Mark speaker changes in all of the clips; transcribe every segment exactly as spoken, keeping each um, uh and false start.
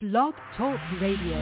Speaker 1: Blog Talk Radio.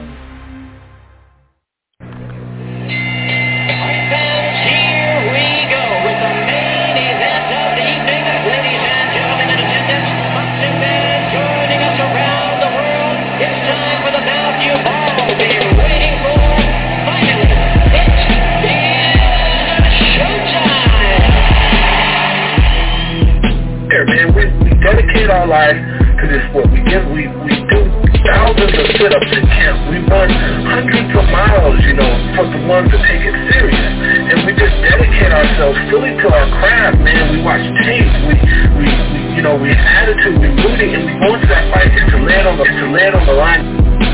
Speaker 2: Dedicate our lives to this sport. We give, we, we do thousands of sit-ups in camp. We run hundreds of miles, you know, for the ones that take it serious. And we just dedicate ourselves fully to our craft, man. We watch tape. We, we, we you know, we have attitude. We rooting, and we go into that fight and to lay it on the, to lay it on the line.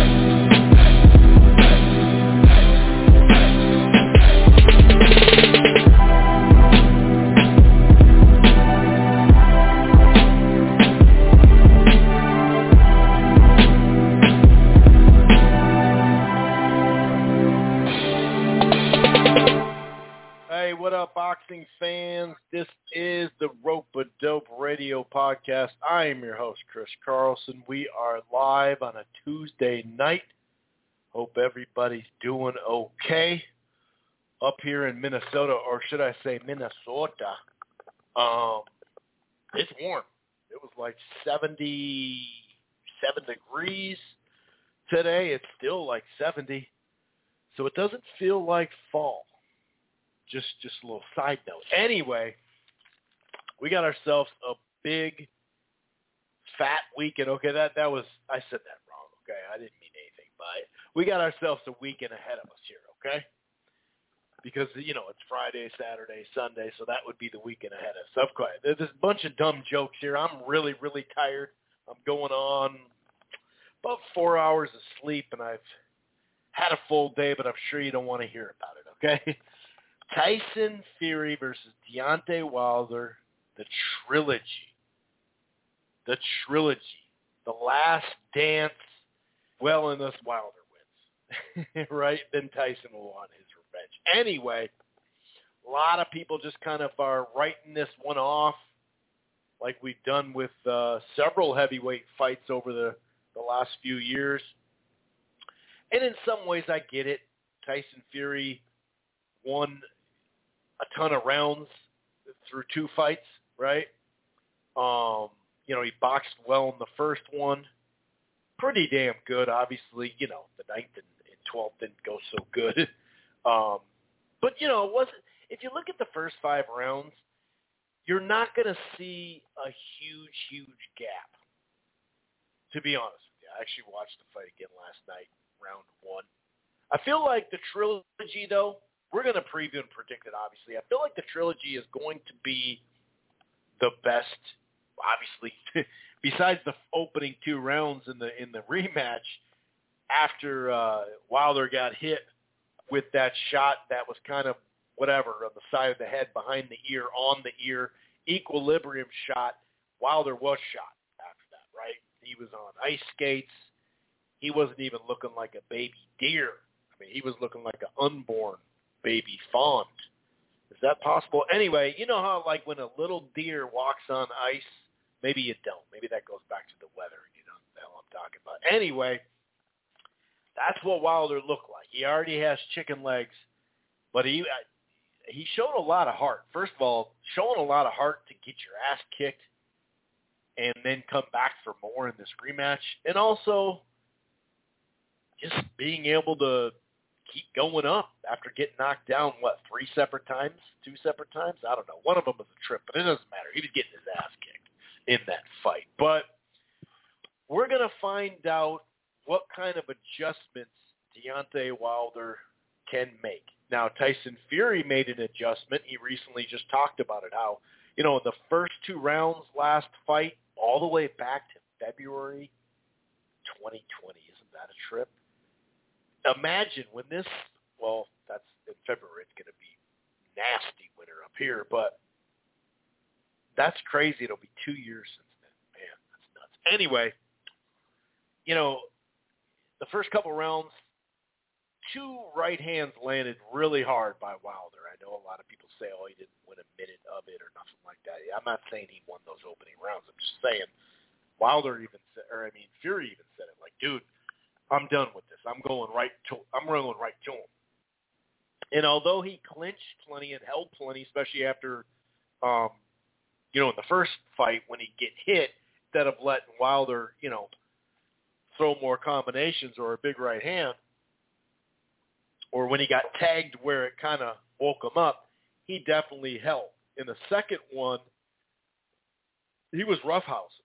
Speaker 3: Boxing fans, this is the Rope-A-Dope Radio Podcast. I am your host, Chris Carlson. We are live on a Tuesday night. Hope everybody's doing okay up here in Minnesota, or should I say Minnesota. Um, it's warm. It was like seventy-seven degrees today. It's still like seventy, so it doesn't feel like fall. Just just a little side note. Anyway, we got ourselves a big, fat weekend. Okay, that, that was, I said that wrong, okay? I didn't mean anything by it. We got ourselves a weekend ahead of us here, okay? Because, you know, it's Friday, Saturday, Sunday, so that would be the weekend ahead of us. Of course, there's a bunch of dumb jokes here. I'm really, really tired. I'm going on about four hours of sleep, and I've had a full day, but I'm sure you don't want to hear about it, okay? Tyson Fury versus Deontay Wilder, the trilogy. The trilogy. The last dance. Well, unless Wilder wins, right? Then Tyson will want his revenge. Anyway, a lot of people just kind of are writing this one off like we've done with uh, several heavyweight fights over the, the last few years. And in some ways, I get it. Tyson Fury won a ton of rounds through two fights, right? Um, you know, he boxed well in the first one. Pretty damn good, obviously. You know, the ninth and, and twelfth didn't go so good. Um, but, you know, it wasn't. If you look at the first five rounds, you're not going to see a huge, huge gap, to be honest with you. I actually watched the fight again last night, round one. I feel like the trilogy, though, we're going to preview and predict it, obviously. I feel like the trilogy is going to be the best, obviously, besides the opening two rounds in the in the rematch after uh, Wilder got hit with that shot that was kind of whatever, on the side of the head, behind the ear, on the ear, equilibrium shot. Wilder was shot after that, right? He was on ice skates. He wasn't even looking like a baby deer. I mean, he was looking like an unborn baby fawn. Is that possible? Anyway, you know how like when a little deer walks on ice, maybe you don't. Maybe that goes back to the weather. You know what the hell I'm talking about. Anyway, that's what Wilder looked like. He already has chicken legs, but he he showed a lot of heart. First of all, showing a lot of heart to get your ass kicked and then come back for more in this rematch. And also just being able to keep going up after getting knocked down, what, three separate times? Two separate times? I don't know. One of them was a trip, but it doesn't matter. He was getting his ass kicked in that fight. But we're going to find out what kind of adjustments Deontay Wilder can make. Now, Tyson Fury made an adjustment. He recently just talked about it, how, you know, in the first two rounds last fight, all the way back to February twenty twenty. Isn't that a trip? Imagine when this, well, that's in February, it's going to be nasty winter up here, but that's crazy. It'll be two years since then. Man, that's nuts. Anyway, you know, the first couple rounds, two right hands landed really hard by Wilder. I know a lot of people say, oh, he didn't win a minute of it or nothing like that. I'm not saying he won those opening rounds. I'm just saying Wilder even said, or I mean, Fury even said it, like, dude, I'm done with this. I'm going right to I'm going right to him. And although he clinched plenty and held plenty, especially after, um, you know, in the first fight when he'd get hit, instead of letting Wilder, you know, throw more combinations or a big right hand, or when he got tagged where it kind of woke him up, he definitely held. In the second one, he was roughhousing.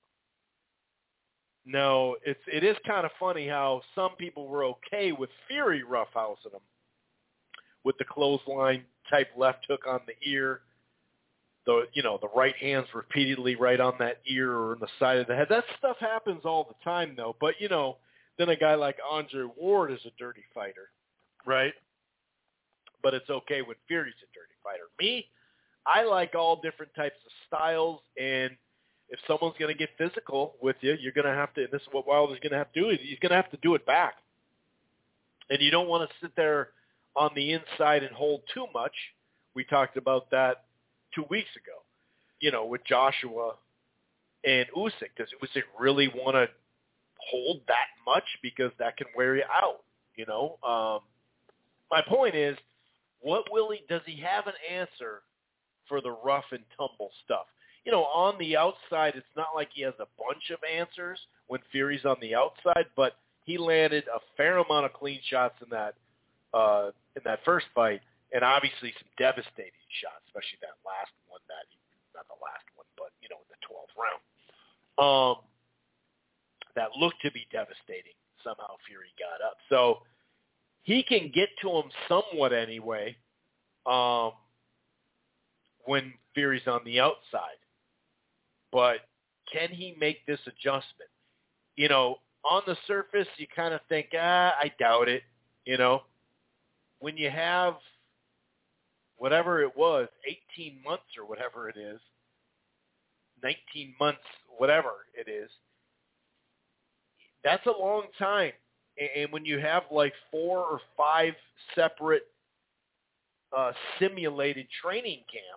Speaker 3: No, it's it is kind of funny how some people were okay with Fury roughhousing him with the clothesline type left hook on the ear, the you know the right hand's repeatedly right on that ear or on the side of the head. That stuff happens all the time, though. But you know, then a guy like Andre Ward is a dirty fighter, right? But it's okay when Fury's a dirty fighter. Me, I like all different types of styles, and if someone's going to get physical with you, you're going to have to, and this is what Wilder's going to have to do, he's going to have to do it back. And you don't want to sit there on the inside and hold too much. We talked about that two weeks ago, you know, with Joshua and Usyk. Does Usyk really want to hold that much? Because that can wear you out, you know. Um, my point is, what will he, does he have an answer for the rough and tumble stuff? You know, on the outside, it's not like he has a bunch of answers when Fury's on the outside, but he landed a fair amount of clean shots in that uh, in that first fight, and obviously some devastating shots, especially that last one, that not the last one, but, you know, in the twelfth round. Um, that looked to be devastating. Somehow Fury got up. So he can get to him somewhat anyway um, when Fury's on the outside. But can he make this adjustment? You know, on the surface, you kind of think, ah, I doubt it. You know, when you have whatever it was, eighteen months or whatever it is, nineteen months, whatever it is, that's a long time. And when you have like four or five separate uh, simulated training camps,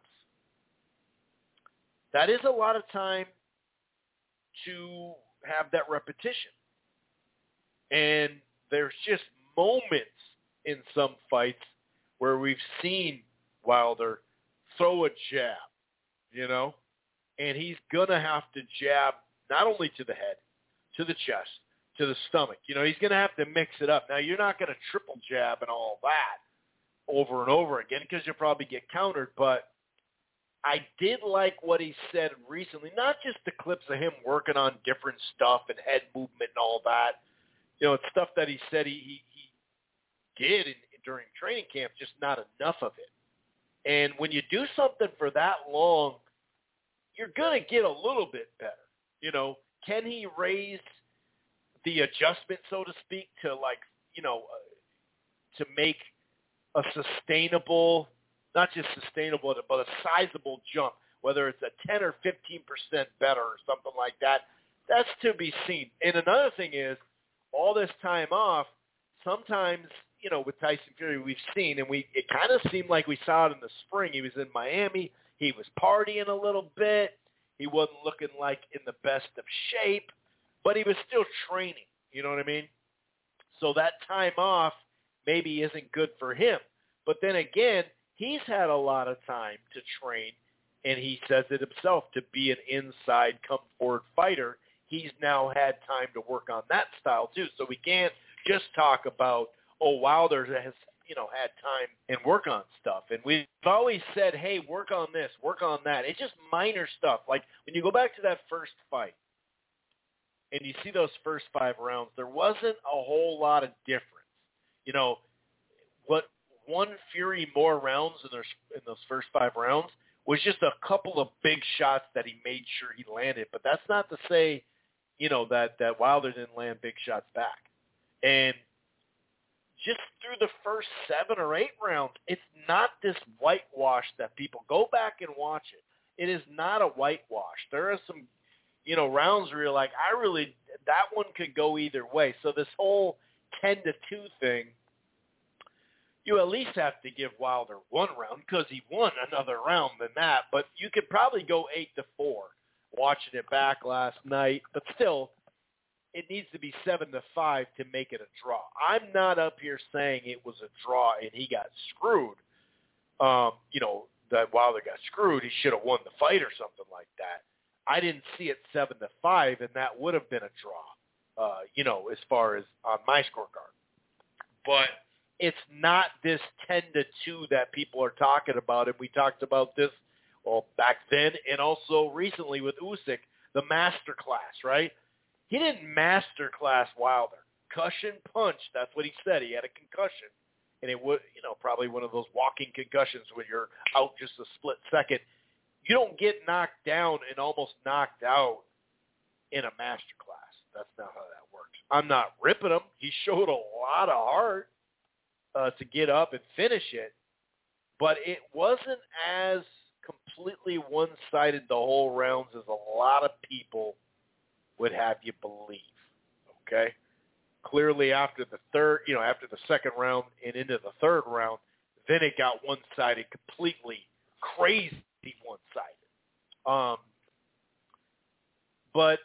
Speaker 3: that is a lot of time to have that repetition. And there's just moments in some fights where we've seen Wilder throw a jab, you know, and he's going to have to jab not only to the head, to the chest, to the stomach. You know, he's going to have to mix it up. Now, you're not going to triple jab and all that over and over again because you'll probably get countered, but I did like what he said recently, not just the clips of him working on different stuff and head movement and all that. You know, it's stuff that he said he, he, he did in, during training camp, just not enough of it. And when you do something for that long, you're going to get a little bit better. You know, can he raise the adjustment, so to speak, to like, you know, uh, to make a sustainable, not just sustainable, but a sizable jump, whether it's a ten or fifteen percent better or something like that, that's to be seen. And another thing is, all this time off, sometimes, you know, with Tyson Fury, we've seen, and we it kind of seemed like we saw it in the spring. He was in Miami. He was partying a little bit. He wasn't looking like in the best of shape, but he was still training. You know what I mean? So that time off maybe isn't good for him. But then again, he's had a lot of time to train, and he says it himself, to be an inside come-forward fighter. He's now had time to work on that style too. So we can't just talk about, oh, Wilder has, you know, had time and work on stuff. And we've always said, hey, work on this, work on that. It's just minor stuff. Like when you go back to that first fight and you see those first five rounds, there wasn't a whole lot of difference. You know, what won Fury more rounds in those, in those first five rounds was just a couple of big shots that he made sure he landed. But that's not to say, you know, that, that Wilder didn't land big shots back. And just through the first seven or eight rounds, it's not this whitewash that people go back and watch it. It is not a whitewash. There are some, you know, rounds where you're like, I really, that one could go either way. So this whole ten to two thing, you at least have to give Wilder one round because he won another round than that. But you could probably go eight to four watching it back last night. But still, it needs to be seven to five to make it a draw. I'm not up here saying it was a draw and he got screwed. Um, you know, that Wilder got screwed, he should have won the fight or something like that. I didn't see it seven to five, and that would have been a draw. Uh, you know, as far as on my scorecard. But it's not this ten to two that people are talking about, and we talked about this well back then and also recently with Usyk, the master class, right? He didn't master class Wilder. Concussion punch, that's what he said. He had a concussion, and it would, you know, probably one of those walking concussions when you're out just a split second. You don't get knocked down and almost knocked out in a master class. That's not how that works. I'm not ripping him. He showed a lot of heart uh, to get up and finish it, but it wasn't as completely one-sided the whole rounds as a lot of people would have you believe. Okay? Clearly after the third, you know, after the second round and into the third round, then it got one-sided, completely crazy one-sided. Um, but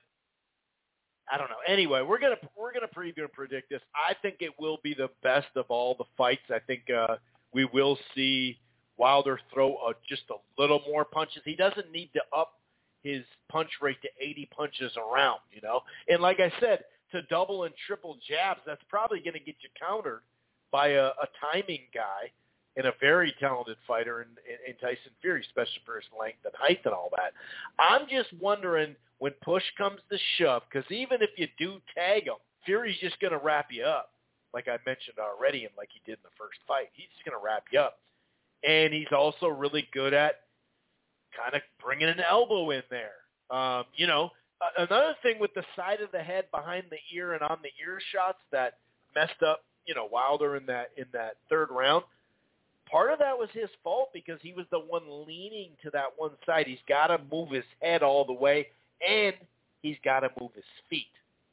Speaker 3: I don't know. Anyway, we're gonna we're gonna preview and predict this. I think it will be the best of all the fights. I think uh, we will see Wilder throw a, just a little more punches. He doesn't need to up his punch rate to eighty punches a round, you know. And like I said, to double and triple jabs, that's probably going to get you countered by a, a timing guy and a very talented fighter in, in, in Tyson Fury, especially for his length and height and all that. I'm just wondering when push comes to shove, because even if you do tag him, Fury's just going to wrap you up, like I mentioned already and like he did in the first fight. He's just going to wrap you up. And he's also really good at kind of bringing an elbow in there. Um, you know, another thing with the side of the head behind the ear and on the ear shots that messed up, you know, Wilder in that in that third round, part of that was his fault because he was the one leaning to that one side. He's got to move his head all the way, and he's got to move his feet.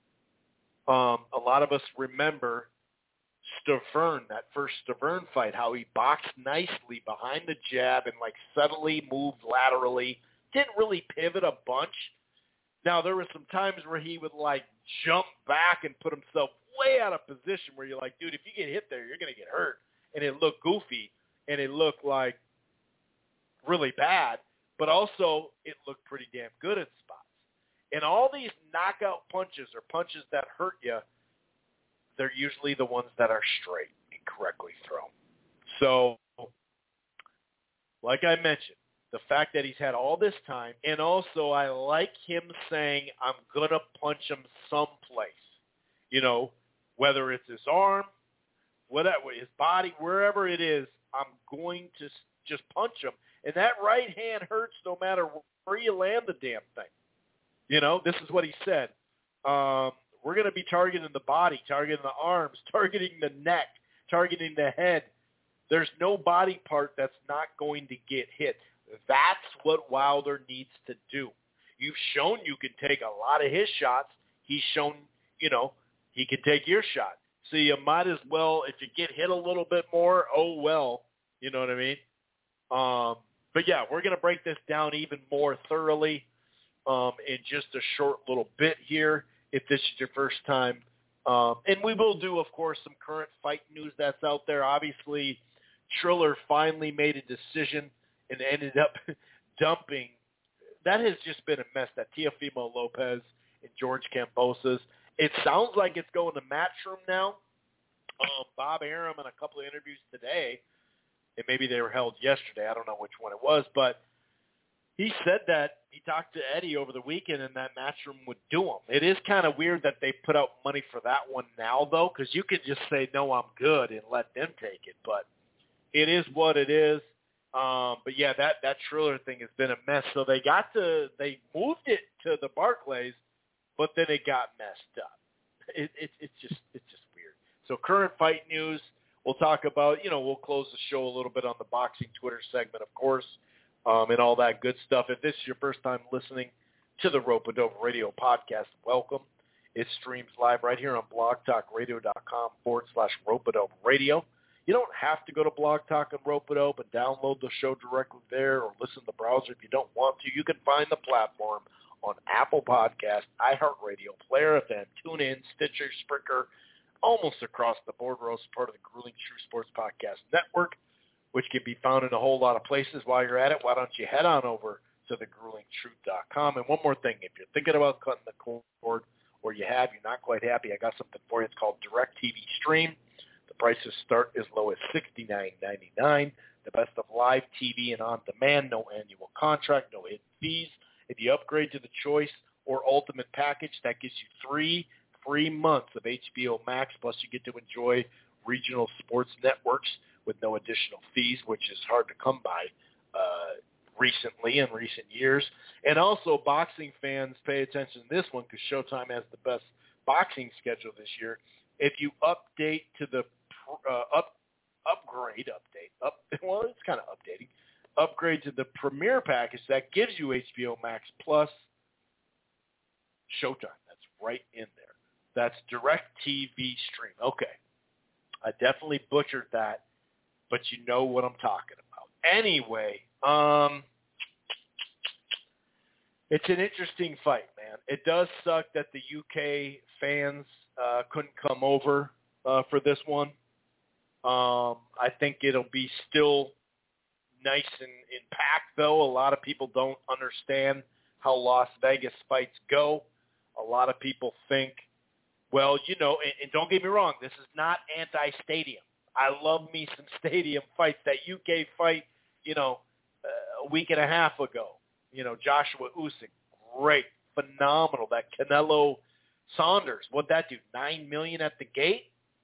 Speaker 3: Um, a lot of us remember Stavern, that first Stavern fight, how he boxed nicely behind the jab and like subtly moved laterally, didn't really pivot a bunch. Now, there were some times where he would like jump back and put himself way out of position where you're like, dude, if you get hit there, you're going to get hurt. And it looked goofy, and it looked like really bad, but also it looked pretty damn good in spots. And all these knockout punches or punches that hurt you, they're usually the ones that are straight and correctly thrown. So, like I mentioned, the fact that he's had all this time, and also I like him saying, I'm going to punch him someplace. You know, whether it's his arm, whatever, his body, wherever it is, I'm going to just punch him. And that right hand hurts no matter where you land the damn thing. You know, this is what he said. Um, we're going to be targeting the body, targeting the arms, targeting the neck, targeting the head. There's no body part that's not going to get hit. That's what Wilder needs to do. You've shown you can take a lot of his shots. He's shown, you know, he can take your shot. So you might as well, if you get hit a little bit more, oh well. You know what I mean? Um, but, yeah, we're going to break this down even more thoroughly um, in just a short little bit here if this is your first time. Um, and we will do, of course, some current fight news that's out there. Obviously, Triller finally made a decision and ended up dumping. That has just been a mess, that Teofimo Lopez and George Kambosos. It sounds like it's going to Matchroom now. Um, Bob Arum in a couple of interviews today, and maybe they were held yesterday. I don't know which one it was, but he said that he talked to Eddie over the weekend and that Matchroom would do him. It is kind of weird that they put out money for that one now, though, because you could just say, no, I'm good, and let them take it. But it is what it is. Um, but, yeah, that, that Triller thing has been a mess. So they got to – they moved it to the Barclays, but then it got messed up. It, it, it's just it's just weird. So current fight news, we'll talk about, you know, we'll close the show a little bit on the boxing Twitter segment, of course, um, and all that good stuff. If this is your first time listening to the Rope-A-Dope Radio podcast, welcome. It streams live right here on blogtalkradio.com forward slash Rope-A-Dope Radio. You don't have to go to Blog Talk and Rope-A-Dope and download the show directly there or listen to the browser if you don't want to. You can find the platform on Apple Podcasts, iHeartRadio, Player F M, TuneIn, Stitcher, Spreaker, almost across the board. We're also part of the Grueling True Sports Podcast Network, which can be found in a whole lot of places. While you're at it, why don't you head on over to the grueling truth dot com. And one more thing, if you're thinking about cutting the cord, or you have, you're not quite happy, I got something for you. It's called DirecTV Stream. The prices start as low as sixty-nine ninety-nine. The best of live T V and on-demand, no annual contract, no hidden fees. If you upgrade to the Choice or Ultimate package, that gives you three free months of H B O Max, plus you get to enjoy regional sports networks with no additional fees, which is hard to come by uh, recently in recent years. And also, boxing fans, pay attention to this one because Showtime has the best boxing schedule this year. If you update to the uh, up upgrade, update, up well, it's kind of updating, upgrade to the Premier package, that gives you H B O Max plus Showtime. That's right in there. That's DirecTV Stream. Okay. I definitely butchered that, but you know what I'm talking about. Anyway, um, it's an interesting fight, man. It does suck that the U K fans uh, couldn't come over uh, for this one. Um, I think it'll be still nice and, and packed, though. A lot of people don't understand how Las Vegas fights go. A lot of people think, well, you know, and, and don't get me wrong, this is not anti-stadium. I love me some stadium fights. That U K fight, you know, uh, a week and a half ago, you know, Joshua Usyk, great, phenomenal. That Canelo Saunders, what'd that do? Nine million at the gate?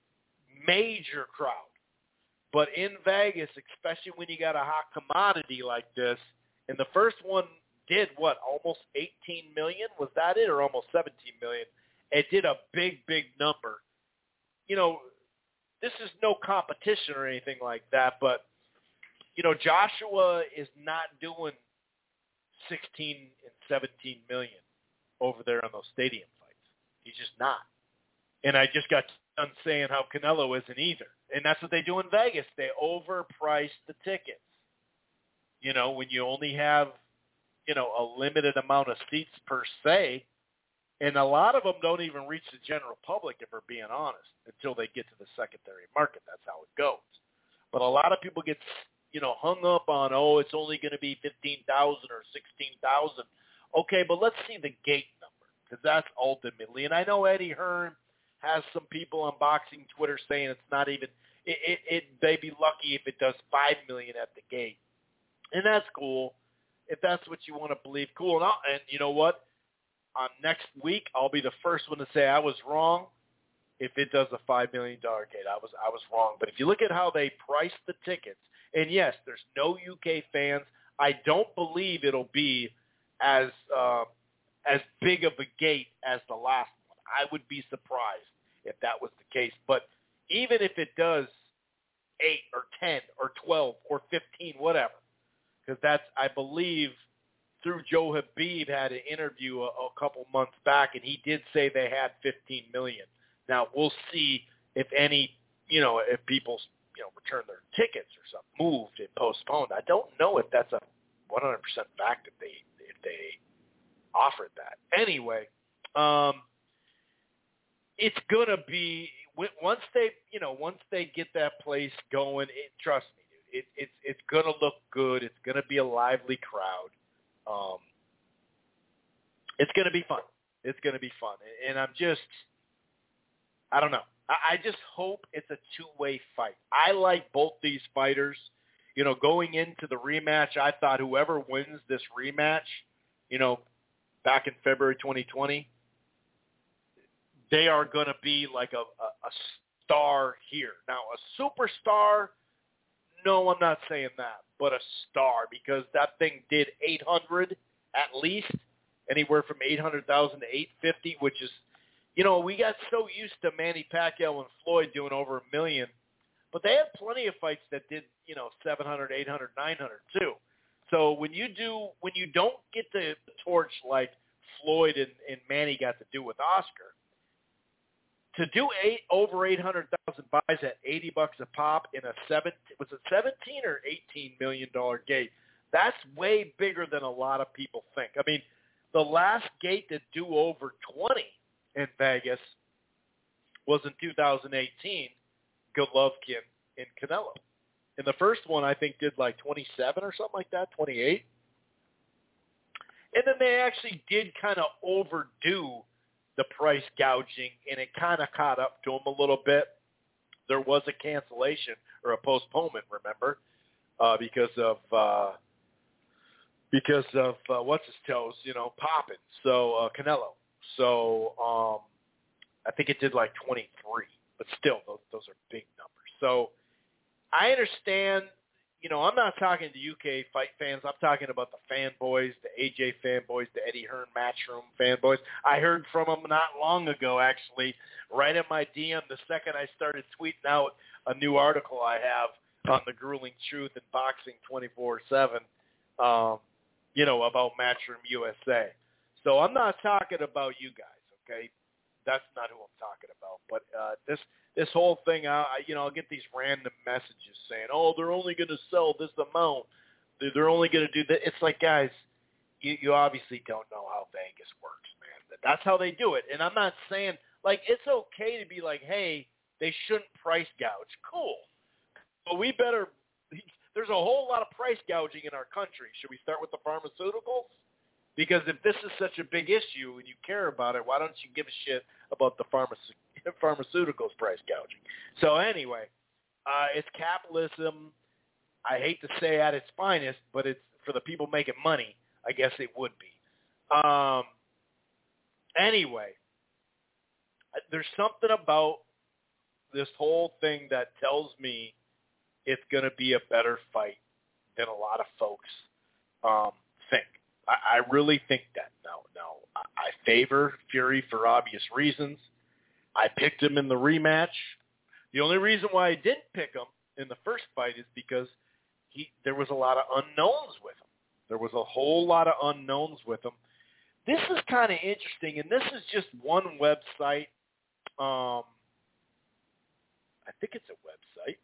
Speaker 3: Major crowd. But in Vegas, especially when you got a hot commodity like this, and the first one did what, almost eighteen million? Was that it, or almost seventeen million? It did a big, big number. You know, this is no competition or anything like that, but, you know, Joshua is not doing sixteen and seventeen million over there on those stadium fights. He's just not. And I just got done saying how Canelo isn't either. And that's what they do in Vegas. They overprice the tickets. You know, when you only have, you know, a limited amount of seats per se, and a lot of them don't even reach the general public, if we're being honest, until they get to the secondary market. That's how it goes. But a lot of people get, you know, hung up on, oh, it's only going to be fifteen thousand or sixteen thousand. Okay, but let's see the gate number, because that's ultimately, and I know Eddie Hearn has some people on boxing Twitter saying it's not even, it, it, it they'd be lucky if it does five million at the gate. And that's cool. If that's what you want to believe, cool. And, I'll, and you know what? On next week, I'll be the first one to say I was wrong if it does a five million dollars gate. I was I was wrong. But if you look at how they price the tickets, and yes, there's no U K fans. I don't believe it'll be as uh, as big of a gate as the last one. I would be surprised if that was the case. But even if it does eight or ten or twelve or fifteen, whatever, because that's, I believe, through Joe Habib had an interview a, a couple months back, and he did say they had fifteen million. Now we'll see if any, you know, if people, you know, return their tickets or something, moved and postponed. I don't know if that's a one hundred percent fact if they if they offered that. Anyway, um, it's gonna be once they, you know, once they get that place going. It, trust me, dude, it, it's it's gonna look good. It's gonna be a lively crowd. Um, it's going to be fun. It's going to be fun. And I'm just, I don't know. I, I just hope it's a two-way fight. I like both these fighters. You know, going into the rematch, I thought whoever wins this rematch, you know, back in February twenty twenty, they are going to be like a, a, a star here. Now, a superstar, no, I'm not saying that, but a star, because that thing did eight hundred at least, anywhere from eight hundred thousand to eight hundred fifty, which is, you know, we got so used to Manny Pacquiao and Floyd doing over a million, but they have plenty of fights that did, you know, seven hundred, eight hundred, nine hundred too. So when you do, when you don't get the torch like Floyd and, and Manny got to do with Oscar, to do eight over eight hundred thousand buys at eighty bucks a pop in a seven, was it seventeen or eighteen million dollar gate? That's way bigger than a lot of people think. I mean, The last gate to do over twenty in Vegas was in two thousand eighteen, Golovkin and Canelo. And the first one, I think, did like twenty-seven or something like that, twenty-eight. And then they actually did kind of overdo the price gouging, and it kind of caught up to them a little bit. There was a cancellation or a postponement, remember, uh, because of uh, because of uh, what's his toes, you know, popping. So uh, Canelo. So um, I think it did like twenty-three, but still, those those are big numbers. So I understand. You know, I'm not talking to U K fight fans. I'm talking about the fanboys, the A J fanboys, the Eddie Hearn Matchroom fanboys. I heard from them not long ago, actually, right in my D M the second I started tweeting out a new article I have on the grueling truth in boxing twenty-four seven, um, you know, about Matchroom U S A. So I'm not talking about you guys, okay? That's not who I'm talking about. But uh, this this whole thing, I, you know, I'll get these random messages saying, oh, they're only going to sell this amount. They're, they're only going to do that. It's like, guys, you, you obviously don't know how Vegas works, man. That's how they do it. And I'm not saying, like, it's okay to be like, hey, they shouldn't price gouge. Cool. But we better – there's a whole lot of price gouging in our country. Should we start with the pharmaceuticals? Because if this is such a big issue and you care about it, why don't you give a shit about the pharmace- pharmaceuticals price gouging? So anyway, uh, it's capitalism. I hate to say at its finest, but it's for the people making money. I guess it would be. Um, anyway, there's something about this whole thing that tells me it's going to be a better fight than a lot of folks um, think. I really think that. Now, now, I favor Fury for obvious reasons. I picked him in the rematch. The only reason why I didn't pick him in the first fight is because he there was a lot of unknowns with him. There was a whole lot of unknowns with him. This is kind of interesting, and this is just one website. Um, I think it's a website.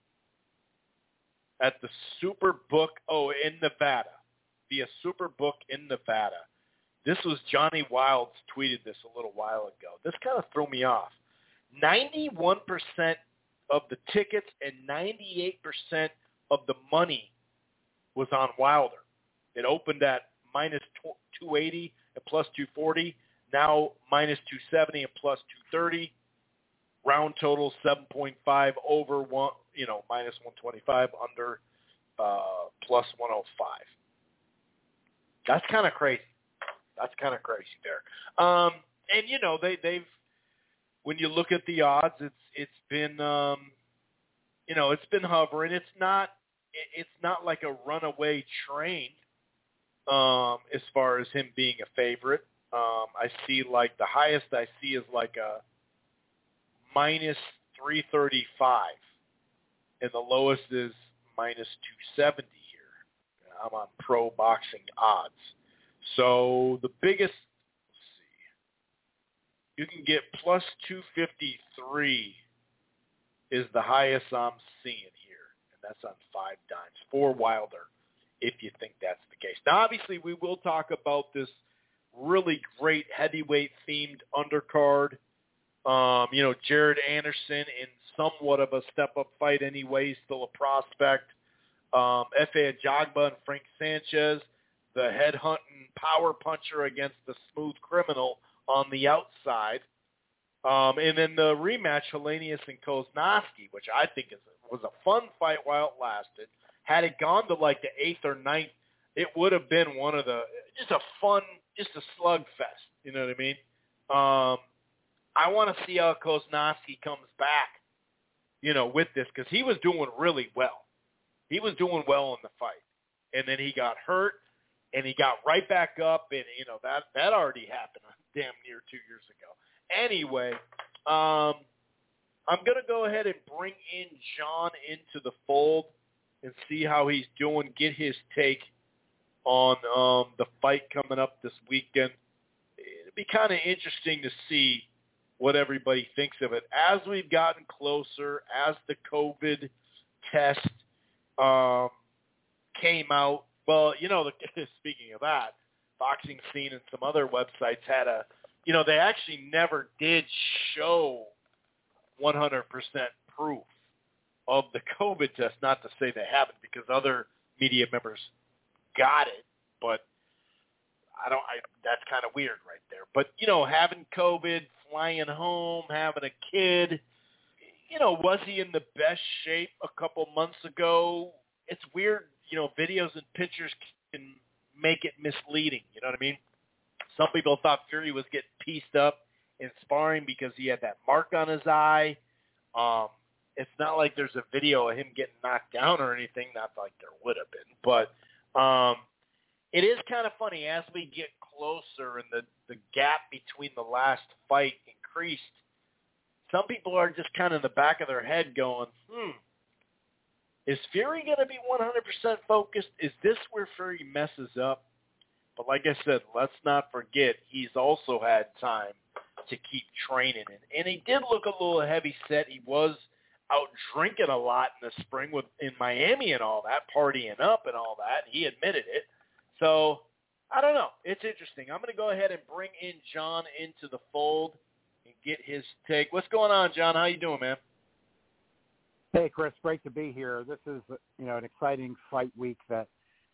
Speaker 3: At the Superbook, oh, in Nevada. Via Superbook in Nevada. This was Johnny Wilds tweeted this a little while ago. This kind of threw me off. ninety-one percent of the tickets and ninety-eight percent of the money was on Wilder. It opened at minus two eighty and plus two forty. Now minus two seventy and plus two thirty. Round total seven point five over one, you know, minus one twenty-five, under uh, plus one oh five. That's kind of crazy. That's kind of crazy there. Um, and you know, they they've when you look at the odds, it's it's been um, you know it's been hovering. It's not it's not like a runaway train um, as far as him being a favorite. Um, I see like the highest I see is like a minus three thirty-five, and the lowest is minus two seventy. I'm on Pro Boxing Odds. So the biggest, let's see, you can get plus two fifty-three is the highest I'm seeing here, and that's on five dimes for Wilder, if you think that's the case. Now, obviously, we will talk about this really great heavyweight-themed undercard. Um, you know, Jared Anderson in somewhat of a step-up fight anyway, still a prospect. Um, F A Ajagba and Frank Sanchez, the head-hunting power puncher against the smooth criminal on the outside. Um, and then the rematch, Helenius and Koznowski, which I think is was a fun fight while it lasted. Had it gone to like the eighth or ninth, it would have been one of the, just a fun, just a slugfest. You know what I mean? Um, I want to see how Koznowski comes back, you know, with this, because he was doing really well. He was doing well in the fight, and then he got hurt, and he got right back up, and, you know, that, that already happened damn near two years ago. Anyway, um, I'm going to go ahead and bring in John into the fold and see how he's doing, get his take on um, the fight coming up this weekend. It'll be kind of interesting to see what everybody thinks of it. As we've gotten closer, as the COVID test um, came out, well, you know, the, speaking of that, Boxing Scene and some other websites had a, you know, they actually never did show one hundred percent proof of the COVID test. Not to say they haven't, because other media members got it, but I don't. I, that's kind of weird right there. But you know, having COVID, flying home, having a kid, you know, was he in the best shape a couple months ago? It's weird. You know, videos and pictures can make it misleading. You know what I mean? Some people thought Fury was getting pieced up in sparring because he had that mark on his eye. Um, it's not like there's a video of him getting knocked down or anything. Not like there would have been. But um, it is kind of funny. As we get closer and the, the gap between the last fight increased, some people are just kind of in the back of their head going, hmm, is Fury going to be one hundred percent focused? Is this where Fury messes up? But like I said, let's not forget he's also had time to keep training. And, and he did look a little heavy set. He was out drinking a lot in the spring with in Miami and all that, partying up and all that. He admitted it. So, I don't know. It's interesting. I'm going to go ahead and bring in John into the fold and get his take. What's going on, John? How you doing, man?
Speaker 1: Hey, Chris. Great to be here. This is, you know, an exciting fight week that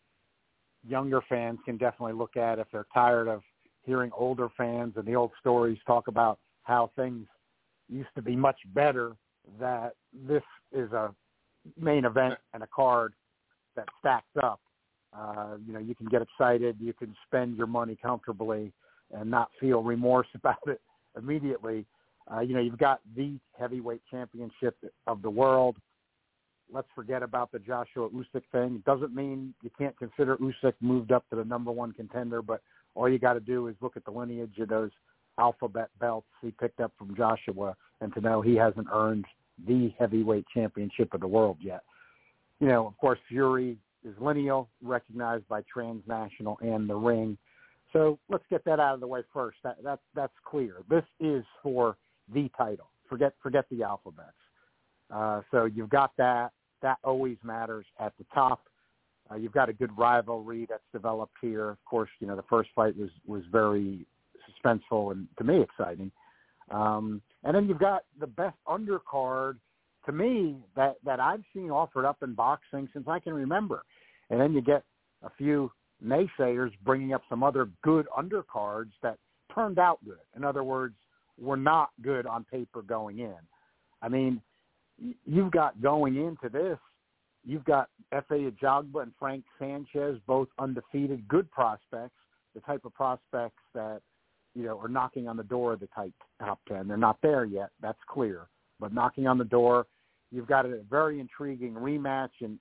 Speaker 1: younger fans can definitely look at if they're tired of hearing older fans and the old stories talk about how things used to be much better. That this is a main event and a card that stacks up. Uh, you know, you can get excited, you can spend your money comfortably and not feel remorse about it immediately. Uh, you know, you've got the heavyweight championship of the world. Let's forget about the Joshua Usyk thing. It doesn't mean you can't consider Usyk moved up to the number one contender, but all you got to do is look at the lineage of those alphabet belts he picked up from Joshua and to know he hasn't earned the heavyweight championship of the world yet. You know, of course, Fury is lineal, recognized by transnational and the ring. So let's get that out of the way first. That, that that's clear. This is for the title. Forget forget the alphabets. Uh, so you've got that. That always matters at the top. Uh, you've got a good rivalry that's developed here. Of course, you know, the first fight was, was very suspenseful and, to me, exciting. Um, and then you've got the best undercard, to me, that, that I've seen offered up in boxing since I can remember. And then you get a few naysayers bringing up some other good undercards that turned out good. In other words, were not good on paper going in. I mean, you've got going into this, you've got F A Ajagba and Frank Sanchez, both undefeated, good prospects, the type of prospects that, you know, are knocking on the door of the type top ten. They're not there yet, that's clear, but knocking on the door. You've got a very intriguing rematch in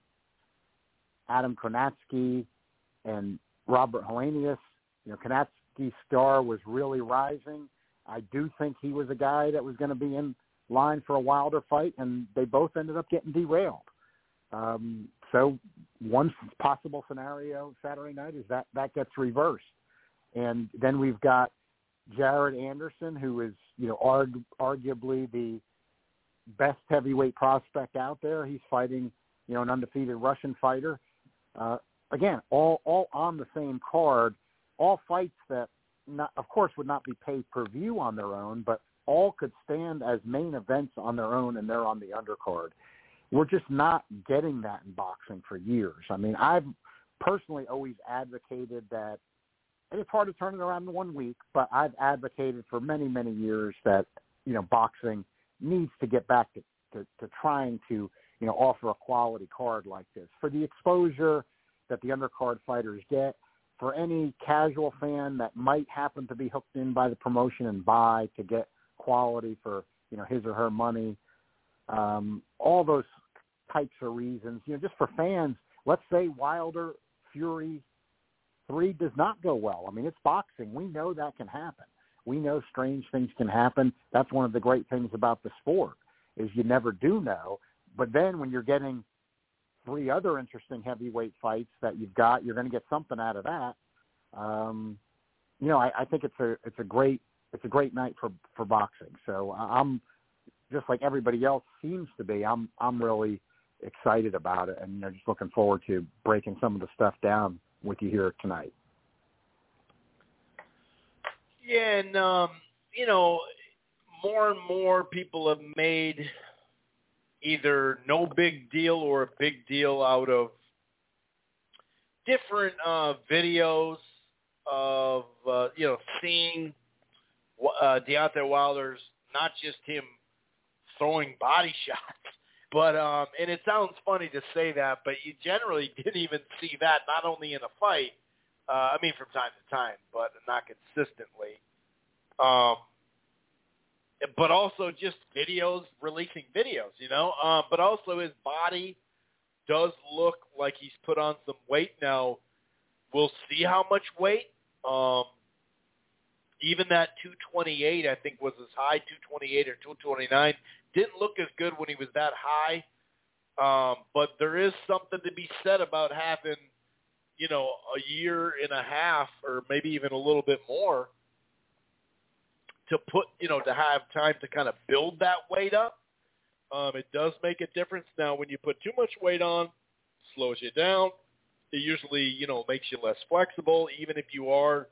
Speaker 1: Adam Konatsky and Robert Helenius. You know, Konatsky's star was really rising. I do think he was a guy that was going to be in line for a Wilder fight, and they both ended up getting derailed. Um, so one possible scenario Saturday night is that that gets reversed. And then we've got Jared Anderson, who is, you know, arg- arguably the best heavyweight prospect out there. He's fighting, you know, an undefeated Russian fighter. Uh, again, all all on the same card, all fights that, not, of course, would not be pay-per-view on their own, but all could stand as main events on their own, and they're on the undercard. We're just not getting that in boxing for years. I mean, I've personally always advocated that, and it's hard to turn it around in one week, but I've advocated for many, many years that, you know, boxing needs to get back to, to, to trying to, you know, offer a quality card like this. For the exposure that the undercard fighters get, for any casual fan that might happen to be hooked in by the promotion and buy to get quality for, you know, his or her money, um, all those types of reasons, you know, just for fans, let's say Wilder Fury three does not go well. I mean, it's boxing. We know that can happen. We know strange things can happen. That's one of the great things about the sport is you never do know. But then when you're getting three other interesting heavyweight fights that you've got, you're going to get something out of that. Um, you know, I, I think it's a it's a great it's a great night for, for boxing. So I'm just like everybody else seems to be. I'm I'm really excited about it, and you know, just looking forward to breaking some of the stuff down with you here tonight.
Speaker 3: Yeah, and, um, you know, more and more people have made either no big deal or a big deal out of different uh, videos of, uh, you know, seeing uh, Deontay Wilder's, not just him throwing body shots, but, um, and it sounds funny to say that, but you generally didn't even see that, not only in a fight, uh, I mean from time to time, but not consistently. Um, but also just videos, releasing videos, you know, um, but also his body does look like he's put on some weight. Now, we'll see how much weight. Um, even that two twenty-eight, I think, was as high, two twenty-eight or two twenty-nine. Didn't look as good when he was that high. Um, but there is something to be said about having, you know, a year and a half or maybe even a little bit more to put, you know, to have time to kind of build that weight up. Um, it does make a difference. Now, when you put too much weight on, slows you down. It usually, you know, makes you less flexible, even if you are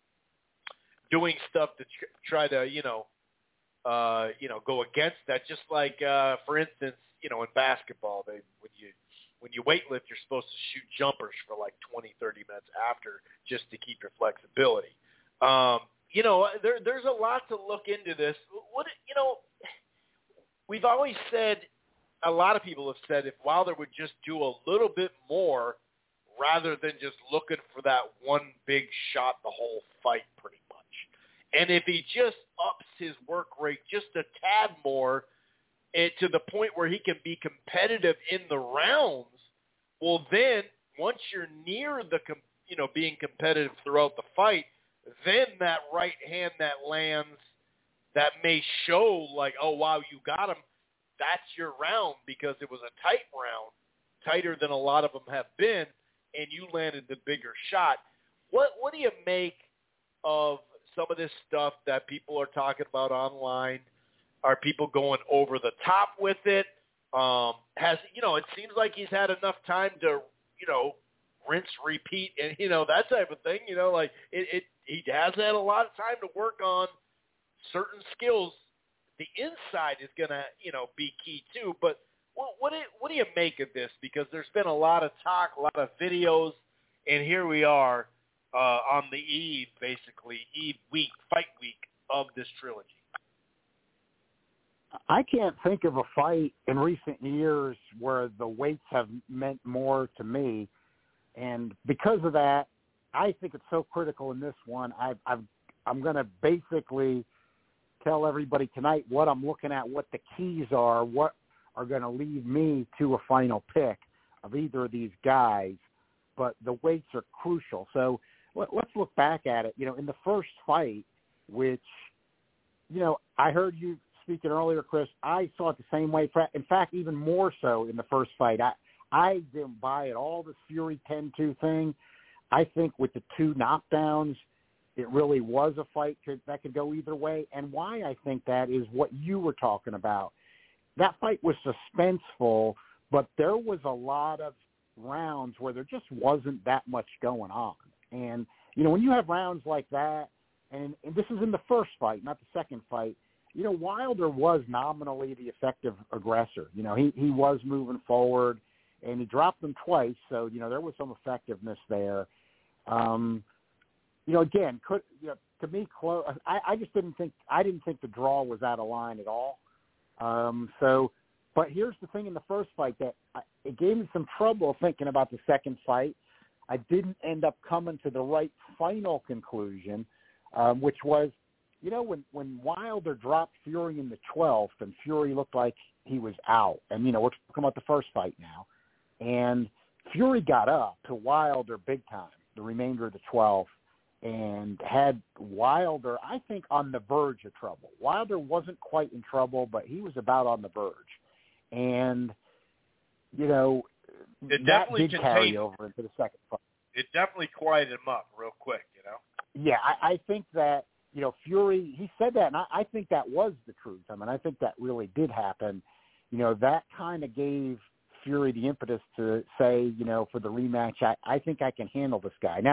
Speaker 3: doing stuff to tr- try to, you know, uh, you know, go against that. Just like, uh, for instance, you know, in basketball, they when you when you weightlift, you're supposed to shoot jumpers for like twenty, thirty minutes after just to keep your flexibility. Um, you know, there, there's a lot to look into this. What, you know, we've always said, a lot of people have said, if Wilder would just do a little bit more rather than just looking for that one big shot the whole fight pretty much. And if he just ups his work rate just a tad more and to the point where he can be competitive in the rounds, well then, once you're near the, you know, being competitive throughout the fight, then that right hand that lands that may show like, oh, wow, you got him, that's your round because it was a tight round, tighter than a lot of them have been, and you landed the bigger shot. What what do you make of some of this stuff that people are talking about online? Are people going over the top with it? Um, has you know, it seems like he's had enough time to, you know, rinse, repeat, and, you know, that type of thing. You know, like it, it he has had a lot of time to work on certain skills. The inside is going to, you know, be key too. But what what do, what do you make of this? Because there's been a lot of talk, a lot of videos, and here we are uh, on the eve, basically, eve week, fight week of this trilogy.
Speaker 1: I can't think of a fight in recent years where the weights have meant more to me. And because of that, I think it's so critical in this one. I've, I've, I'm going to basically tell everybody tonight what I'm looking at, what the keys are, what are going to lead me to a final pick of either of these guys. But the weights are crucial. So let, let's look back at it. You know, in the first fight, which, you know, I heard you speaking earlier, Chris, I saw it the same way. In fact, even more so in the first fight. I, I didn't buy it. All this Fury ten two thing, I think with the two knockdowns, it really was a fight could, that could go either way. And why I think that is what you were talking about. That fight was suspenseful, but there was a lot of rounds where there just wasn't that much going on. And, you know, when you have rounds like that, and, and this is in the first fight, not the second fight, you know, Wilder was nominally the effective aggressor. You know, he, he was moving forward, and he dropped them twice, so, you know, there was some effectiveness there. Um, you know, again, could you know, to me, close. I, I just didn't think I didn't think the draw was out of line at all. Um, so, but here's the thing: in the first fight, that I, it gave me some trouble thinking about the second fight. I didn't end up coming to the right final conclusion, um, which was, you know, when when Wilder dropped Fury in the twelfth, and Fury looked like he was out, and you know, we're talking about the first fight now, and Fury got up to Wilder big time the remainder of the twelfth. And had Wilder, I think, on the verge of trouble. Wilder wasn't quite in trouble, but he was about on the verge. And, you know,
Speaker 3: it
Speaker 1: that
Speaker 3: definitely
Speaker 1: did
Speaker 3: contained,
Speaker 1: carry over into the second fight.
Speaker 3: It definitely quieted him up real quick, you know?
Speaker 1: Yeah, I, I think that, you know, Fury, he said that, and I, I think that was the truth. I mean, I think that really did happen. You know, that kind of gave Fury the impetus to say, you know, for the rematch, I, I think I can handle this guy. Now,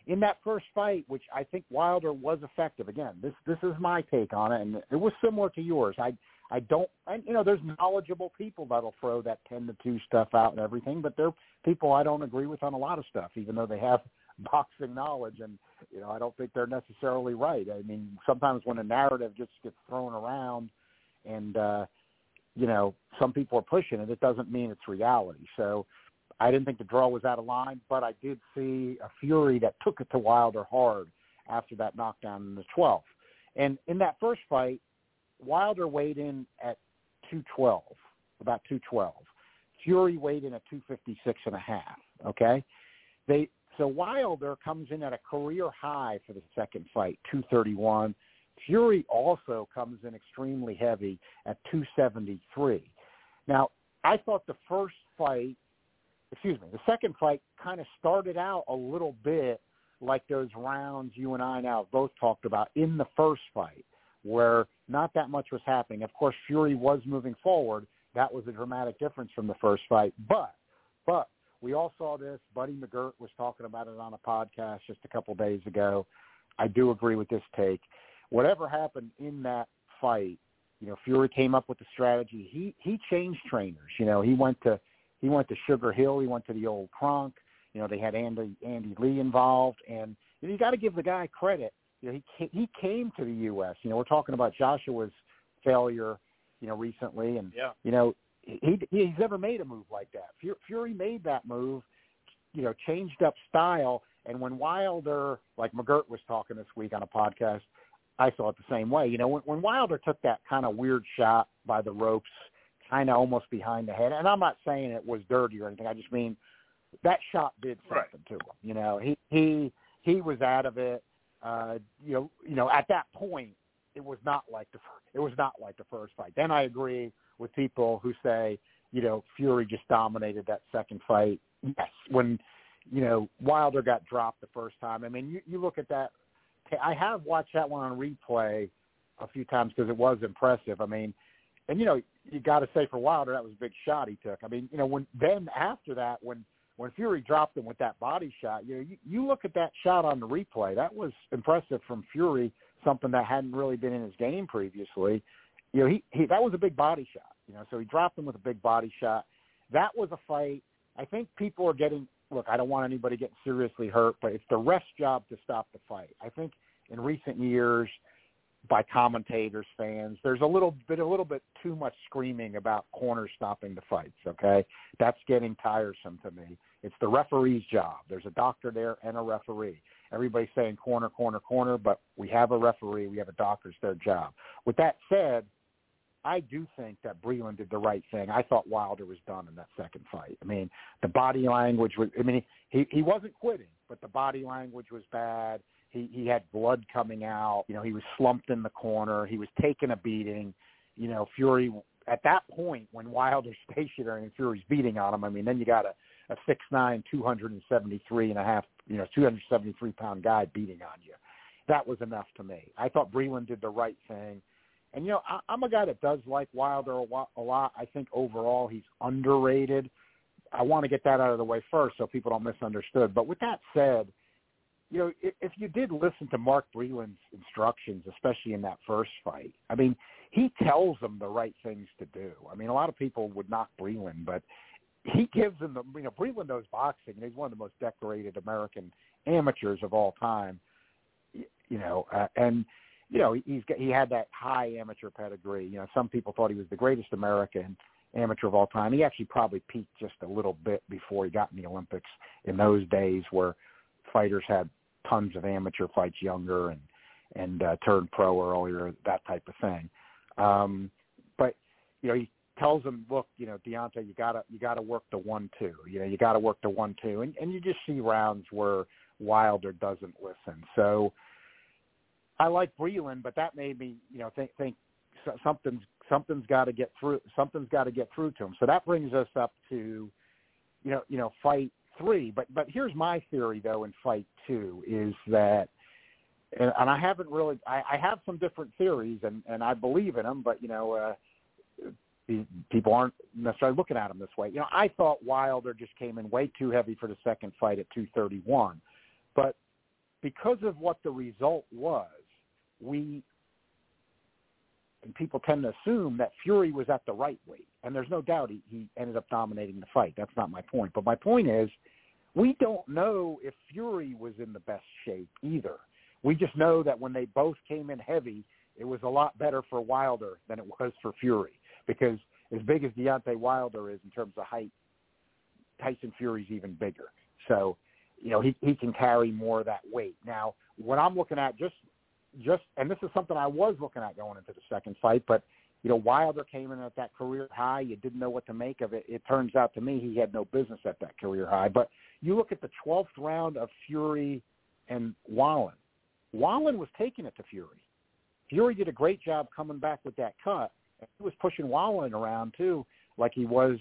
Speaker 1: in that first fight, which I think Wilder was effective. Again, this this is my take on it, and it was similar to yours. I I don't, I, you know, there's knowledgeable people that'll throw that ten to two stuff out and everything, but there are people I don't agree with on a lot of stuff, even though they have boxing knowledge, and you know, I don't think they're necessarily right. I mean, sometimes when a narrative just gets thrown around, and uh, you know, some people are pushing it, it doesn't mean it's reality. So I didn't think the draw was out of line, but I did see a Fury that took it to Wilder hard after that knockdown in the twelfth. And in that first fight, Wilder weighed in at two twelve, about two twelve. Fury weighed in at two fifty-six and a half, okay? They So Wilder comes in at a career high for the second fight, two thirty-one. Fury also comes in extremely heavy at two seventy-three. Now, I thought the first fight, excuse me, the second fight kind of started out a little bit like those rounds you and I now have both talked about in the first fight, where not that much was happening. Of course, Fury was moving forward. That was a dramatic difference from the first fight. But, but we all saw this. Buddy McGirt was talking about it on a podcast just a couple days ago. I do agree with this take. Whatever happened in that fight, you know, Fury came up with the strategy. He he changed trainers. You know, he went to he went to Sugar Hill. He went to the old Kronk. You know, they had Andy Andy Lee involved, and you, know, you got to give the guy credit. You know, he he came to the U S. You know, we're talking about Joshua's failure, you know, recently, and
Speaker 3: yeah.
Speaker 1: you know, he he's never made a move like that. Fury made that move, you know, changed up style, and when Wilder, like McGirt was talking this week on a podcast, I saw it the same way. You know, when, when Wilder took that kind of weird shot by the ropes, kind of almost behind the head, and I'm not saying it was dirty or anything. I just mean that shot did something
Speaker 3: right.
Speaker 1: to him. You know, he he he was out of it. Uh, you know, you know, at that point, it was not like the it was not like the first fight. Then I agree with people who say, you know, Fury just dominated that second fight. Yes, when you know Wilder got dropped the first time. I mean, you, you look at that. I have watched that one on replay a few times because it was impressive. I mean, and you know, you got to say for Wilder that was a big shot he took. I mean, you know, when then after that, when when Fury dropped him with that body shot, you know, you, you look at that shot on the replay. That was impressive from Fury, something that hadn't really been in his game previously. You know, he, he that was a big body shot. You know, so he dropped him with a big body shot. That was a fight. I think people are getting. Look, I don't want anybody getting seriously hurt, but it's the ref's job to stop the fight. I think in recent years, by commentators, fans, there's a little bit, a little bit too much screaming about corners stopping the fights. Okay, that's getting tiresome to me. It's the referee's job. There's a doctor there and a referee. Everybody's saying corner, corner, corner, but we have a referee, we have a doctor. It's their job. With that said, I do think that Breland did the right thing. I thought Wilder was done in that second fight. I mean, the body language was, I mean, he, he wasn't quitting, but the body language was bad. He, he had blood coming out. You know, he was slumped in the corner. He was taking a beating. You know, Fury, at that point, when Wilder's stationary and Fury's beating on him, I mean, then you got a, a six nine, two seventy-three and a half, you know, two seventy-three pound guy beating on you. That was enough to me. I thought Breland did the right thing. And, you know, I, I'm a guy that does like Wilder a lot, a lot. I think overall he's underrated. I want to get that out of the way first so people don't misunderstood. But with that said, you know, if, if you did listen to Mark Breland's instructions, especially in that first fight, I mean, he tells them the right things to do. I mean, a lot of people would knock Breland, but he gives them the, you know, Breland knows boxing, and he's one of the most decorated American amateurs of all time, you know, uh, and, you know, he's got, he had that high amateur pedigree. You know, some people thought he was the greatest American amateur of all time. He actually probably peaked just a little bit before he got in the Olympics in those days where fighters had tons of amateur fights younger and, and uh, turned pro earlier, that type of thing. Um, but, you know, he tells them, look, you know, Deontay, you gotta, you gotta work the one, two, you know, you gotta work the one, two. And, and you just see rounds where Wilder doesn't listen. So, I like Breland, but that made me, you know, think think something's something's got to get through. Something's got to get through to him. So that brings us up to, you know, you know, fight three. But but here's my theory though in fight two is that, and, and I haven't really, I, I have some different theories and, and I believe in them, but you know, uh, people aren't necessarily looking at them this way. You know, I thought Wilder just came in way too heavy for the second fight at two thirty-one, but because of what the result was, we and people tend to assume that Fury was at the right weight. And there's no doubt he, he ended up dominating the fight. That's not my point. But my point is, we don't know if Fury was in the best shape either. We just know that when they both came in heavy, it was a lot better for Wilder than it was for Fury. Because as big as Deontay Wilder is in terms of height, Tyson Fury's even bigger. So, you know, he, he can carry more of that weight. Now, what I'm looking at just Just and this is something I was looking at going into the second fight, but you know, Wilder came in at that career high. You didn't know what to make of it. It turns out to me he had no business at that career high. But you look at the twelfth round of Fury and Wallin. Wallin was taking it to Fury. Fury did a great job coming back with that cut. He was pushing Wallin around too, like he was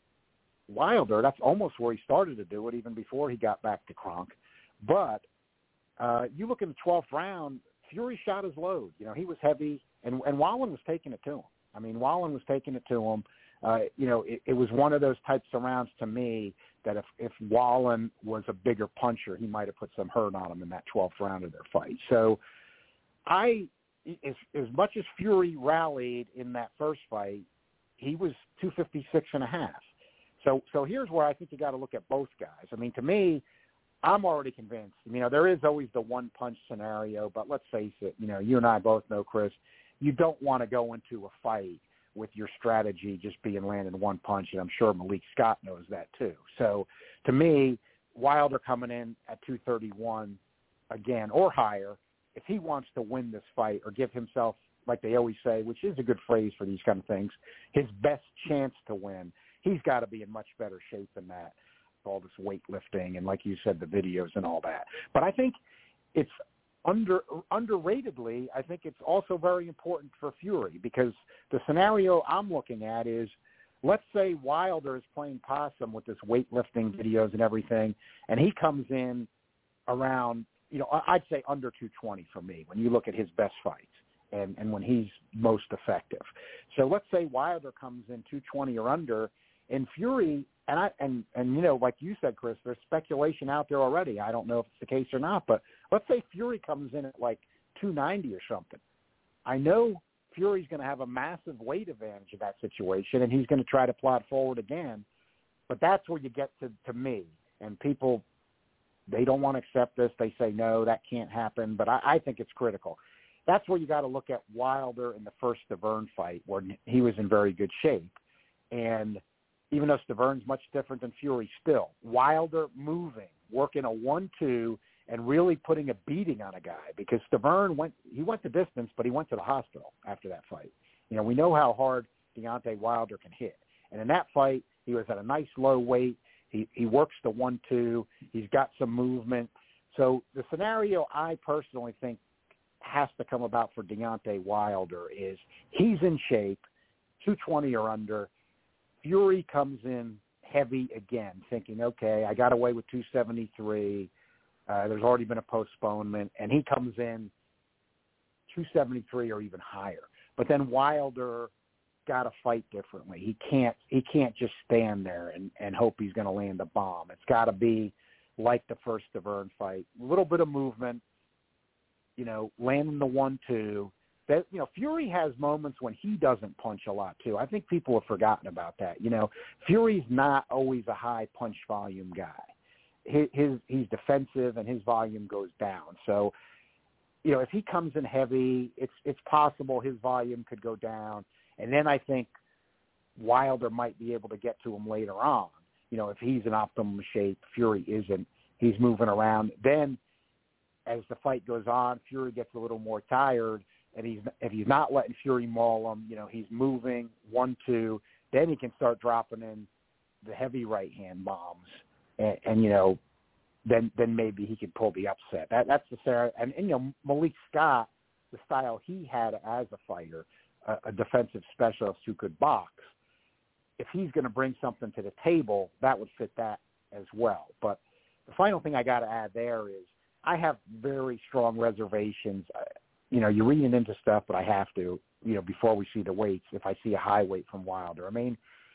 Speaker 1: Wilder. That's almost where he started to do it, even before he got back to Kronk. But uh, you look in the twelfth round. Fury shot his load. You know, he was heavy, and, and Wallin was taking it to him. I mean, Wallin was taking it to him. Uh, you know, it, it was one of those types of rounds to me that if, if Wallin was a bigger puncher, he might have put some hurt on him in that twelfth round of their fight. So I, as, as much as Fury rallied in that first fight, he was two fifty-six and a half. So, so here's where I think you got to look at both guys. I mean, to me, I'm already convinced. You know, there is always the one-punch scenario, but let's face it, you know, you and I both know, Chris, you don't want to go into a fight with your strategy just being landing one punch, and I'm sure Malik Scott knows that too. So, to me, Wilder coming in at two thirty-one again or higher, if he wants to win this fight or give himself, like they always say, which is a good phrase for these kind of things, his best chance to win, he's got to be in much better shape than that. All this weightlifting and, like you said, the videos and all that. But I think it's under underratedly, I think it's also very important for Fury, because the scenario I'm looking at is, let's say Wilder is playing possum with this weightlifting videos and everything, and he comes in around, you know, I'd say under two twenty for me when you look at his best fights and, and when he's most effective. So let's say Wilder comes in two twenty or under, and Fury, and I and, and you know, like you said, Chris, there's speculation out there already. I don't know if it's the case or not, but let's say Fury comes in at like two ninety or something. I know Fury's going to have a massive weight advantage in that situation, and he's going to try to plot forward again. But that's where you get to, to me. And people, they don't want to accept this. They say, no, that can't happen. But I, I think it's critical. That's where you got to look at Wilder in the first Stiverne fight, where he was in very good shape. And even though Stiverne's much different than Fury still, Wilder moving, working a one two, and really putting a beating on a guy, because Stiverne went, he went the distance, but he went to the hospital after that fight. You know, we know how hard Deontay Wilder can hit. And in that fight, he was at a nice low weight. He he works the one two. He's got some movement. So the scenario I personally think has to come about for Deontay Wilder is he's in shape, two twenty or under. Fury comes in heavy again, thinking, okay, I got away with two seventy-three. Uh, there's already been a postponement, and he comes in two seventy-three or even higher. But then Wilder got to fight differently. He can't he can't just stand there and, and hope he's going to land a bomb. It's got to be like the first Stiverne fight, a little bit of movement, you know, landing the one two. That, you know, Fury has moments when he doesn't punch a lot too. I think people have forgotten about that. You know, Fury's not always a high punch volume guy. His, his he's defensive and his volume goes down. So, you know, if he comes in heavy, it's it's possible his volume could go down. And then I think Wilder might be able to get to him later on. You know, if he's in optimum shape, Fury isn't. He's moving around. Then as the fight goes on, Fury gets a little more tired, and he's if he's not letting Fury maul him, you know, he's moving one two. Then he can start dropping in the heavy right hand bombs. And, and you know, then then maybe he could pull the upset. That that's the Sarah and, and you know Malik Scott, the style he had as a fighter, a, a defensive specialist who could box. If he's going to bring something to the table, that would fit that as well. But the final thing I got to add there is I have very strong reservations. Uh, you know, you're reading into stuff, but I have to. You know, before we see the weights, if I see a high weight from Wilder, I mean.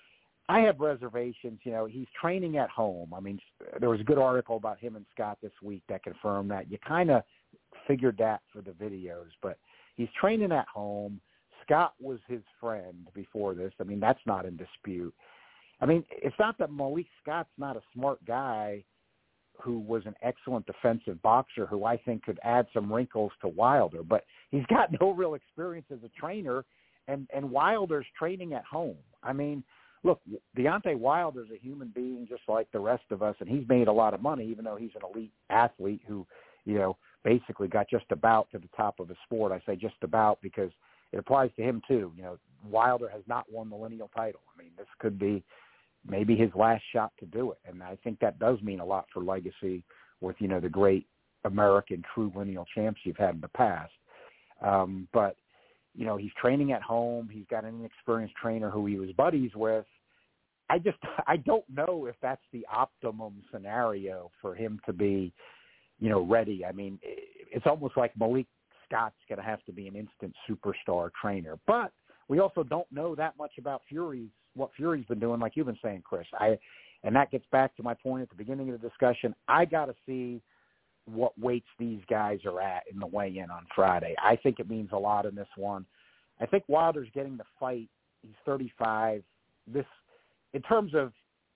Speaker 1: I have reservations. You know, he's training at home. I mean, there was a good article about him and Scott this week that confirmed that. You kind of figured that for the videos, but he's training at home. Scott was his friend before this. I mean, that's not in dispute. I mean, it's not that Malik Scott's not a smart guy who was an excellent defensive boxer who I think could add some wrinkles to Wilder, but he's got no real experience as a trainer, and, and Wilder's training at home. I mean, look, Deontay Wilder's a human being just like the rest of us, and he's made a lot of money, even though he's an elite athlete who, you know, basically got just about to the top of the sport. I say just about because it applies to him too. You know, Wilder has not won the lineal title. I mean, this could be maybe his last shot to do it, and I think that does mean a lot for legacy with, you know, the great American true lineal champs you've had in the past. Um, but, you know, he's training at home. He's got an inexperienced trainer who he was buddies with. I just I don't know if that's the optimum scenario for him to be, you know, ready. I mean, it's almost like Malik Scott's going to have to be an instant superstar trainer. But we also don't know that much about Fury's, what Fury's been doing, like you've been saying, Chris. I, and that gets back to my point at the beginning of the discussion. I got to see what weights these guys are at in the weigh-in on Friday. I think it means a lot in this one. I think Wilder's getting the fight. He's thirty-five. This, in terms of,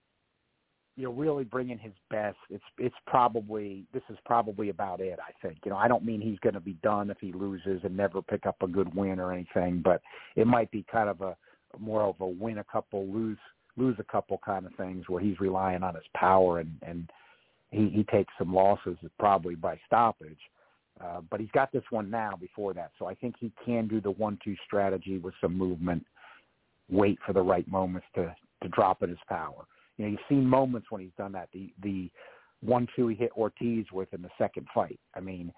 Speaker 1: you know, really bringing his best, it's it's probably, this is probably about it, I think. You know, I don't mean he's going to be done if he loses and never pick up a good win or anything, but it might be kind of a more of a win a couple, lose lose a couple kind of things where he's relying on his power and, and he, he takes some losses probably by stoppage. Uh, but he's got this one now before that, so I think he can do the one two strategy with some movement, wait for the right moments to, to drop in his power. You know, you've seen moments when he's done that. The the one two he hit Ortiz with in the second fight. I mean,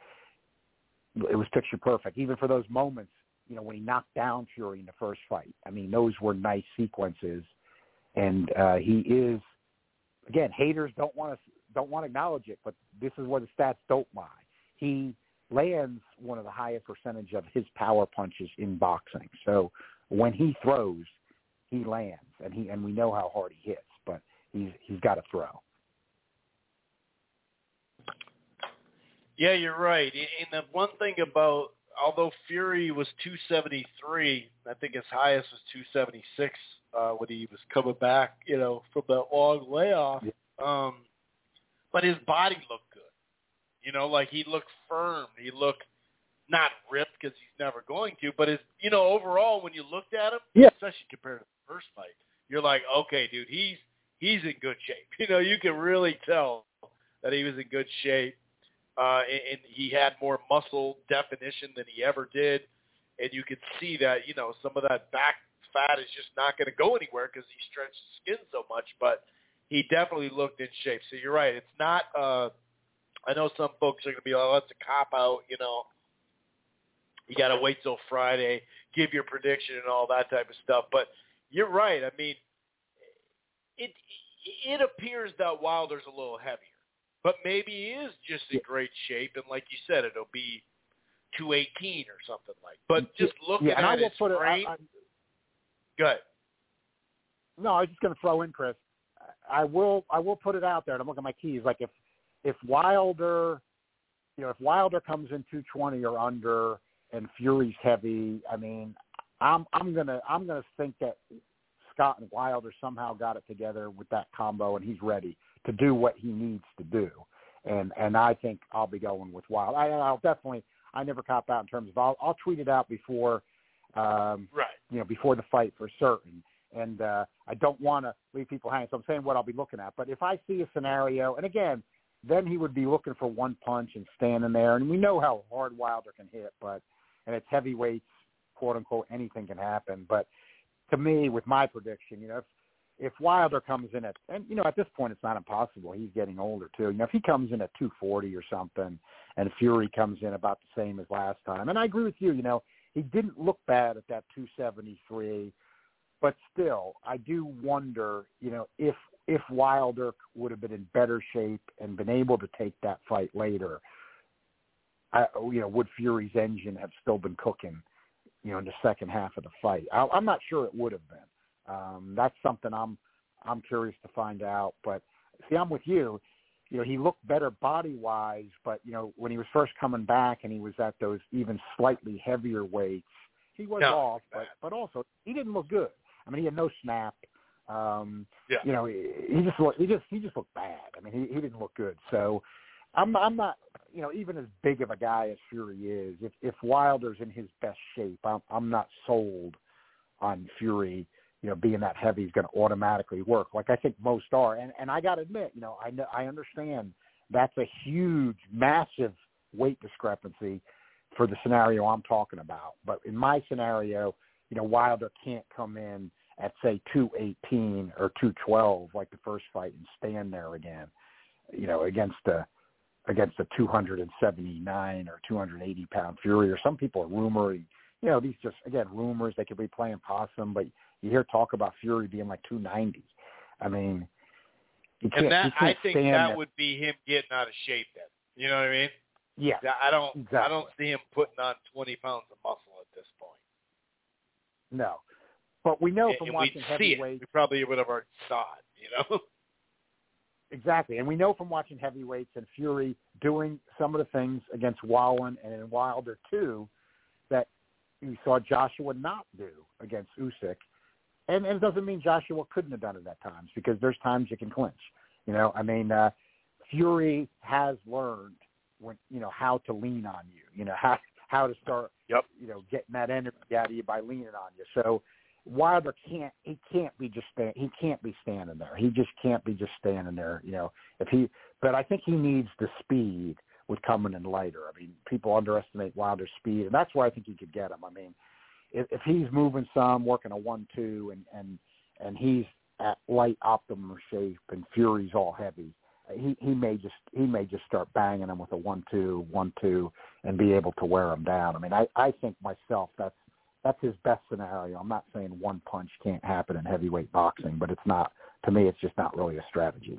Speaker 1: it was picture perfect. Even for those moments, you know, when he knocked down Fury in the first fight. I mean, those were nice sequences. And uh, he is, again, haters don't want to don't want to acknowledge it, but this is where the stats don't lie. He lands one of the highest percentage of his power punches in boxing. So when he throws, he lands, and he and we know how hard he hits, but he's he's got to throw.
Speaker 3: Yeah, you're right. And the one thing about, although Fury was two seventy-three, I think his highest was two seventy-six uh, when he was coming back, you know, from that long layoff. Um, but his body looked good. You know, like he looked firm. He looked not ripped because he's never going to, but his, you know, overall when you looked at him,
Speaker 1: yeah.
Speaker 3: especially compared to the first fight, you're like, okay, dude, he's he's in good shape. You know, you can really tell that he was in good shape. Uh, and, and he had more muscle definition than he ever did. And you could see that, you know, some of that back fat is just not going to go anywhere because he stretched his skin so much. But he definitely looked in shape. So you're right. It's not uh, – I know some folks are going to be like, oh, that's a cop-out, you know. You got to wait till Friday, give your prediction and all that type of stuff. But you're right. I mean, it it appears that Wilder's a little heavier. But maybe he is just in great shape, and like you said, it'll be two eighteen or something like that. But just looking
Speaker 1: yeah,
Speaker 3: at his frame, go ahead.
Speaker 1: No, I was just going to throw in, Chris. I will I will put it out there, and I'm looking at my keys. Like if if Wilder, you know, if Wilder comes in two twenty or under, and Fury's heavy, I mean, I'm I'm gonna I'm gonna think that Scott and Wilder somehow got it together with that combo, and he's ready to do what he needs to do. And and I think I'll be going with Wilder. I, I'll definitely, I never cop out in terms of, I'll, I'll tweet it out before, um,
Speaker 3: right.
Speaker 1: you know, before the fight for certain. And uh, I don't want to leave people hanging. So I'm saying what I'll be looking at. But if I see a scenario, and again, then he would be looking for one punch and standing there. And we know how hard Wilder can hit, but, and it's heavyweights, quote unquote, anything can happen. But to me, with my prediction, you know, if, If Wilder comes in at, and, you know, at this point it's not impossible. He's getting older, too. You know, if he comes in at two forty or something and Fury comes in about the same as last time, and I agree with you, you know, he didn't look bad at that two seventy-three, but still, I do wonder, you know, if if Wilder would have been in better shape and been able to take that fight later, I, you know, would Fury's engine have still been cooking, you know, in the second half of the fight? I, I'm not sure it would have been. Um, that's something I'm I'm curious to find out. But see, I'm with you. You know, he looked better body-wise, but, you know, when he was first coming back and he was at those even slightly heavier weights, he was
Speaker 3: no,
Speaker 1: off, but, but also he didn't look good. I mean, he had no snap. Um,
Speaker 3: yeah.
Speaker 1: You know, he, he just looked, he just he just looked bad. I mean, he, he didn't look good. So I'm I'm not, you know, even as big of a guy as Fury is, if if Wilder's in his best shape, I'm I'm not sold on Fury, you know, being that heavy is going to automatically work, like I think most are. And and I got to admit, you know, I know I understand that's a huge, massive weight discrepancy for the scenario I'm talking about. But in my scenario, you know, Wilder can't come in at say two eighteen or two twelve like the first fight and stand there again, you know, against a against a two seventy-nine or two eighty pound Fury. Or some people are rumoring, you know, these just, again, rumors. They could be playing possum, but you hear talk about Fury being like two ninety. I mean, you can't,
Speaker 3: and that,
Speaker 1: you can't
Speaker 3: I think
Speaker 1: stand
Speaker 3: that
Speaker 1: that
Speaker 3: would be him getting out of shape then. You know what I mean?
Speaker 1: Yeah.
Speaker 3: I don't
Speaker 1: exactly.
Speaker 3: I don't see him putting on twenty pounds of muscle at this point.
Speaker 1: No. But we know
Speaker 3: and,
Speaker 1: from
Speaker 3: and
Speaker 1: watching
Speaker 3: we'd
Speaker 1: heavyweights.
Speaker 3: See it. We probably would have already saw it, you know?
Speaker 1: Exactly. And we know from watching heavyweights and Fury doing some of the things against Wallen and in Wilder too that we saw Joshua not do against Usyk. And, and it doesn't mean Joshua couldn't have done it at times, because there's times you can clinch. You know, I mean, uh, Fury has learned when, you know, how to lean on you, you know, how, how to start,
Speaker 3: yep.
Speaker 1: you know, getting that energy out of you by leaning on you. So Wilder can't, he can't be just, stand, he can't be standing there. He just can't be just standing there, you know, if he, but I think he needs the speed with coming in lighter. I mean, people underestimate Wilder's speed, and that's where I think he could get him. I mean, if, if he's moving some, working a one, two, and, and, and he's at light optimum shape and Fury's all heavy, he, he may just, he may just start banging him with a one, two, one, two, and be able to wear him down. I mean, I, I think myself, that's, that's his best scenario. I'm not saying one punch can't happen in heavyweight boxing, but it's not, to me, it's just not really a strategy.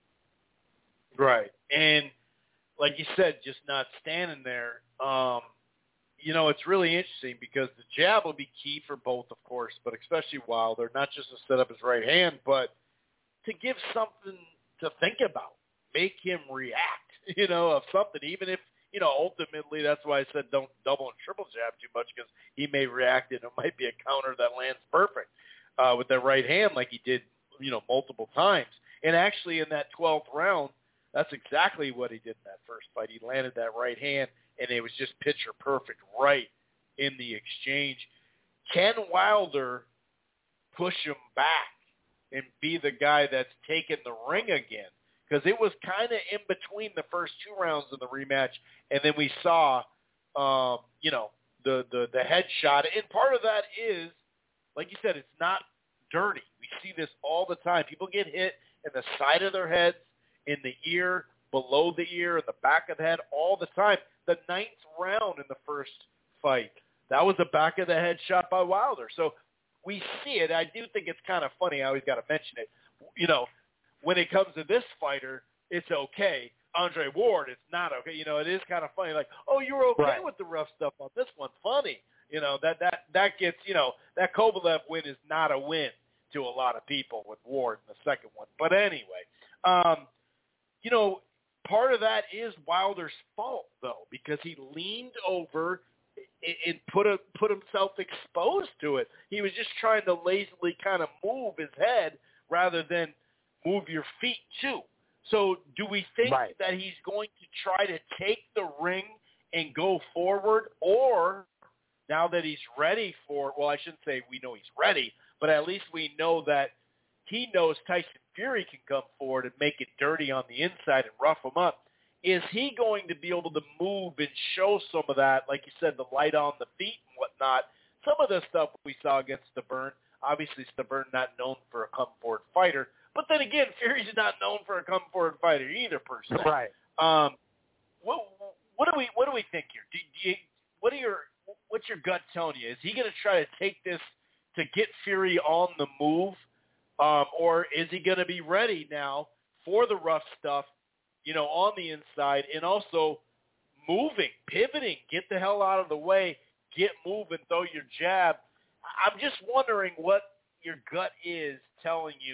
Speaker 3: Right. And like you said, just not standing there. Um, you know, it's really interesting because the jab will be key for both, of course, but especially Wilder, not just to set up his right hand, but to give something to think about, make him react, you know, of something, even if, you know, ultimately that's why I said don't double and triple jab too much, because he may react and it might be a counter that lands perfect uh, with that right hand like he did, you know, multiple times. And actually in that twelfth round, that's exactly what he did in that first fight. He landed that right hand, and it was just picture perfect right in the exchange. Can Wilder push him back and be the guy that's taken the ring again? Because it was kind of in between the first two rounds of the rematch, and then we saw, um, you know, the, the, the headshot. And part of that is, like you said, it's not dirty. We see this all the time. People get hit in the side of their heads, in the ear, below the ear, in the back of the head, all the time. The ninth round in the first fight, that was a back of the head shot by Wilder. So we see it. I do think it's kind of funny. I always got to mention it. You know, when it comes to this fighter, it's okay. Andre Ward, it's not okay. You know, it is kind of funny. Like, oh, you were okay
Speaker 1: right.
Speaker 3: with the rough stuff on this one. Funny. You know, that, that, that gets, you know, that Kovalev win is not a win to a lot of people with Ward in the second one. But anyway, um, you know, part of that is Wilder's fault, though, because he leaned over and put a, put himself exposed to it. He was just trying to lazily kind of move his head rather than move your feet too. So do we think
Speaker 1: right.
Speaker 3: that he's going to try to take the ring and go forward, or now that he's ready for, well, I shouldn't say we know he's ready, but at least we know that he knows Tyson Fury can come forward and make it dirty on the inside and rough him up. Is he going to be able to move and show some of that, like you said, the light on the feet and whatnot? Some of the stuff we saw against Stabern, obviously Stabern not known for a come-forward fighter, but then again, Fury's not known for a come-forward fighter either, per se.
Speaker 1: Right.
Speaker 3: Um, what, what do we what do we think here? Do, do you, what are your what's your gut telling you? Is he going to try to take this to get Fury on the move? Um, or is he going to be ready now for the rough stuff, you know, on the inside, and also moving, pivoting, get the hell out of the way, get moving, throw your jab? I'm just wondering what your gut is telling you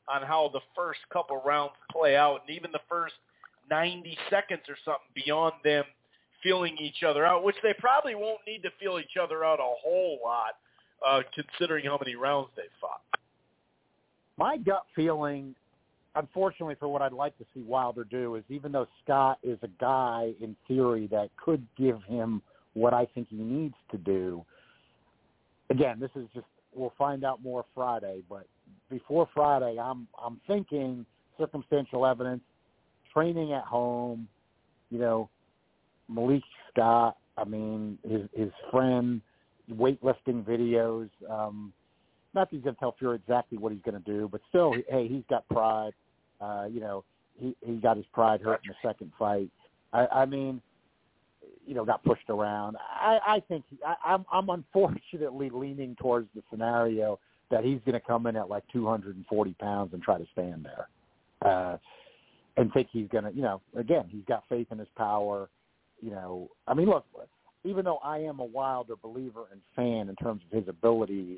Speaker 3: on how the first couple rounds play out, and even the first ninety seconds or something beyond them feeling each other out, which they probably won't need to feel each other out a whole lot, uh, considering how many rounds they've fought.
Speaker 1: My gut feeling, unfortunately for what I'd like to see Wilder do, is even though Scott is a guy in theory that could give him what I think he needs to do, again, this is just, we'll find out more Friday, but before Friday, I'm I'm thinking circumstantial evidence, training at home, you know, Malik Scott, I mean, his his friend, weightlifting videos. Um, not that he's going to tell Fury exactly what he's going to do, but still, hey, he's got pride. Uh, you know, he, he got his pride hurt in the second fight. I, I mean, you know, got pushed around. I, I think he, I, I'm, I'm unfortunately leaning towards the scenario that he's going to come in at like two hundred forty pounds and try to stand there. Uh, and think he's going to, you know, again, he's got faith in his power. You know, I mean, look, even though I am a Wilder believer and fan in terms of his abilities,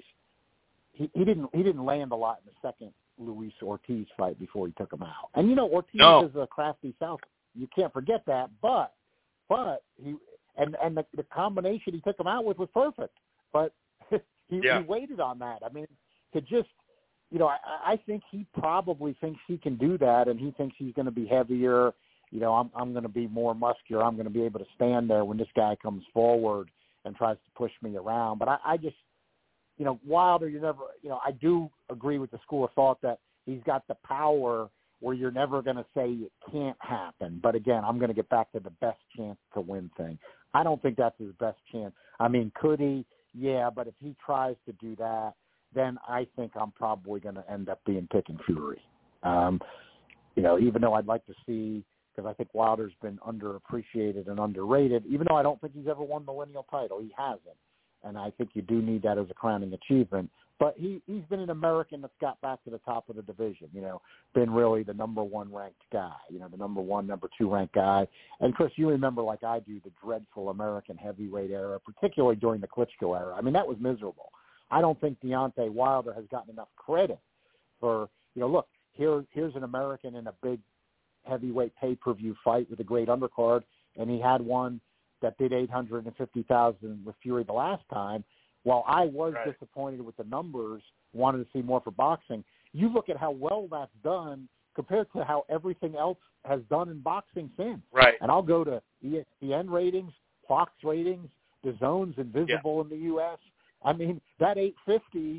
Speaker 1: he, he didn't he didn't land a lot in the second Luis Ortiz fight before he took him out. And, you know, Ortiz no. is a crafty South. You can't forget that. But, but he, and, and the, the combination he took him out with was perfect. But he,
Speaker 3: yeah.
Speaker 1: he waited on that. I mean, to just, you know, I, I think he probably thinks he can do that, and he thinks he's going to be heavier. You know, I'm I'm going to be more muscular. I'm going to be able to stand there when this guy comes forward and tries to push me around. But I, I just, you know, Wilder, you never, you know, I do agree with the school of thought that he's got the power where you're never going to say it can't happen. But again, I'm going to get back to the best chance to win thing. I don't think that's his best chance. I mean, could he? Yeah, but if he tries to do that, then I think I'm probably going to end up being picking Fury. Um, you know, even though I'd like to see, because I think Wilder's been underappreciated and underrated, even though I don't think he's ever won the lineal title. He hasn't. And I think you do need that as a crowning achievement. But he, he's been an American that's got back to the top of the division, you know, been really the number one ranked guy, you know, the number one, number two ranked guy. And, Chris, you remember like I do the dreadful American heavyweight era, particularly during the Klitschko era. I mean, that was miserable. I don't think Deontay Wilder has gotten enough credit for, you know, look, here, here's an American in a big heavyweight pay-per-view fight with a great undercard, and he had one that did eight hundred fifty thousand with Fury the last time. While I was
Speaker 3: right.
Speaker 1: disappointed with the numbers, wanted to see more for boxing, you look at how well that's done compared to how everything else has done in boxing since.
Speaker 3: Right.
Speaker 1: And I'll go to E S P N ratings, Fox ratings, the zone's invisible
Speaker 3: yeah.
Speaker 1: in the U S. I mean, that eight fifty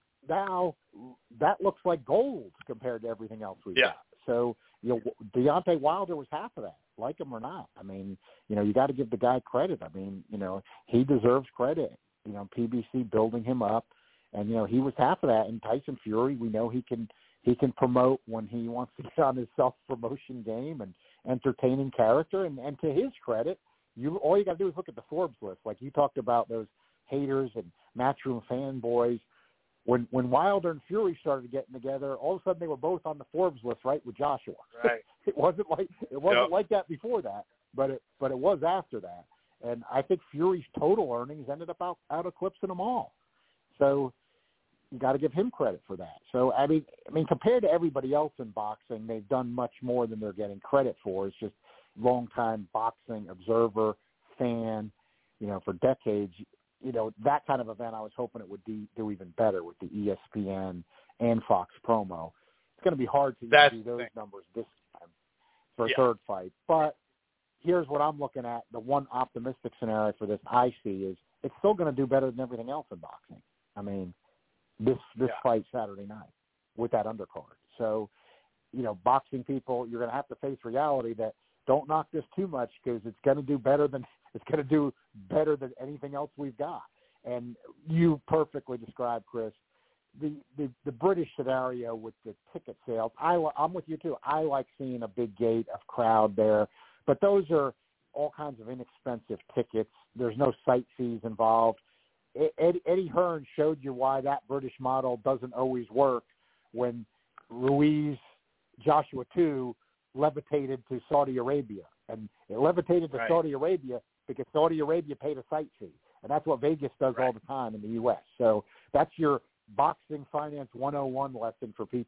Speaker 1: now, that looks like gold compared to everything else we've
Speaker 3: yeah.
Speaker 1: got. So, you know, Deontay Wilder was half of that, like him or not. I mean, you know, you got to give the guy credit. I mean, you know, he deserves credit. You know, P B C building him up, and, you know, he was half of that. And Tyson Fury, we know he can he can promote when he wants to get on his self-promotion game and entertaining character. And, and to his credit, you all you got to do is look at the Forbes list. Like you talked about those haters and Matchroom fanboys. When when Wilder and Fury started getting together, all of a sudden they were both on the Forbes list, right, with Joshua.
Speaker 3: Right.
Speaker 1: it wasn't like it wasn't
Speaker 3: yep.
Speaker 1: like that before that, but it but it was after that. And I think Fury's total earnings ended up out, out eclipsing them all. So you got to give him credit for that. So I mean, I mean, compared to everybody else in boxing, they've done much more than they're getting credit for. It's just longtime boxing observer, fan, you know, for decades. You know, that kind of event, I was hoping it would do, do even better with the E S P N and Fox promo. It's going to be hard to
Speaker 3: That's
Speaker 1: do those
Speaker 3: thing.
Speaker 1: numbers this time for a
Speaker 3: yeah.
Speaker 1: third fight. But here's what I'm looking at. The one optimistic scenario for this I see is it's still going to do better than everything else in boxing. I mean, this this
Speaker 3: yeah.
Speaker 1: fight Saturday night with that undercard. So, you know, boxing people, you're going to have to face reality that don't knock this too much because it's going to do better than it's going to do better than anything else we've got. And you perfectly described, Chris, the, the, the British scenario with the ticket sales. I, I'm with you, too. I like seeing a big gate of crowd there. But those are all kinds of inexpensive tickets. There's no site fees involved. Eddie, Eddie Hearn showed you why that British model doesn't always work when Ruiz, Joshua two, levitated to Saudi Arabia. And it levitated to
Speaker 3: right.
Speaker 1: Saudi Arabia because Saudi Arabia paid a site fee. And that's what Vegas does
Speaker 3: right.
Speaker 1: all the time in the U S. So that's your boxing finance one oh one lesson for people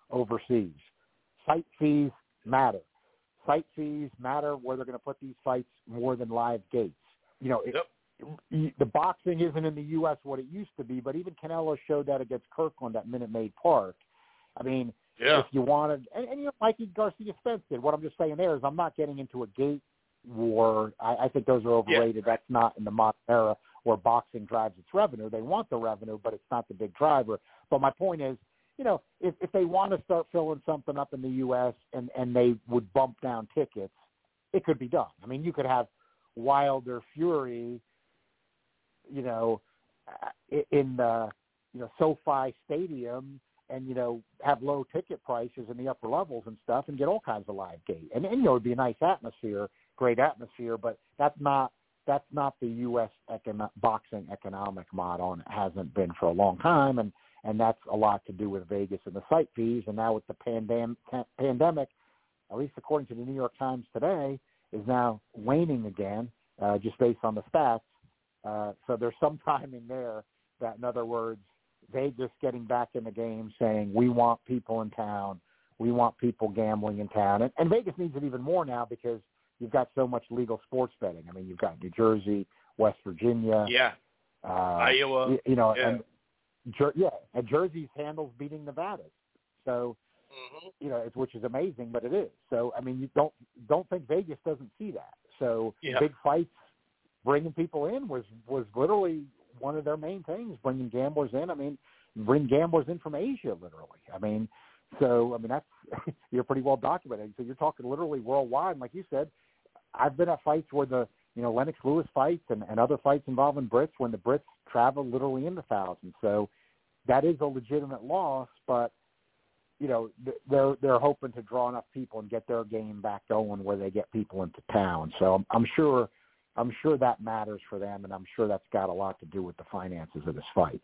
Speaker 1: overseas. Site fees matter. Site fees matter where they're going to put these fights more than live gates. You know,
Speaker 3: Yep.
Speaker 1: it, the boxing isn't in the U S what it used to be, but even Canelo showed that against Kirkland at Minute Maid Park. I mean,
Speaker 3: Yeah.
Speaker 1: if you wanted, and, and you know, Mikey Garcia Spence did. What I'm just saying there is I'm not getting into a gate war. I, I think those are overrated.
Speaker 3: Yeah.
Speaker 1: That's not in the modern era where boxing drives its revenue. They want the revenue, but it's not the big driver. But my point is, you know, if, if they want to start filling something up in the U S and, and they would bump down tickets, it could be done. I mean, you could have Wilder Fury, you know, in the, you know, SoFi Stadium and, you know, have low ticket prices in the upper levels and stuff and get all kinds of live gate. And, and you know, it'd be a nice atmosphere, great atmosphere, but that's not, that's not the U S econo- boxing economic model, and it hasn't been for a long time. And, and that's a lot to do with Vegas and the site fees. And now with the pandem- pandemic, at least according to the New York Times today, is now waning again, uh, just based on the stats. Uh, so there's some timing there that, in other words, Vegas getting back in the game, saying we want people in town, we want people gambling in town. And, and Vegas needs it even more now because you've got so much legal sports betting. I mean, you've got New Jersey, West Virginia,
Speaker 3: Yeah.
Speaker 1: uh,
Speaker 3: Iowa.
Speaker 1: You, you know,
Speaker 3: Yeah.
Speaker 1: and Jer- yeah, and Jersey's handles beating Nevada. So,
Speaker 3: Mm-hmm.
Speaker 1: you know, it's, which is amazing, but it is. So, I mean, you don't don't think Vegas doesn't see that. So,
Speaker 3: Yeah.
Speaker 1: big fights, bringing people in was was literally one of their main things, bringing gamblers in. I mean, bring gamblers in from Asia, literally. I mean, so, I mean, that's, you're pretty well documented. So you're talking literally worldwide. And like you said, I've been at fights where the, you know, Lennox Lewis fights and, and other fights involving Brits when the Brits travel literally in the thousands. So that is a legitimate loss, but, you know, they're, they're hoping to draw enough people and get their game back going where they get people into town. So I'm, I'm sure, I'm sure that matters for them, and I'm sure that's got a lot to do with the finances of this fight.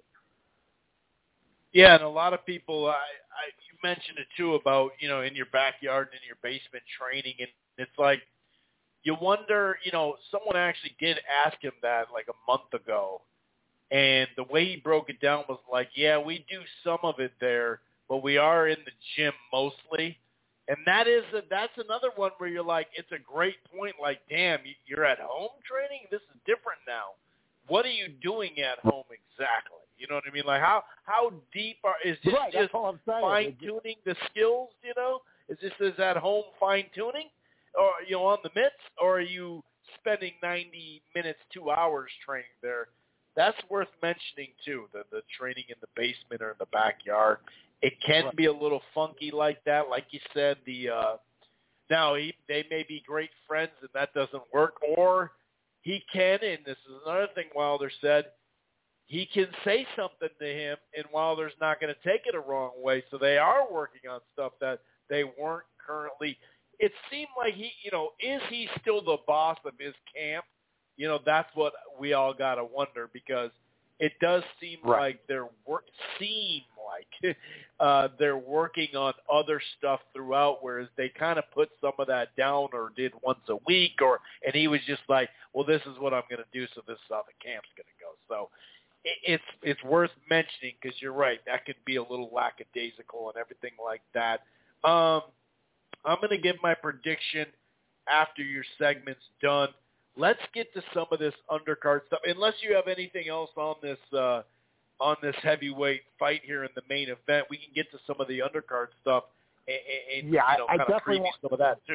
Speaker 3: Yeah, and a lot of people, I, I you mentioned it too about, you know, in your backyard and in your basement training, and it's like you wonder, you know, someone actually did ask him that like a month ago, and the way he broke it down was like, yeah, we do some of it there, but we are in the gym mostly. And that is a, that's another one where you're like, it's a great point. Like, damn, you're at home training? This is different now. What are you doing at home exactly? You know what I mean? Like, how how deep are is this
Speaker 1: right,
Speaker 3: just
Speaker 1: fine
Speaker 3: tuning the skills? You know, is this is at home fine tuning, or you know, on the mitts, or are you spending ninety minutes, two hours training there? That's worth mentioning too. The the training in the basement or in the backyard. It can
Speaker 1: right.
Speaker 3: be a little funky like that. Like you said, the uh, now he, they may be great friends and that doesn't work, or he can, and this is another thing Wilder said, he can say something to him, and Wilder's not going to take it a wrong way. So they are working on stuff that they weren't currently. It seemed like he, you know, is he still the boss of his camp? You know, that's what we all got to wonder, because it does seem
Speaker 1: right.
Speaker 3: like they're work seem like uh, they're working on other stuff throughout, whereas they kind of put some of that down or did once a week, or and he was just like, well, this is what I'm going to do, so this is how the camp's going to go. So it, it's it's worth mentioning, because you're right, that could be a little lackadaisical and everything like that. Um, I'm going to give my prediction after your segment's done. Let's get to some of this undercard stuff. Unless you have anything else on this uh, on this heavyweight fight here in the main event, we can get to some of the undercard stuff and, and
Speaker 1: yeah,
Speaker 3: you know,
Speaker 1: I, I
Speaker 3: kind of
Speaker 1: definitely
Speaker 3: preview
Speaker 1: want,
Speaker 3: some of that too.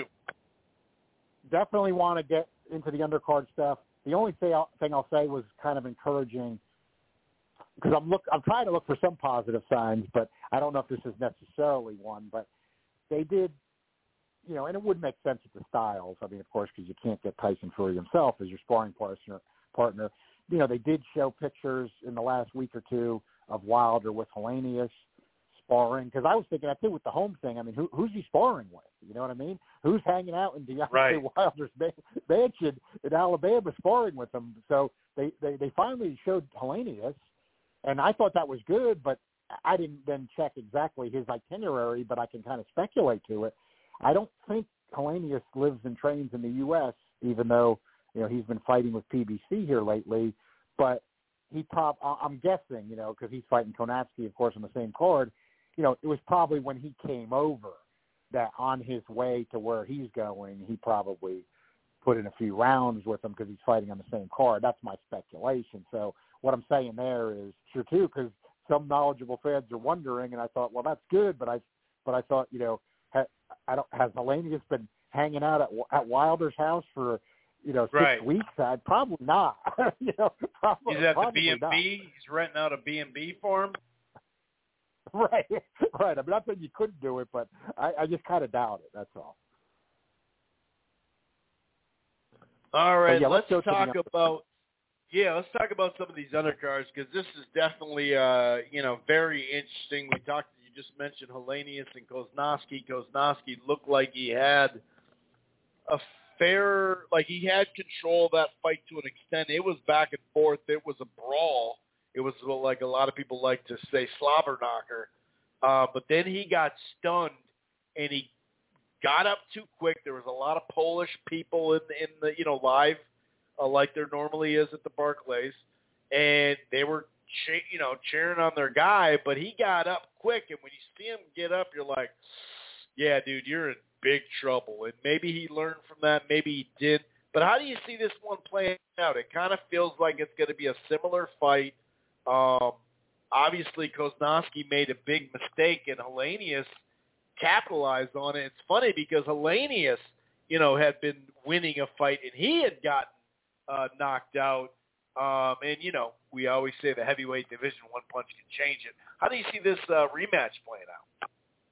Speaker 1: Definitely want to get into the undercard stuff. The only thing I'll, thing I'll say was kind of encouraging, because I'm look I'm trying to look for some positive signs, but I don't know if this is necessarily one. But they did. You know, and it would make sense with the styles. I mean, of course, because you can't get Tyson Fury himself as your sparring partner. Partner, you know, they did show pictures in the last week or two of Wilder with Helenius sparring. Because I was thinking, I think with the home thing, I mean, who, who's he sparring with? You know what I mean? Who's hanging out in Deontay
Speaker 3: right.
Speaker 1: Wilder's mansion in Alabama sparring with him? So they, they, they finally showed Helenius, and I thought that was good, but I didn't then check exactly his itinerary, but I can kind of speculate to it. I don't think Helenius lives and trains in the U S, even though, you know, he's been fighting with P B C here lately. But he top, I'm guessing, you know, because he's fighting Konatsky, of course, on the same card. you know, it was probably when he came over that on his way to where he's going, he probably put in a few rounds with him because he's fighting on the same card. That's my speculation. So what I'm saying there is true too, because some knowledgeable fans are wondering, and I thought, well, that's good, but I, but I thought, you know, ha, I don't has Helenius been hanging out at at Wilder's house for, you know, six
Speaker 3: right.
Speaker 1: weeks? I'd probably not. you know, probably,
Speaker 3: he's at
Speaker 1: probably
Speaker 3: the B and B.
Speaker 1: not.
Speaker 3: He's renting out a B and B for him.
Speaker 1: Right, right. I mean, not that you couldn't do it, but I, I just kind of doubt it. That's all.
Speaker 3: All right,
Speaker 1: yeah,
Speaker 3: let's,
Speaker 1: let's
Speaker 3: talk
Speaker 1: the
Speaker 3: about yeah, let's talk about some of these undercards because this is definitely uh, you know very interesting. We talked. You just mentioned Helenius and Koznowski. Koznowski looked like he had a fair, like he had control of that fight to an extent. It was back and forth. It was a brawl. It was like a lot of people like to say slobber knocker. Uh, but then he got stunned and he got up too quick. There was a lot of Polish people in the, in the you know, live uh, like there normally is at the Barclays. And they were, che- you know, cheering on their guy, but he got up quick. And when you see him get up, you're like, yeah, dude, you're in big trouble. And maybe he learned from that. Maybe he did. But how do you see this one playing out? It kind of feels like it's going to be a similar fight. Um, obviously, Koznowski made a big mistake, and Helenius capitalized on it. It's funny because Helenius, you know, had been winning a fight, and he had gotten uh, knocked out. Um, and, you know, we always say the heavyweight division, one punch can change it. How do you see this uh, rematch playing out?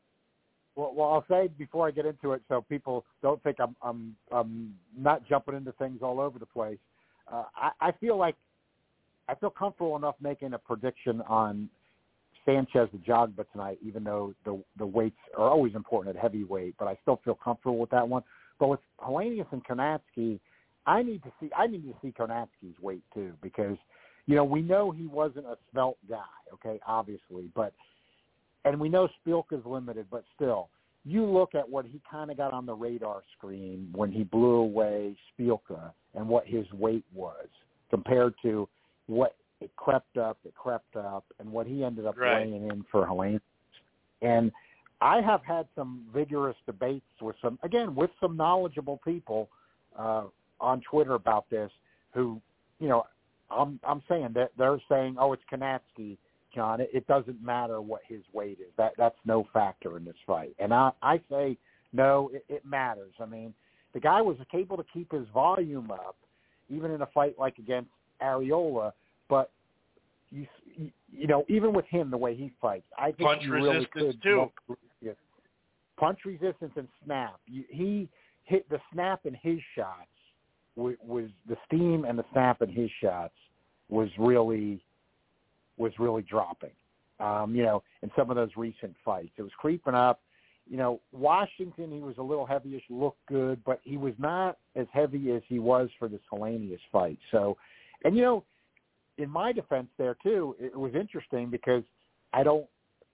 Speaker 1: Well, well, I'll say before I get into it, so people don't think I'm I'm, I'm not jumping into things all over the place. Uh, I, I feel like I feel comfortable enough making a prediction on Sanchez Ajagba tonight, even though the the weights are always important at heavyweight, but I still feel comfortable with that one. But with Helenius and Kownacki, I need to see I need to see Kownacki's weight too, because you know we know he wasn't a svelte guy, okay, obviously, but and we know Spielka's limited, but still, you look at what he kind of got on the radar screen when he blew away Spielka and what his weight was compared to what it crept up, it crept up, and what he ended up
Speaker 3: right.
Speaker 1: weighing in for Helenius. And I have had some vigorous debates with some, again, with some knowledgeable people uh, on Twitter about this who, you know, I'm I'm saying that they're saying, oh, it's Kownacki, John. It, it doesn't matter what his weight is. That That's no factor in this fight. And I, I say, no, it, it matters. I mean, the guy was able to keep his volume up, even in a fight like against Areola, but you you know even with him the way he fights, I think
Speaker 3: punch
Speaker 1: you really
Speaker 3: resistance
Speaker 1: could
Speaker 3: too.
Speaker 1: Yes. Punch resistance and snap. You, he hit the snap in his shots was, was the steam and the snap in his shots was really was really dropping. Um, you know, in some of those recent fights, it was creeping up. You know, Washington, he was a little heavyish, looked good, but he was not as heavy as he was for this Helenius fight. So, and you know, in my defense there too, it was interesting because I don't,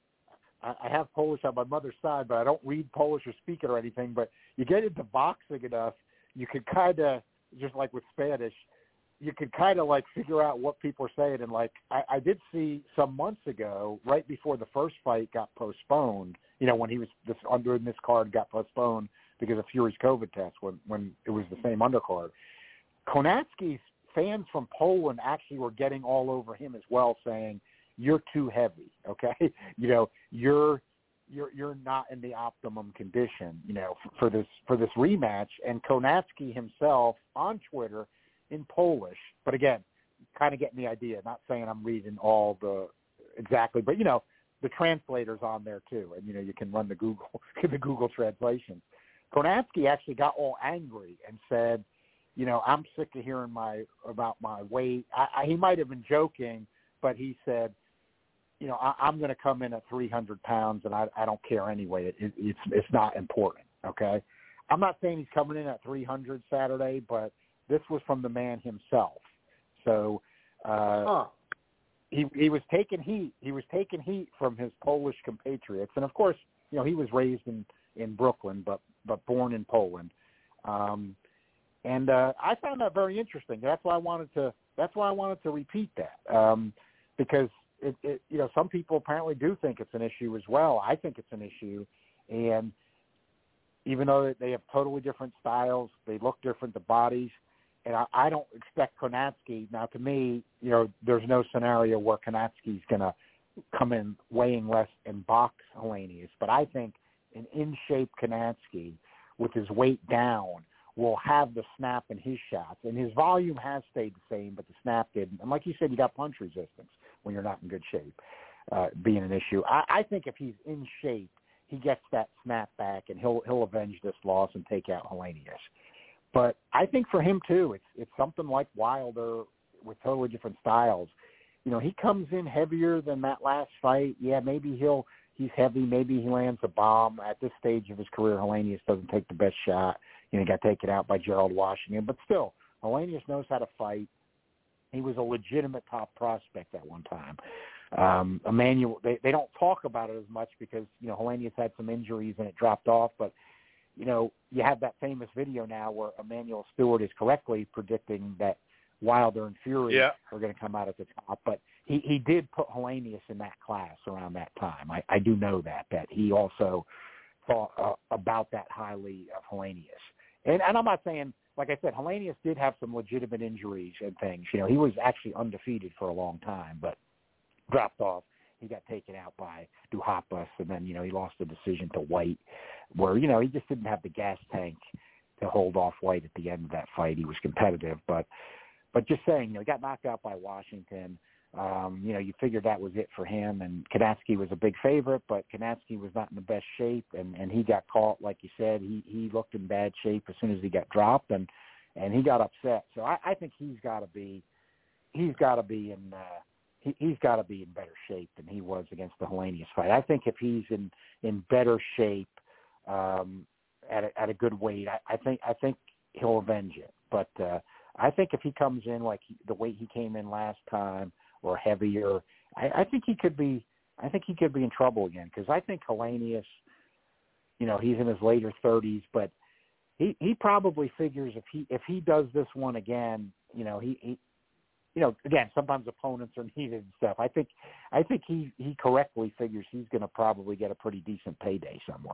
Speaker 1: I have Polish on my mother's side, but I don't read Polish or speak it or anything. But you get into boxing enough, you could kind of, just like with Spanish, you could kind of like figure out what people are saying. And like I, I did see some months ago, right before the first fight got postponed, you know, when he was this under this card got postponed because of Fury's COVID test when, when it was the same undercard. Kownacki's fans from Poland actually were getting all over him as well, saying, you're too heavy, okay? You know, you're you're you're not in the optimum condition, you know, for, for this for this rematch. And Kownacki himself on Twitter in Polish, but again, kind of getting the idea. Not saying I'm reading all the exactly, but you know, the translators on there too, and you know, you can run the Google the Google translations. Kownacki actually got all angry and said, you know, I'm sick of hearing my about my weight. I, I, he might have been joking, but he said, you know, I, I'm going to come in at three hundred pounds, and I, I don't care anyway. It, it, it's it's not important, okay? I'm not saying he's coming in at three hundred Saturday, but this was from the man himself. So uh,
Speaker 3: huh.
Speaker 1: he he was taking heat. He was taking heat from his Polish compatriots, and of course, you know, he was raised in, in Brooklyn, but but born in Poland. Um, and uh, I found that very interesting. That's why I wanted to. That's why I wanted to repeat that um, because it, it, you know, some people apparently do think it's an issue as well. I think it's an issue, and even though they have totally different styles, they look different, the bodies, and I, I don't expect Konatsky. Now, to me, you know, there's no scenario where Konatsky's going to come in weighing less and box Helenius, but I think an in-shape Konatsky with his weight down will have the snap in his shots, and his volume has stayed the same, but the snap didn't. And like you said, you got punch resistance when you're not in good shape, uh, being an issue. I, I think if he's in shape, he gets that snap back, and he'll he'll avenge this loss and take out Helenius. But I think for him too, it's it's something like Wilder with totally different styles. You know, he comes in heavier than that last fight. Yeah, maybe he'll he's heavy. Maybe he lands a bomb. At this stage of his career, Helenius doesn't take the best shot. You know, he got taken out by Gerald Washington. But still, Helenius knows how to fight. He was a legitimate top prospect at one time. Um, Emmanuel, they, they don't talk about it as much because, you know, Helenius had some injuries and it dropped off. But, you know, you have that famous video now where Emmanuel Stewart is correctly predicting that Wilder and Fury
Speaker 3: yeah.
Speaker 1: are going to come out at the top. But he, he did put Helenius in that class around that time. I, I do know that, that he also thought uh, about that highly of Helenius. And, and I'm not saying, like I said, Helenius did have some legitimate injuries and things. You know, he was actually undefeated for a long time, but dropped off. He got taken out by Duhaupas, and then, you know, he lost the decision to White, where, you know, he just didn't have the gas tank to hold off White at the end of that fight. He was competitive, but but just saying, you know, he got knocked out by Washington. Um, you know, you figured that was it for him, and Konatsky was a big favorite, but Konatsky was not in the best shape, and, and he got caught, like you said. He he looked in bad shape as soon as he got dropped, and, and he got upset. So I, I think he's got to be he's got to be in uh, he, he's got to be in better shape than he was against the Helenius fight. I think if he's in, in better shape um, at a, at a good weight, I, I think I think he'll avenge it. But uh, I think if he comes in like he, the weight he came in last time, or heavier, I, I think he could be. I think he could be in trouble again, because I think Helenius, you know, he's in his later thirties, but he, he probably figures if he if he does this one again, you know, he, he you know, again, sometimes opponents are needed and stuff. I think I think he, he correctly figures he's going to probably get a pretty decent payday somewhere.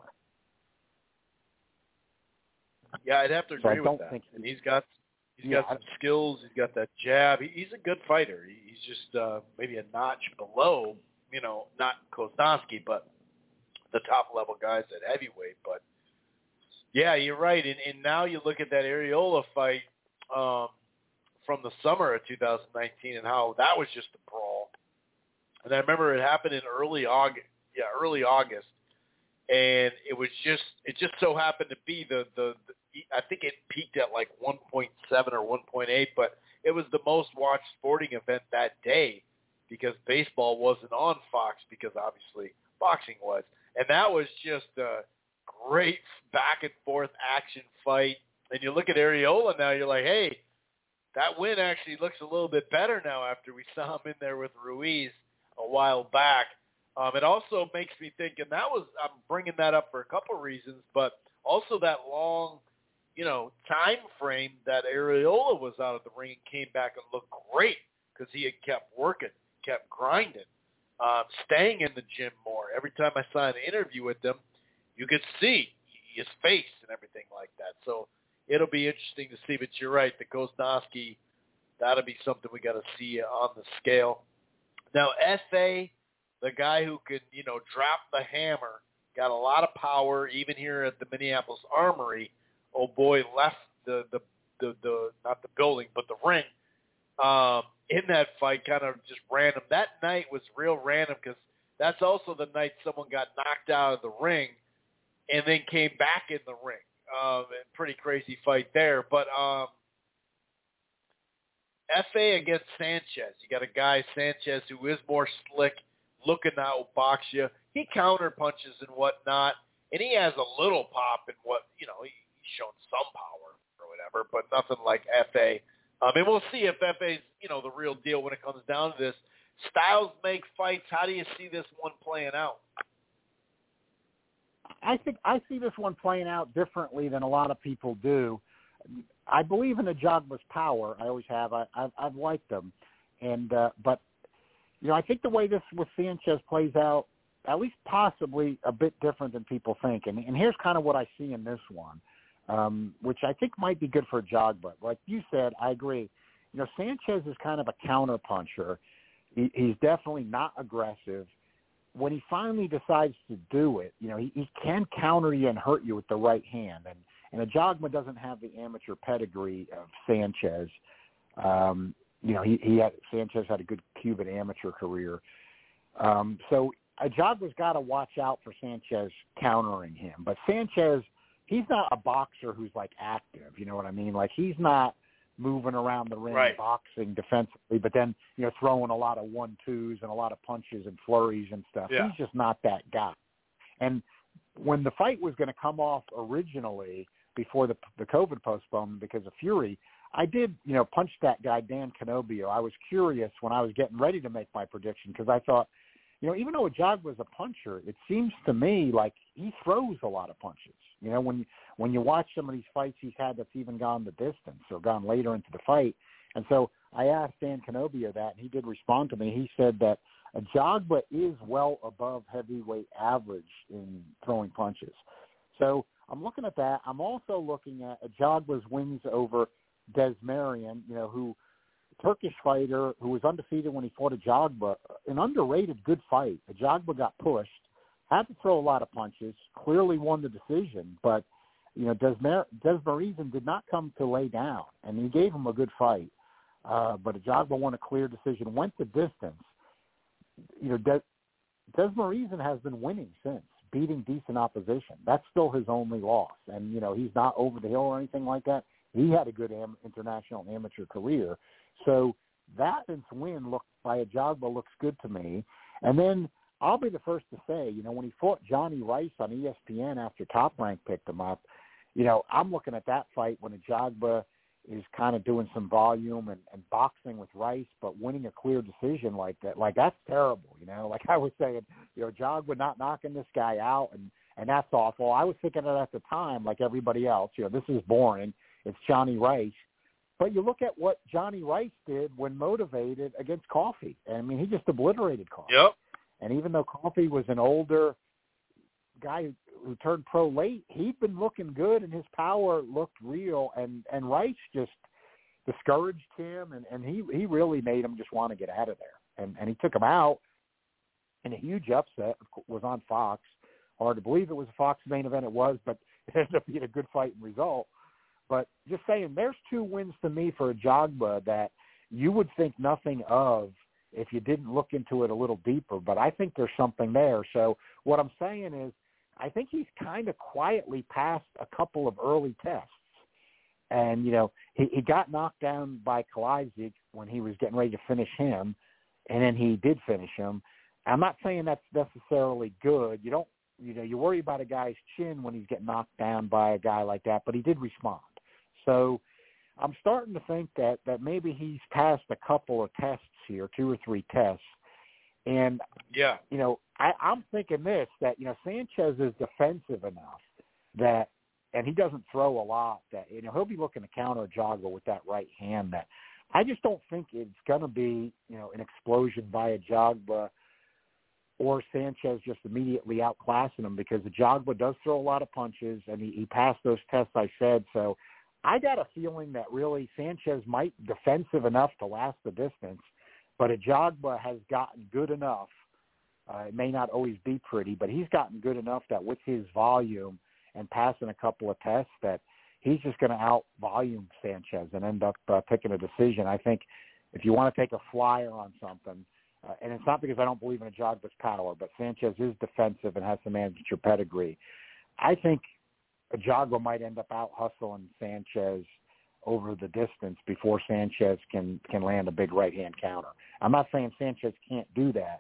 Speaker 3: Yeah, I'd have to
Speaker 1: So
Speaker 3: agree
Speaker 1: I
Speaker 3: with
Speaker 1: don't
Speaker 3: that.
Speaker 1: think
Speaker 3: And he's got he's
Speaker 1: yeah,
Speaker 3: got some skills. He's got that jab. He, he's a good fighter. He, he's just uh, maybe a notch below, you know, not Koznaski, but the top level guys at heavyweight. But yeah, you're right. And, and now you look at that Arreola fight um, from the summer of two thousand nineteen, and how that was just a brawl. And I remember it happened in early August. Yeah, early August. And it was just, it just so happened to be the, the, the, I think it peaked at like one point seven or one point eight, but it was the most watched sporting event that day because baseball wasn't on Fox, because obviously boxing was. And that was just a great back and forth action fight. And you look at Arreola now, you're like, hey, that win actually looks a little bit better now after we saw him in there with Ruiz a while back. Um, it also makes me think, and that was, I'm bringing that up for a couple of reasons, but also that long, you know, time frame that Arreola was out of the ring and came back and looked great because he had kept working, kept grinding, um, staying in the gym more. Every time I saw an interview with him, you could see his face and everything like that. So it'll be interesting to see, but you're right, the Koznaski, that'll be something we got to see on the scale. Now, F A, the guy who can, you know, drop the hammer, got a lot of power, even here at the Minneapolis Armory. Oh boy, left the the the, the not the building, but the ring um, in that fight, kind of just random. That night was real random because that's also the night someone got knocked out of the ring and then came back in the ring. Um, and pretty crazy fight there. But um, F A against Sanchez. You got a guy, Sanchez, who is more slick, looking to outbox you. He counter punches and whatnot, and he has a little pop in what, you know, he, he's shown some power or whatever, but nothing like F A. Um, and we'll see if F A's, you know, the real deal when it comes down to this. Styles make fights. How do you see this one playing out?
Speaker 1: I think I see this one playing out differently than a lot of people do. I believe in Ajagba's power. I always have. I, I've, I've liked him, and uh, but you know, I think the way this with Sanchez plays out, at least possibly a bit different than people think. And, and here's kind of what I see in this one, um, which I think might be good for Ajagba. Like you said, I agree. You know, Sanchez is kind of a counter puncher. He, he's definitely not aggressive. When he finally decides to do it, you know, he, he can counter you and hurt you with the right hand. And, and Ajagba doesn't have the amateur pedigree of Sanchez. Um, you know, he, he had, Sanchez had a good Cuban amateur career. Um, so Ajagba's got to watch out for Sanchez countering him. But Sanchez, he's not a boxer who's, like, active. You know what I mean? Like, he's not moving around the ring,
Speaker 3: right.
Speaker 1: boxing defensively, but then, you know, throwing a lot of one-twos and a lot of punches and flurries and stuff.
Speaker 3: Yeah.
Speaker 1: He's just not that guy. And when the fight was going to come off originally before the the COVID postponement because of Fury, I did, you know, punch that guy, Dan Canobio. I was curious when I was getting ready to make my prediction because I thought, you know, even though Ajagba was a puncher, it seems to me like he throws a lot of punches. You know, when when you watch some of these fights he's had that's even gone the distance or gone later into the fight. And so I asked Dan Canobio that, and he did respond to me. He said that Ajagba is well above heavyweight average in throwing punches. So I'm looking at that. I'm also looking at Ajagba's wins over Desmarian, you know, who Turkish fighter who was undefeated when he fought Ajagba, an underrated good fight. Ajagba got pushed, had to throw a lot of punches, clearly won the decision, but, you know, Desmar- Desmarizan did not come to lay down, and he gave him a good fight. Uh, but Ajagba won a clear decision, went the distance. You know, Des- Desmarizan has been winning since, beating decent opposition. That's still his only loss. And, you know, he's not over the hill or anything like that. He had a good am- international amateur career. So that win look by Ajagba looks good to me. And then I'll be the first to say, you know, when he fought Johnny Rice on E S P N after Top Rank picked him up, you know, I'm looking at that fight when Ajagba is kind of doing some volume and, and boxing with Rice, but winning a clear decision like that, like that's terrible, you know. Like I was saying, you know, Ajagba not knocking this guy out, and, and that's awful. I was thinking it at the time, like everybody else, you know, this is boring. It's Johnny Rice. But you look at what Johnny Rice did when motivated against Coffey. I mean, he just obliterated Coffey.
Speaker 3: Yep.
Speaker 1: And even though Coffey was an older guy who, who turned pro late, he'd been looking good and his power looked real. And, and Rice just discouraged him, and, and he, he really made him just want to get out of there. And, and he took him out in a huge upset. Was on Fox. Hard to believe it was a Fox main event. It was, but it ended up being a good fight and result. But just saying, there's two wins to me for Ajagba that you would think nothing of if you didn't look into it a little deeper. But I think there's something there. So what I'm saying is I think he's kind of quietly passed a couple of early tests. And, you know, he, he got knocked down by Kalajdzic when he was getting ready to finish him, and then he did finish him. I'm not saying that's necessarily good. You don't, you know, you worry about a guy's chin when he's getting knocked down by a guy like that, but he did respond. So I'm starting to think that, that maybe he's passed a couple of tests here, two or three tests. And,
Speaker 3: yeah,
Speaker 1: you know, I, I'm thinking this, that, you know, Sanchez is defensive enough that, and he doesn't throw a lot, that, you know, he'll be looking to counter Ajagba with that right hand. That I just don't think it's going to be, you know, an explosion by Ajagba or Sanchez just immediately outclassing him, because Ajagba does throw a lot of punches, and he, he passed those tests I said. So I got a feeling that really Sanchez might be defensive enough to last the distance, but Ajagba has gotten good enough. Uh, it may not always be pretty, but he's gotten good enough that with his volume and passing a couple of tests that he's just going to out-volume Sanchez and end up uh, picking a decision. I think if you want to take a flyer on something, uh, and it's not because I don't believe in Ajagba's power, but Sanchez is defensive and has some amateur pedigree, I think Ajagba might end up out-hustling Sanchez over the distance before Sanchez can, can land a big right-hand counter. I'm not saying Sanchez can't do that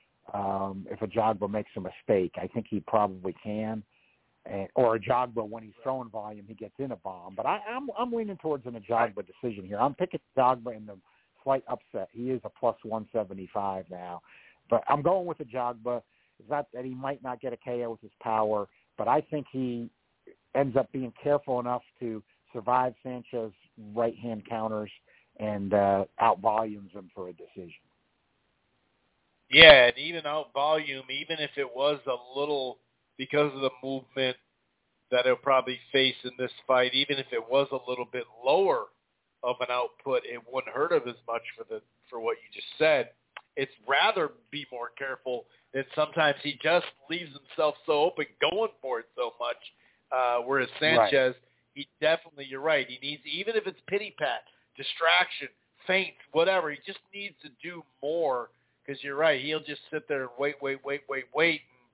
Speaker 1: um, if Ajagba makes a mistake. I think he probably can. And, or Ajagba, when he's throwing volume, he gets in a bomb. But I, I'm I'm leaning towards an Ajagba decision here. I'm picking Ajagba in the slight upset. He is a plus one seventy-five now. But I'm going with Ajagba. It's not that he might not get a K O with his power, but I think he ends up being careful enough to survive Sanchez's right-hand counters and uh, out-volumes him for a decision.
Speaker 3: Yeah, and even out volume, even if it was a little because of the movement that he'll probably face in this fight, even if it was a little bit lower of an output, it wouldn't hurt him as much for the for what you just said. It's rather be more careful than sometimes he just leaves himself so open going for it so much. Uh, whereas Sanchez, right. he definitely, you're right, he needs, even if it's pity pat, distraction, feint, whatever, he just needs to do more because you're right, he'll just sit there and wait, wait, wait, wait, wait. And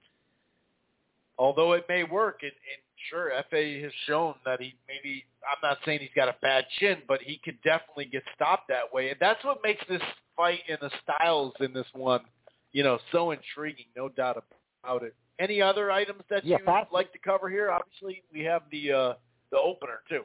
Speaker 3: although it may work, and, and sure, F A has shown that he maybe, I'm not saying he's got a bad chin, but he could definitely get stopped that way. And that's what makes this fight and the styles in this one, you know, so intriguing, no doubt about it. Any other items that
Speaker 1: yeah,
Speaker 3: you'd
Speaker 1: fast-
Speaker 3: like to cover here? Obviously, we have the uh, the opener, too.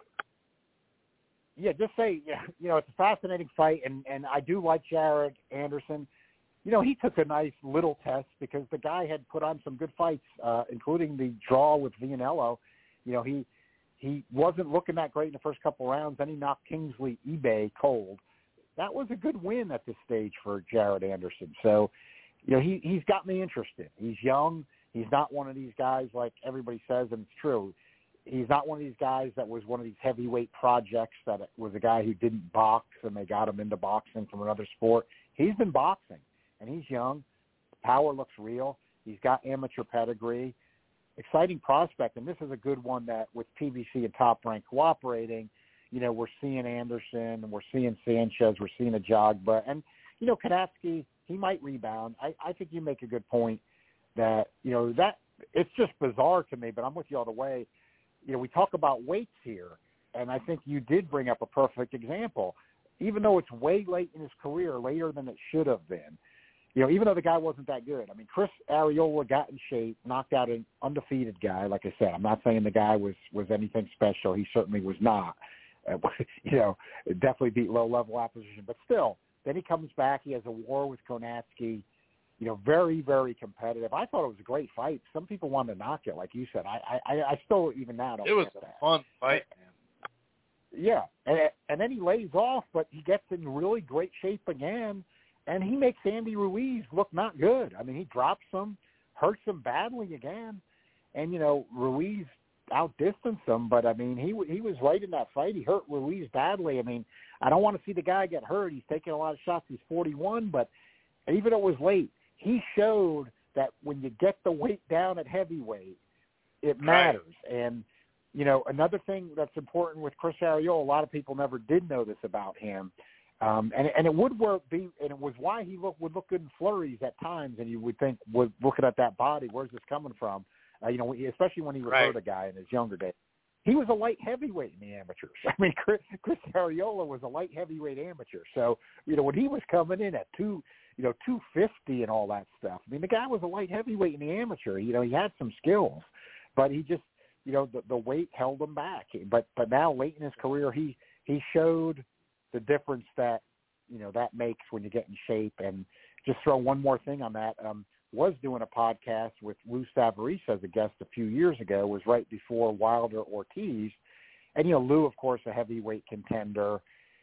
Speaker 1: Yeah, just say, you know, it's a fascinating fight, and, and I do like Jared Anderson. You know, he took a nice little test because the guy had put on some good fights, uh, including the draw with Vianello. You know, he he wasn't looking that great in the first couple rounds. Then he knocked Kingsley eBay cold. That was a good win at this stage for Jared Anderson. So, you know, he, he's got me interested. He's young. He's not one of these guys like everybody says, and it's true. He's not one of these guys that was one of these heavyweight projects that was a guy who didn't box and they got him into boxing from another sport. He's been boxing, and he's young. The power looks real. He's got amateur pedigree. Exciting prospect, and this is a good one that with P B C and Top Rank cooperating, you know, we're seeing Anderson, and we're seeing Sanchez, we're seeing Ajagba, and, you know, Kanatsky, he might rebound. I, I think you make a good point that, you know, that it's just bizarre to me, but I'm with you all the way. You know, we talk about weights here, and I think you did bring up a perfect example. Even though it's way late in his career, later than it should have been, you know, even though the guy wasn't that good. I mean, Chris Arreola got in shape, knocked out an undefeated guy. Like I said, I'm not saying the guy was, was anything special. He certainly was not. Uh, you know, definitely beat low-level opposition. But still, then he comes back. He has a war with Konatsky. You know, very, very competitive. I thought it was a great fight. Some people wanted to knock it, like you said. I, I, I still, even now, don't
Speaker 3: It was
Speaker 1: get
Speaker 3: a
Speaker 1: that.
Speaker 3: fun fight, man.
Speaker 1: Yeah, and, and then he lays off, but he gets in really great shape again, and he makes Andy Ruiz look not good. I mean, he drops him, hurts him badly again, and, you know, Ruiz outdistanced him, but, I mean, he he was right in that fight. He hurt Ruiz badly. I mean, I don't want to see the guy get hurt. He's taking a lot of shots. He's forty-one, but even though it was late, he showed that when you get the weight down at heavyweight, it matters. Right. And, you know, another thing that's important with Chris Arreola, a lot of people never did know this about him, um, and, and it would work, be, and it was why he look, would look good in flurries at times, and you would think, well, looking at that body, where's this coming from? Uh, you know, especially when he would
Speaker 3: right.
Speaker 1: hurt a guy in his younger days. He was a light heavyweight in the amateurs. I mean, Chris, Chris Arreola was a light heavyweight amateur. So, you know, when he was coming in at two, you know, two fifty and all that stuff, I mean, the guy was a light heavyweight in the amateur. You know, he had some skills, but he just, you know, the, the weight held him back. But but now, late in his career, he he showed the difference that, you know, that makes when you get in shape. And just throw one more thing on that. Um, was doing a podcast with Lou Savarese as a guest a few years ago, was right before Wilder Ortiz. And, you know, Lou, of course, a heavyweight contender.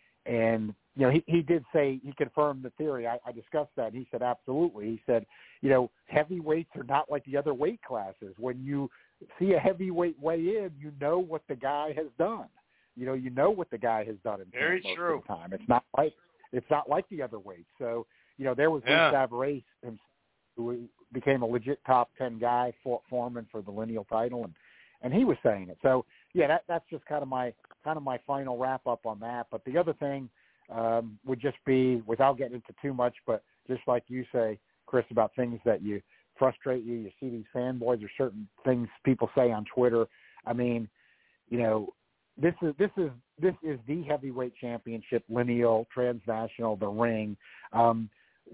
Speaker 1: And, you know, he, he did say, he confirmed the theory. I, I discussed that. And he said, absolutely. He said, you know, heavyweights are not like the other weight classes. When you see a heavyweight weigh in, you know what the guy has done. You know, you know what the guy has done in
Speaker 3: Very
Speaker 1: most
Speaker 3: true.
Speaker 1: of the time. It's not like, it's not like the other weights. So, you know, there was
Speaker 3: yeah.
Speaker 1: Lou Savarese himself, who became a legit top ten guy, for, foreman for the lineal title, and, and he was saying it. So, yeah, that, that's just kind of my kind of my final wrap-up on that. But the other thing um, would just be, without getting into too much, but just like you say, Chris, about things that you frustrate you, you see these fanboys or certain things people say on Twitter. I mean, you know, this is this is this is the heavyweight championship, lineal, transnational, the ring. Um,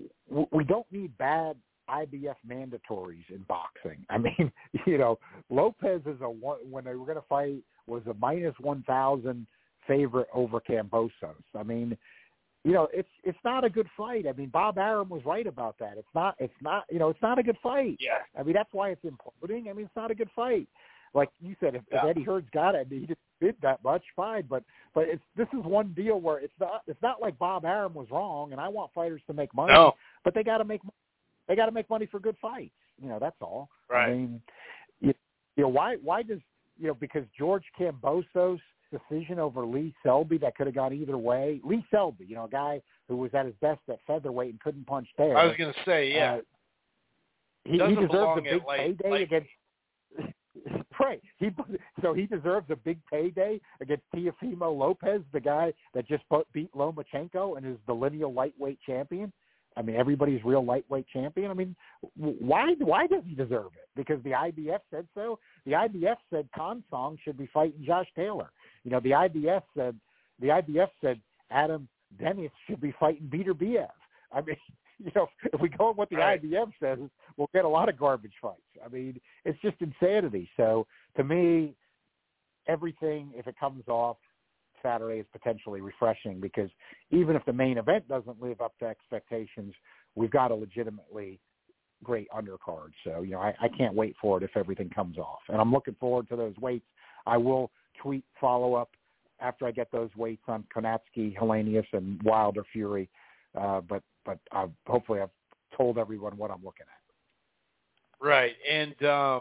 Speaker 1: we don't need bad I B F mandatories in boxing. I mean, you know, Lopez is a one, when they were going to fight, was a minus one thousand favorite over Kambosos. I mean, you know, it's it's not a good fight. I mean, Bob Arum was right about that. It's not it's not you know it's not a good fight.
Speaker 3: Yeah.
Speaker 1: I mean, that's why it's imploding. I mean, it's not a good fight. Like you said, if,
Speaker 3: yeah.
Speaker 1: if Eddie Hearn's got it, he didn't bid that much, fine. But but it's this is one deal where it's not it's not like Bob Arum was wrong, and I want fighters to make money,
Speaker 3: no.
Speaker 1: but they got to make money. They got to make money for good fights. You know, that's all.
Speaker 3: Right.
Speaker 1: I mean, you, you know, why why does you know because George Kambosos' decision over Lee Selby that could have gone either way. Lee Selby, you know, a guy who was at his best at featherweight and couldn't punch there.
Speaker 3: I was going to say, yeah.
Speaker 1: Uh, he, he deserves a big
Speaker 3: light,
Speaker 1: payday
Speaker 3: light.
Speaker 1: against. Right. He so he deserves a big payday against Teofimo Lopez, the guy that just beat Lomachenko and is the lineal lightweight champion. I mean, everybody's real lightweight champion. I mean, why why does he deserve it? Because the I B F said so. The I B F said Konsong should be fighting Josh Taylor. You know, the I B F said the I B F said Adam Dennis should be fighting Peter Biev. I mean, you know, if we go on what the right. I B F says, we'll get a lot of garbage fights. I mean, it's just insanity. So to me, everything, if it comes off Saturday, is potentially refreshing because even if the main event doesn't live up to expectations, we've got a legitimately great undercard. So, you know, I, I can't wait for it if everything comes off. And I'm looking forward to those weights. I will tweet follow-up after I get those weights on Konatsky, Helenius, and Wilder Fury. Uh, but but I've, hopefully I've told everyone what I'm looking at.
Speaker 3: Right. And, um,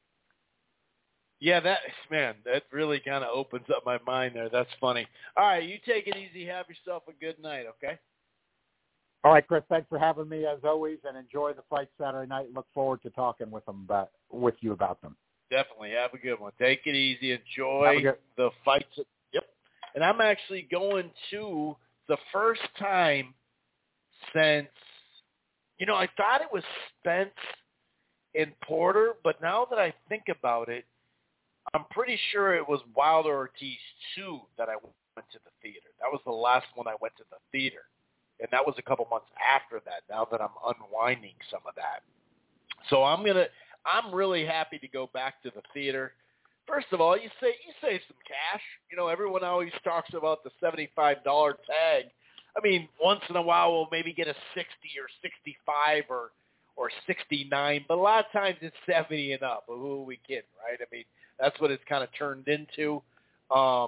Speaker 3: yeah, that man, that really kind of opens up my mind there. That's funny. All right, you take it easy. Have yourself a good night, okay?
Speaker 1: All right, Chris, thanks for having me as always, and enjoy the fight Saturday night. Look forward to talking with them about, with you about them.
Speaker 3: Definitely. Have a good one. Take it easy. Enjoy good- the fights. Yep. And I'm actually going to the first time since, you know, I thought it was Spence and Porter, but now that I think about it, I'm pretty sure it was Wilder Ortiz two that I went to the theater. That was the last one I went to the theater. And that was a couple months after that, now that I'm unwinding some of that. So I'm going to, I'm really happy to go back to the theater. First of all, you say you save some cash. You know, everyone always talks about the seventy-five dollars tag. I mean, once in a while we'll maybe get a sixty or sixty-five or or sixty-nine, but a lot of times it's seventy and up. Who are we kidding, right? I mean, that's what it's kind of turned into. Um,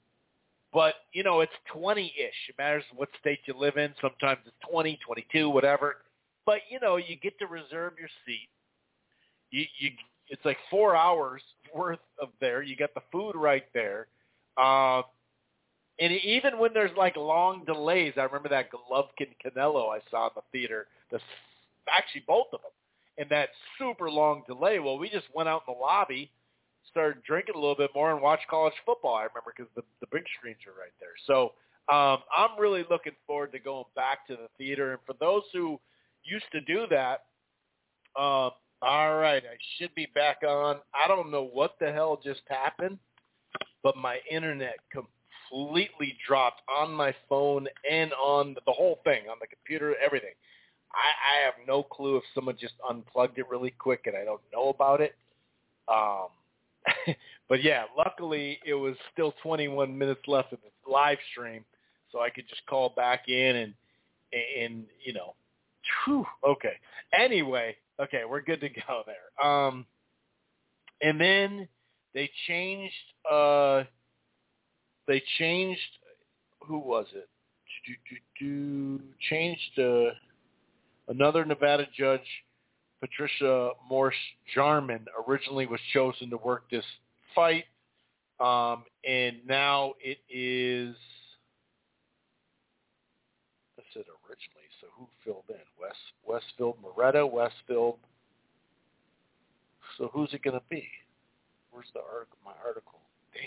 Speaker 3: but, you know, it's twenty-ish. It matters what state you live in. Sometimes it's twenty, twenty-two, whatever. But, you know, you get to reserve your seat. You, you, it's like four hours worth of there. You got the food right there. Uh, and even when there's, like, long delays, I remember that Golovkin-Canelo I saw in the theater, the, actually both of them, and that super long delay. Well, we just went out in the lobby, started drinking a little bit more, and watched college football, I remember, because the, the big screens are right there. So um, I'm really looking forward to going back to the theater. And for those who used to do that, um, all right, I should be back on. I don't know what the hell just happened, but my internet completely dropped on my phone and on the, the whole thing, on the computer, everything. I, I have no clue if someone just unplugged it really quick and I don't know about it. Um, but, yeah, luckily it was still twenty-one minutes left of the live stream, so I could just call back in and, and you know, whew, okay. Anyway, okay, we're good to go there. Um, and then they changed, uh, they changed, who was it? Do, do, do, changed uh, another Nevada judge, Patricia Morse-Jarman, originally was chosen to work this fight, um, and now it is, I said originally, so who filled in? West, Westfield, Moretta, Westfield. So who's it going to be? Where's the article? My article. Dang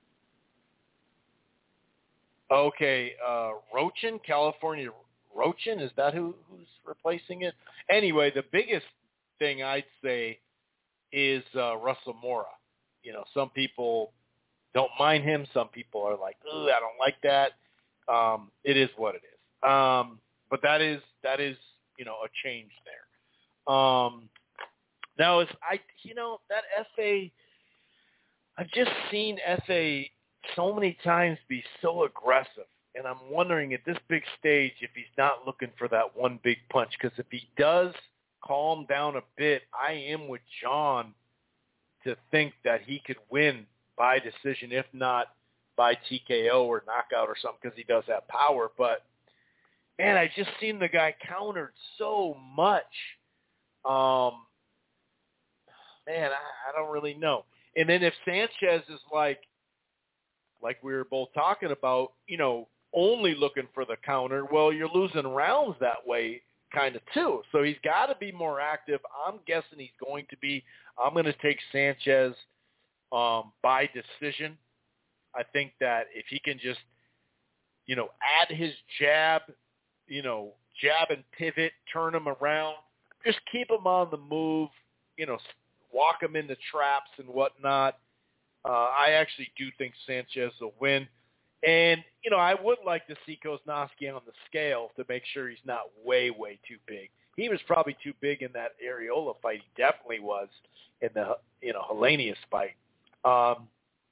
Speaker 3: it. Okay, uh, Rochin, California Rochin, is that who, who's replacing it? Anyway, the biggest thing I'd say is uh, Russell Mora. You know, some people don't mind him. Some people are like, "Ooh, I don't like that." Um, it is what it is. Um, but that is that is you know a change there. Um, now, is I you know that F A, I've just seen F A so many times be so aggressive. And I'm wondering at this big stage if he's not looking for that one big punch. Because if he does calm down a bit, I am with John to think that he could win by decision, if not by T K O or knockout or something, because he does have power. But, man, I just seen the guy countered so much. Um, man, I, I don't really know. And then if Sanchez is like, like we were both talking about, you know, only looking for the counter, well, you're losing rounds that way kind of too. So he's got to be more active. I'm guessing he's going to be. I'm going to take Sanchez um, by decision. I think that if he can just, you know, add his jab, you know, jab and pivot, turn him around, just keep him on the move, you know, walk him into traps and whatnot. Uh, I actually do think Sanchez will win. And, you know, I would like to see Koznowski on the scale to make sure he's not way, way too big. He was probably too big in that Areola fight. He definitely was in the, you know, Helenius fight. Um,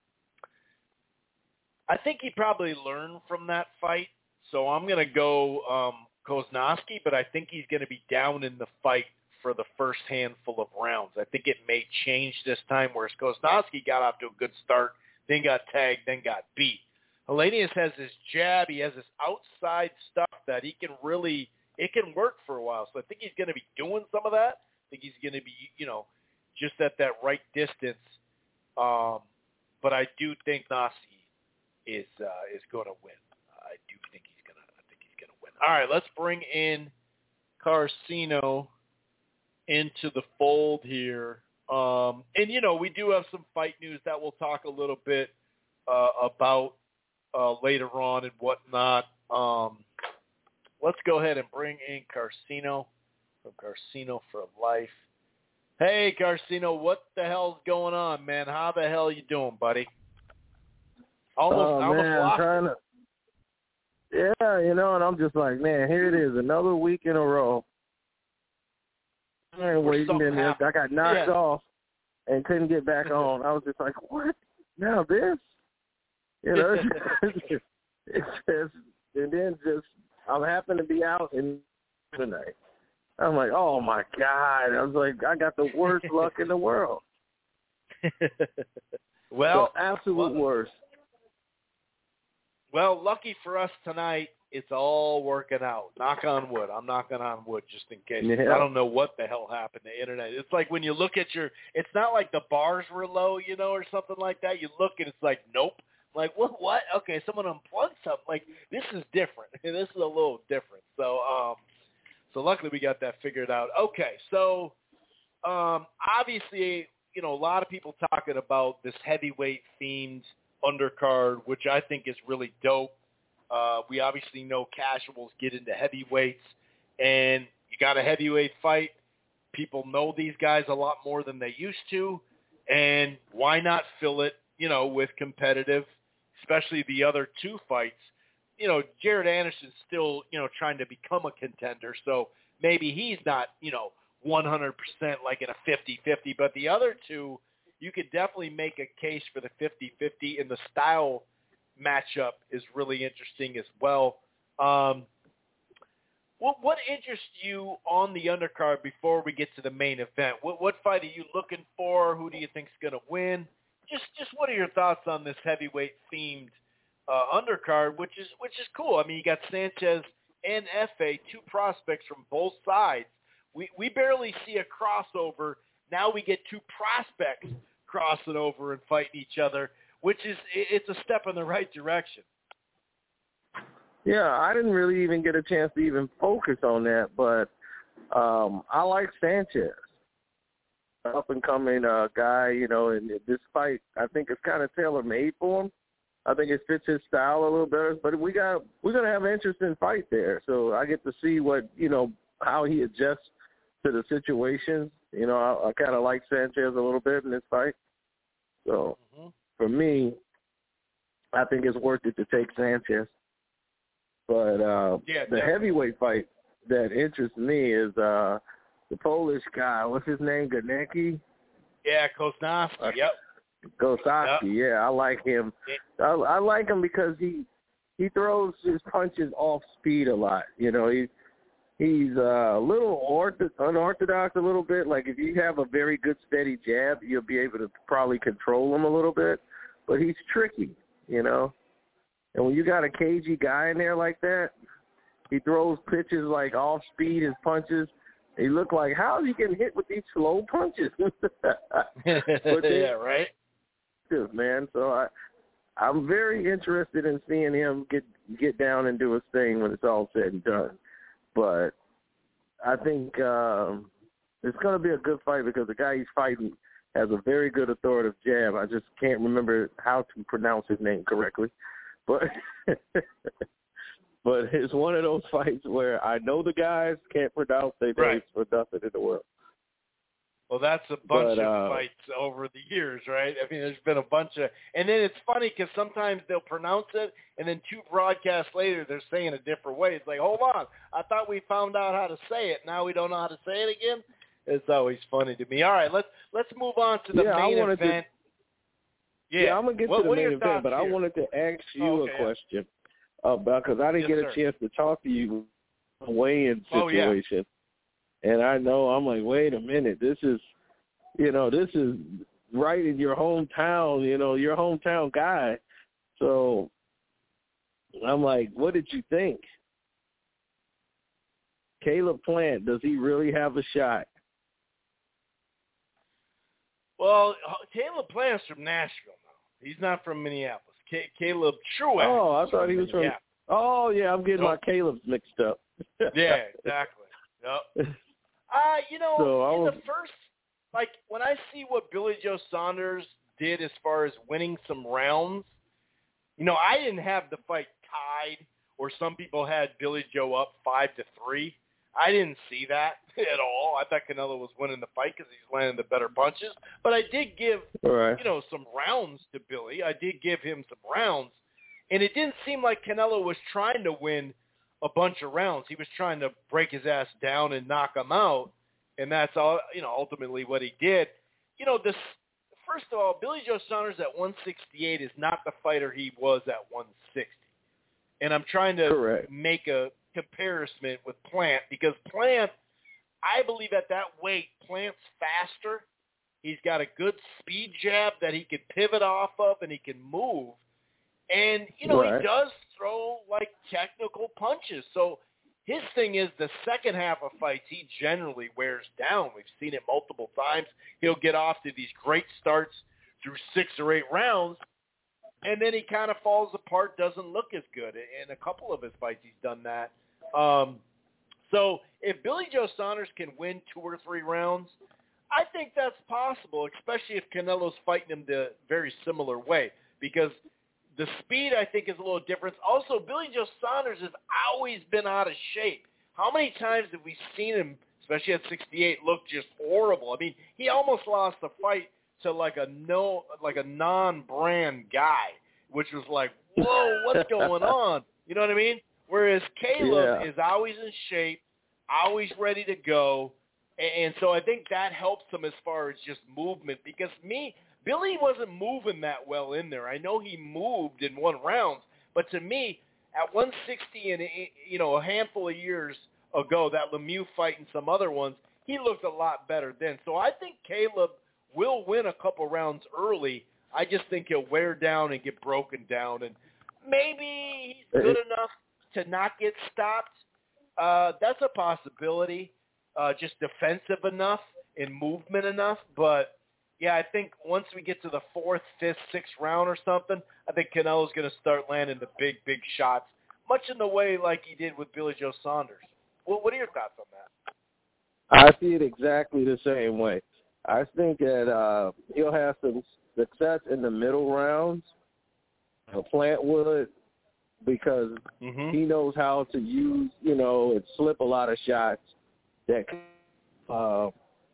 Speaker 3: I think he probably learned from that fight. So I'm going to go um, Koznowski, but I think he's going to be down in the fight for the first handful of rounds. I think it may change this time, whereas Koznowski got off to a good start, then got tagged, then got beat. Helenius has his jab. He has this outside stuff that he can really, it can work for a while. So I think he's going to be doing some of that. I think he's going to be, you know, just at that right distance. Um, but I do think Nasi is uh, is going to win. I do think he's going to. I think he's going to win. All right, let's bring in Carcino into the fold here. Um, and you know, we do have some fight news that we'll talk a little bit uh, about. Uh, later on and whatnot. Um, let's go ahead and bring in Carcino from Carcino for Life. Hey, Carcino, what the hell's going on, man? How the hell you doing, buddy? Almost,
Speaker 4: oh,
Speaker 3: almost
Speaker 4: man,
Speaker 3: lost.
Speaker 4: I'm trying to, yeah, you know, and I'm just like, man, here it is, another week in a row. I ain't waiting in there. I got knocked
Speaker 3: yeah.
Speaker 4: off and couldn't get back on. I was just like, what? Now this? You know, it's just, it's just, and then just, I'm happen to be out in tonight. I'm like, oh my God. I was like, I got the worst luck in the world.
Speaker 3: well,
Speaker 4: the absolute
Speaker 3: well,
Speaker 4: worst.
Speaker 3: Well, lucky for us tonight, it's all working out. Knock on wood. I'm knocking on wood just in case.
Speaker 4: Yeah.
Speaker 3: I don't know what the hell happened to the internet. It's like when you look at your, it's not like the bars were low, you know, or something like that. You look and it's like, nope. Like, what? What? Okay, someone unplugged something. Like, this is different. This is a little different. So, um, so luckily we got that figured out. Okay, so um, obviously, you know, a lot of people talking about this heavyweight themed undercard, which I think is really dope. Uh, we obviously know casuals get into heavyweights, and you got a heavyweight fight. People know these guys a lot more than they used to, and why not fill it, you know, with competitive, especially the other two fights. You know, Jared Anderson's still, you know, trying to become a contender, so maybe he's not, you know, one hundred percent like in a fifty-fifty, but the other two, you could definitely make a case for the fifty-fifty, and the style matchup is really interesting as well. Um, what, what interests you on the undercard before we get to the main event? What, what fight are you looking for? Who do you think's going to win? Just, just what are your thoughts on this heavyweight themed uh, undercard, which is, which is cool. I mean, you got Sanchez and F A, two prospects from both sides. We, we barely see a crossover. Now we get two prospects crossing over and fighting each other, which is, it's a step in the right direction.
Speaker 4: Yeah, I didn't really even get a chance to even focus on that, but um, I like Sanchez. Up-and-coming uh, guy, you know, and this fight, I think it's kind of tailor-made for him. I think it fits his style a little better, but we got, we're going to have an interesting fight there. So I get to see what, you know, how he adjusts to the situation. You know, I, I kind of like Sanchez a little bit in this fight. So mm-hmm. for me, I think it's worth it to take Sanchez. But uh,
Speaker 3: yeah,
Speaker 4: the heavyweight fight that interests me is uh, the Polish guy. What's his name? Ganecki?
Speaker 3: Yeah, Koznowski. Uh, yep.
Speaker 4: Koznowski. Yep. Yeah, I like him. I, I like him because he he throws his punches off speed a lot. You know, he he's uh, a little ortho- unorthodox a little bit. Like if you have a very good steady jab, you'll be able to probably control him a little bit. But he's tricky, you know. And when you got a cagey guy in there like that, he throws pitches like off speed, his punches, He looked like, how is he getting hit with these slow punches?
Speaker 3: But they, yeah, right.
Speaker 4: Man, so I, I'm very interested in seeing him get get down and do his thing when it's all said and done. But I think um, it's going to be a good fight because the guy he's fighting has a very good authoritative jab. I just can't remember how to pronounce his name correctly. But but it's one of those fights where I know the guys can't pronounce their names
Speaker 3: right.
Speaker 4: for nothing in the world.
Speaker 3: Well, that's a bunch
Speaker 4: but, uh,
Speaker 3: of fights over the years, right? I mean, there's been a bunch of – and then it's funny because sometimes they'll pronounce it, and then two broadcasts later they're saying a different way. It's like, hold on, I thought we found out how to say it. Now we don't know how to say it again? It's always funny to me. All right, let's let's move on to the
Speaker 4: yeah,
Speaker 3: main event.
Speaker 4: To, yeah. yeah, I'm going to get
Speaker 3: what,
Speaker 4: to the main event, but
Speaker 3: here?
Speaker 4: I wanted to ask you
Speaker 3: oh, okay,
Speaker 4: a question yeah. about because I didn't
Speaker 3: yes,
Speaker 4: get a
Speaker 3: sir.
Speaker 4: chance to talk to you a weigh-in situation.
Speaker 3: Oh, yeah.
Speaker 4: And I know I'm like, wait a minute, this is – You know, this is right in your hometown, you know, your hometown guy. So I'm like, what did you think? Caleb Plant, does he really have a shot?
Speaker 3: Well, Caleb Plant's from Nashville now. He's not from Minneapolis. C- Caleb Truax.
Speaker 4: Oh, I thought he was from – oh, yeah, I'm getting nope. my Caleb's mixed up.
Speaker 3: Yeah, exactly. Yep. Uh, you know,
Speaker 4: so
Speaker 3: in
Speaker 4: was,
Speaker 3: the first – like, when I see what Billy Joe Saunders did as far as winning some rounds, you know, I didn't have the fight tied or some people had Billy Joe up five to three. I didn't see that at all. I thought Canelo was winning the fight because he's landing the better punches. But I did give,
Speaker 4: right.
Speaker 3: you know, some rounds to Billy. I did give him some rounds. And it didn't seem like Canelo was trying to win a bunch of rounds. He was trying to break his ass down and knock him out. And that's all, you know, ultimately what he did. You know, this first of all, Billy Joe Saunders at one sixty-eight is not the fighter he was at one sixty. And I'm trying to
Speaker 4: Correct.
Speaker 3: make a comparison with Plant because Plant, I believe at that weight, Plant's faster. He's got a good speed jab that he can pivot off of and he can move. And, you know,
Speaker 4: right.
Speaker 3: he does throw, like, technical punches. So his thing is the second half of fights, he generally wears down. We've seen it multiple times. He'll get off to these great starts through six or eight rounds, and then he kind of falls apart, doesn't look as good. In a couple of his fights, he's done that. Um, so if Billy Joe Saunders can win two or three rounds, I think that's possible, especially if Canelo's fighting him the very similar way, because the speed, I think, is a little different. Also, Billy Joe Saunders has always been out of shape. How many times have we seen him, especially at sixty-eight, look just horrible? I mean, he almost lost the fight to like a no, like a non-brand guy, which was like, whoa, what's going on? You know what I mean? Whereas Caleb
Speaker 4: yeah.
Speaker 3: is always in shape, always ready to go, and, and so I think that helps him as far as just movement. Because me. Billy wasn't moving that well in there. I know he moved in one round, but to me, at one sixty and you know a handful of years ago, that Lemieux fight and some other ones, he looked a lot better then. So I think Caleb will win a couple rounds early. I just think he'll wear down and get broken down, and maybe he's good enough to not get stopped. Uh, that's a possibility. Uh, just defensive enough and movement enough, but. Yeah, I think once we get to the fourth, fifth, sixth round or something, I think Canelo's going to start landing the big, big shots, much in the way like he did with Billy Joe Saunders. Well, what are your thoughts on that?
Speaker 4: I see it exactly the same way. I think that uh, he'll have some success in the middle rounds, Plant would, because
Speaker 3: mm-hmm.
Speaker 4: he knows how to use, you know, and slip a lot of shots that uh,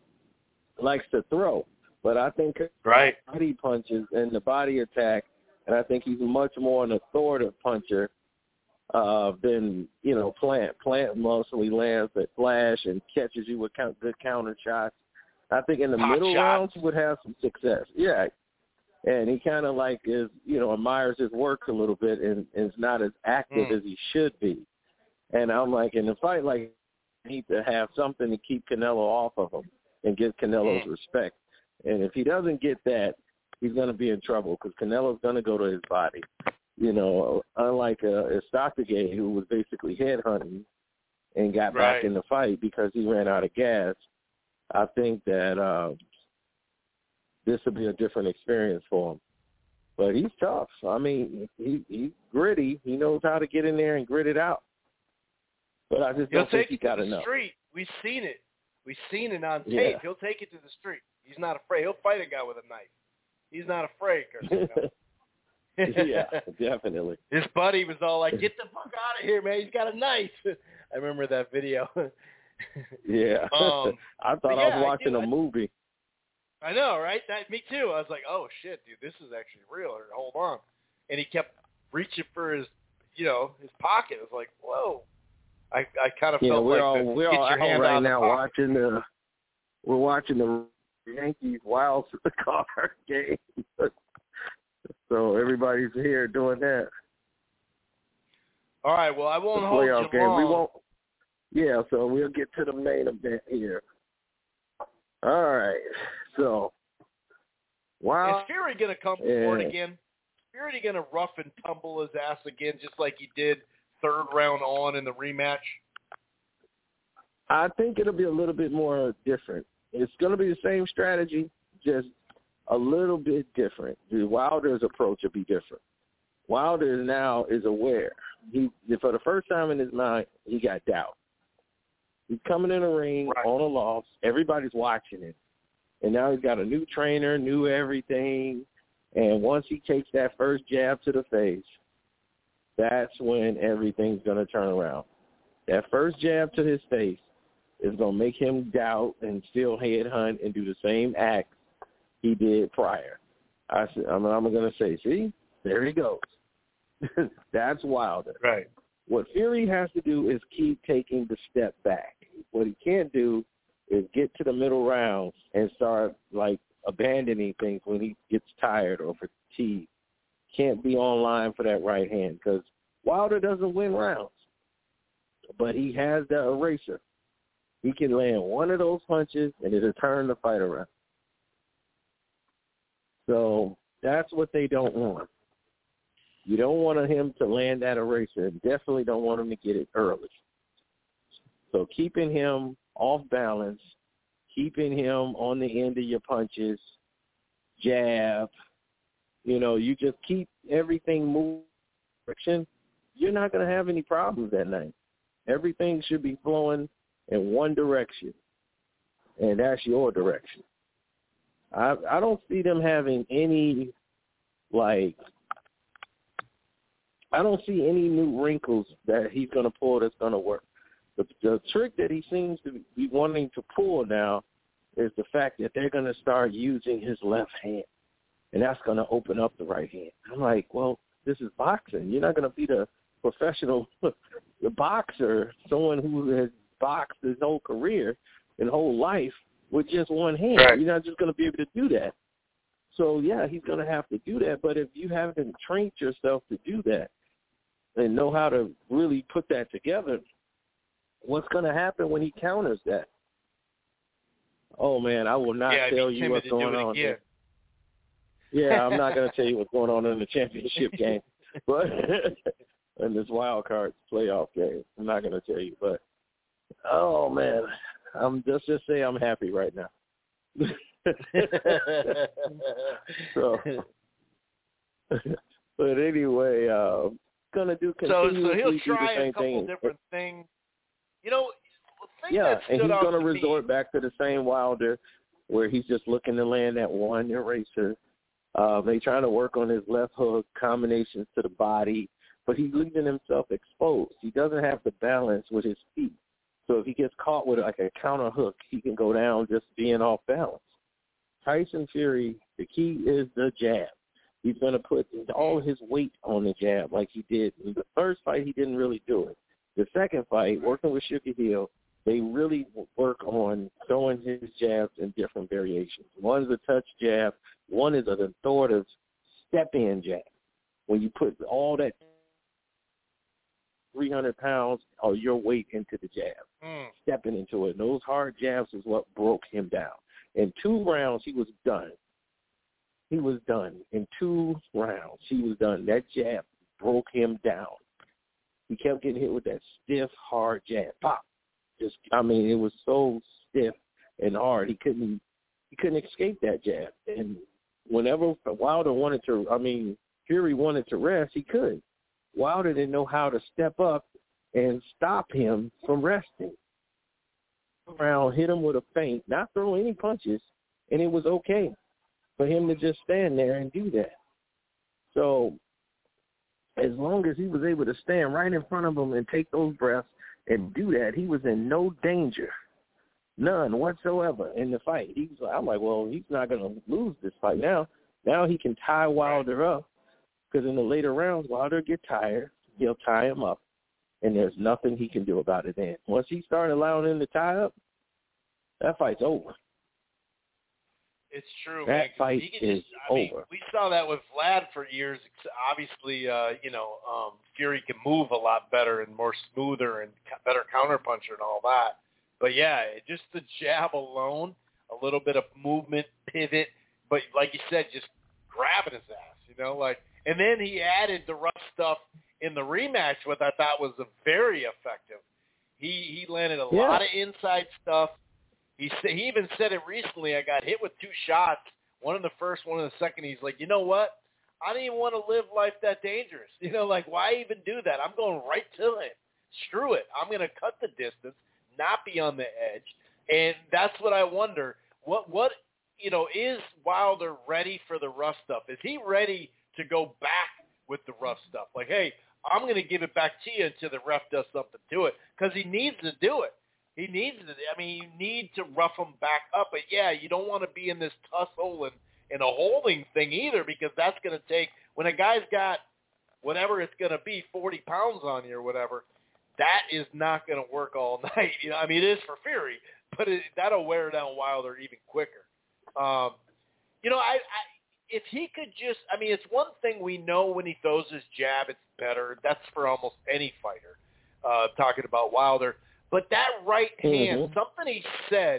Speaker 4: likes to throw. But I think
Speaker 3: right.
Speaker 4: body punches and the body attack, and I think he's much more an authoritative puncher uh, than, you know, Plant. Plant mostly lands at flash and catches you with good counter shots. I think in the
Speaker 3: Hot
Speaker 4: middle
Speaker 3: shots.
Speaker 4: rounds he would have some success. Yeah. And he kind of like is, you know, admires his work a little bit and, and is not as active
Speaker 3: mm.
Speaker 4: as he should be. And I'm like, in a fight like, you need to have something to keep Canelo off of him and get Canelo's
Speaker 3: mm.
Speaker 4: respect. And if he doesn't get that, he's going to be in trouble because Canelo's going to go to his body. You know, unlike uh, Estoctagay, who was basically headhunting and got
Speaker 3: Right.
Speaker 4: back in the fight because he ran out of gas, I think that uh, this will be a different experience for him. But he's tough. I mean, he, he's gritty. He knows how to get in there and grit it out. But I just
Speaker 3: He'll
Speaker 4: don't think
Speaker 3: take
Speaker 4: he
Speaker 3: it
Speaker 4: got
Speaker 3: to the
Speaker 4: enough.
Speaker 3: street. We've seen it. We've seen it on tape.
Speaker 4: Yeah.
Speaker 3: He'll take it to the street. He's not afraid. He'll fight a guy with a knife. He's not afraid, Curtis.
Speaker 4: Yeah, definitely.
Speaker 3: His buddy was all like, "Get the fuck out of here, man! He's got a knife." I remember that video.
Speaker 4: Yeah,
Speaker 3: Um,
Speaker 4: I thought
Speaker 3: yeah,
Speaker 4: I was watching
Speaker 3: I
Speaker 4: a
Speaker 3: I,
Speaker 4: movie.
Speaker 3: I know, right? That me too. I was like, "Oh shit, dude, this is actually real." Or, hold on, and he kept reaching for his, you know, his pocket. It was like, "Whoa!" I I kind of
Speaker 4: Yeah,
Speaker 3: felt
Speaker 4: we're
Speaker 3: like
Speaker 4: all
Speaker 3: the,
Speaker 4: we're
Speaker 3: get
Speaker 4: all
Speaker 3: your
Speaker 4: out
Speaker 3: hand
Speaker 4: right
Speaker 3: out of the
Speaker 4: now
Speaker 3: pocket.
Speaker 4: watching the we're watching the Yankees Wild Card game. So everybody's here doing that.
Speaker 3: All right. Well, I won't
Speaker 4: The
Speaker 3: hold
Speaker 4: playoff
Speaker 3: you
Speaker 4: game.
Speaker 3: long.
Speaker 4: We won't. Yeah, so we'll get to the main event here. All right. So, wow.
Speaker 3: Is Fury going to come
Speaker 4: Yeah.
Speaker 3: forward again? Is Fury going to rough and tumble his ass again, just like he did third round on in the rematch?
Speaker 4: I think it'll be a little bit more different. It's going to be the same strategy, just a little bit different. The Wilder's approach will be different. Wilder now is aware. He, for the first time in his mind, he got doubt. He's coming in the ring
Speaker 3: Right.
Speaker 4: on a loss. Everybody's watching it. And now he's got a new trainer, new everything. And once he takes that first jab to the face, that's when everything's going to turn around. That first jab to his face is going to make him doubt and still headhunt and do the same act he did prior. I, I'm, I'm going to say, see, there he goes. That's Wilder.
Speaker 3: Right.
Speaker 4: What Fury has to do is keep taking the step back. What he can't do is get to the middle rounds and start, like, abandoning things when he gets tired or fatigued. Can't be online for that right hand because Wilder doesn't win rounds. But he has the eraser. He can land one of those punches and it'll turn the fight around. So that's what they don't want. You don't want him to land that eraser. Definitely don't want him to get it early. So keeping him off balance, keeping him on the end of your punches, jab, you know, you just keep everything moving. You're not going to have any problems that night. Everything should be flowing in one direction, and that's your direction. I I don't see them having any, like, I don't see any new wrinkles that he's going to pull that's going to work. The, the trick that he seems to be wanting to pull now is the fact that they're going to start using his left hand, and that's going to open up the right hand. I'm like, well, this is boxing. You're not going to be the professional the boxer, someone who has boxed his whole career and whole life with just one hand.
Speaker 3: Right.
Speaker 4: You're not just going to be able to do that. So, yeah, he's going to have to do that. But if you haven't trained yourself to do that and know how to really put that together, what's going to happen when he counters that? Oh, man, I will not
Speaker 3: yeah,
Speaker 4: tell you what's going on there. Yeah, I'm not going to tell you what's going on in the championship game, but in this wild card playoff game, I'm not going to tell you. But oh man, I'm just just say I'm happy right now. So, but anyway, uh, gonna do
Speaker 3: So,
Speaker 4: continuously
Speaker 3: so he'll
Speaker 4: do
Speaker 3: try
Speaker 4: the same
Speaker 3: a couple
Speaker 4: thing.
Speaker 3: different things. You know, the thing
Speaker 4: Yeah,
Speaker 3: that
Speaker 4: and
Speaker 3: stood
Speaker 4: he's
Speaker 3: out
Speaker 4: going to
Speaker 3: to
Speaker 4: resort
Speaker 3: me,
Speaker 4: back to the same Wilder where he's just looking to land that one eraser. Uh, they trying to work on his left hook, combinations to the body, but he's leaving himself exposed. He doesn't have the balance with his feet. So if he gets caught with like a counter hook, he can go down just being off balance. Tyson Fury, the key is the jab. He's going to put all his weight on the jab like he did. In the first fight, he didn't really do it. The second fight, working with Sugar Hill, they really work on throwing his jabs in different variations. One's a touch jab. One is an authoritative step-in jab. When you put all that three hundred pounds or your weight into the jab,
Speaker 3: mm.
Speaker 4: stepping into it. And those hard jabs is what broke him down. In two rounds, he was done. He was done. In two rounds, he was done. That jab broke him down. he kept getting hit with that stiff, hard jab. Pop. Just, I mean, it was so stiff and hard. He couldn't, he couldn't escape that jab. And whenever Wilder wanted to, I mean, Fury wanted to rest, he could. Wilder didn't know how to step up and stop him from resting. Around, hit him with a feint, not throw any punches, and it was okay for him to just stand there and do that. So as long as he was able to stand right in front of him and take those breaths and do that, he was in no danger, none whatsoever in the fight. He was, I'm like, well, he's not going to lose this fight now. Now he can tie Wilder up, because in the later rounds, Wilder get tired, he'll tie him up, and there's nothing he can do about it then. Once he started allowing him to tie up, that fight's over.
Speaker 3: It's true.
Speaker 4: That
Speaker 3: man,
Speaker 4: fight
Speaker 3: he can
Speaker 4: is
Speaker 3: just, I mean,
Speaker 4: over.
Speaker 3: We saw that with Vlad for years. Obviously, uh, you know, um, Fury can move a lot better and more smoother and better counterpuncher and all that. But, yeah, just the jab alone, a little bit of movement, pivot, but like you said, just grabbing his ass, you know, like, and then he added the rough stuff in the rematch, which I thought was a very effective. He he landed a
Speaker 4: yeah.
Speaker 3: lot of inside stuff. He said, he even said it recently. I got hit with two shots, one in the first, one in the second. He's like, you know what? I don't even want to live life that dangerous. You know, like, why even do that? I'm going right to him. Screw it. I'm going to cut the distance, not be on the edge. And that's what I wonder. What, what you know, is Wilder ready for the rough stuff? Is he ready to go back with the rough stuff? Like, hey, I'm going to give it back to you until the ref does something to it, because he needs to do it. He needs to. I mean, you need to rough him back up. But, yeah, you don't want to be in this tussle and, and a holding thing either, because that's going to take – when a guy's got whatever it's going to be, forty pounds on you or whatever, that is not going to work all night. You know, I mean, it is for Fury, but it, that'll wear down Wilder even quicker. Um, you know, I, I if he could just – I mean, it's one thing we know when he throws his jab, it's better. That's for almost any fighter, uh, talking about Wilder. But that right hand,
Speaker 4: mm-hmm.
Speaker 3: something he said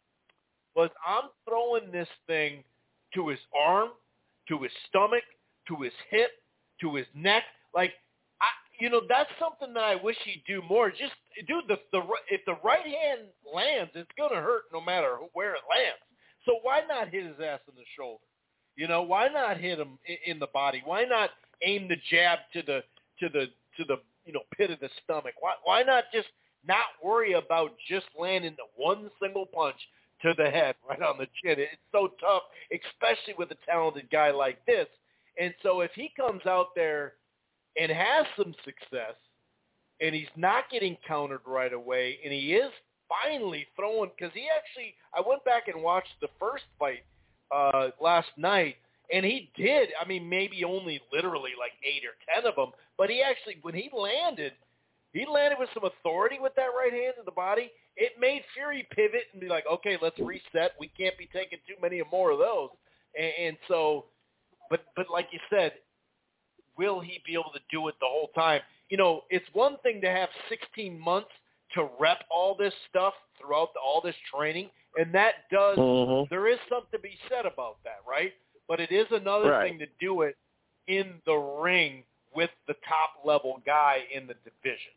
Speaker 3: was, I'm throwing this thing to his arm, to his stomach, to his hip, to his neck. Like, I, you know, that's something that I wish he'd do more. Just, dude, the, the, if the right hand lands, it's going to hurt no matter where it lands. So why not hit his ass in the shoulder? You know, why not hit him in, in the body? Why not aim the jab to the to the to the you know pit of the stomach? Why why not just not worry about just landing the one single punch to the head right on the chin? It's so tough, especially with a talented guy like this. And so if he comes out there and has some success, and he's not getting countered right away, and he is finally throwing, because he actually, I went back and watched the first fight uh, last night, and he did, I mean, maybe only literally like eight or ten of them, but he actually, when he landed, he landed with some authority with that right hand in the body. It made Fury pivot and be like, okay, let's reset. We can't be taking too many more of those. And, and so, but but like you said, will he be able to do it the whole time? You know, it's one thing to have sixteen months to rep all this stuff throughout the, all this training, and that does, mm-hmm. there is something to be said about that, right? But it is another
Speaker 4: right.
Speaker 3: thing to do it in the ring with the top-level guy in the division.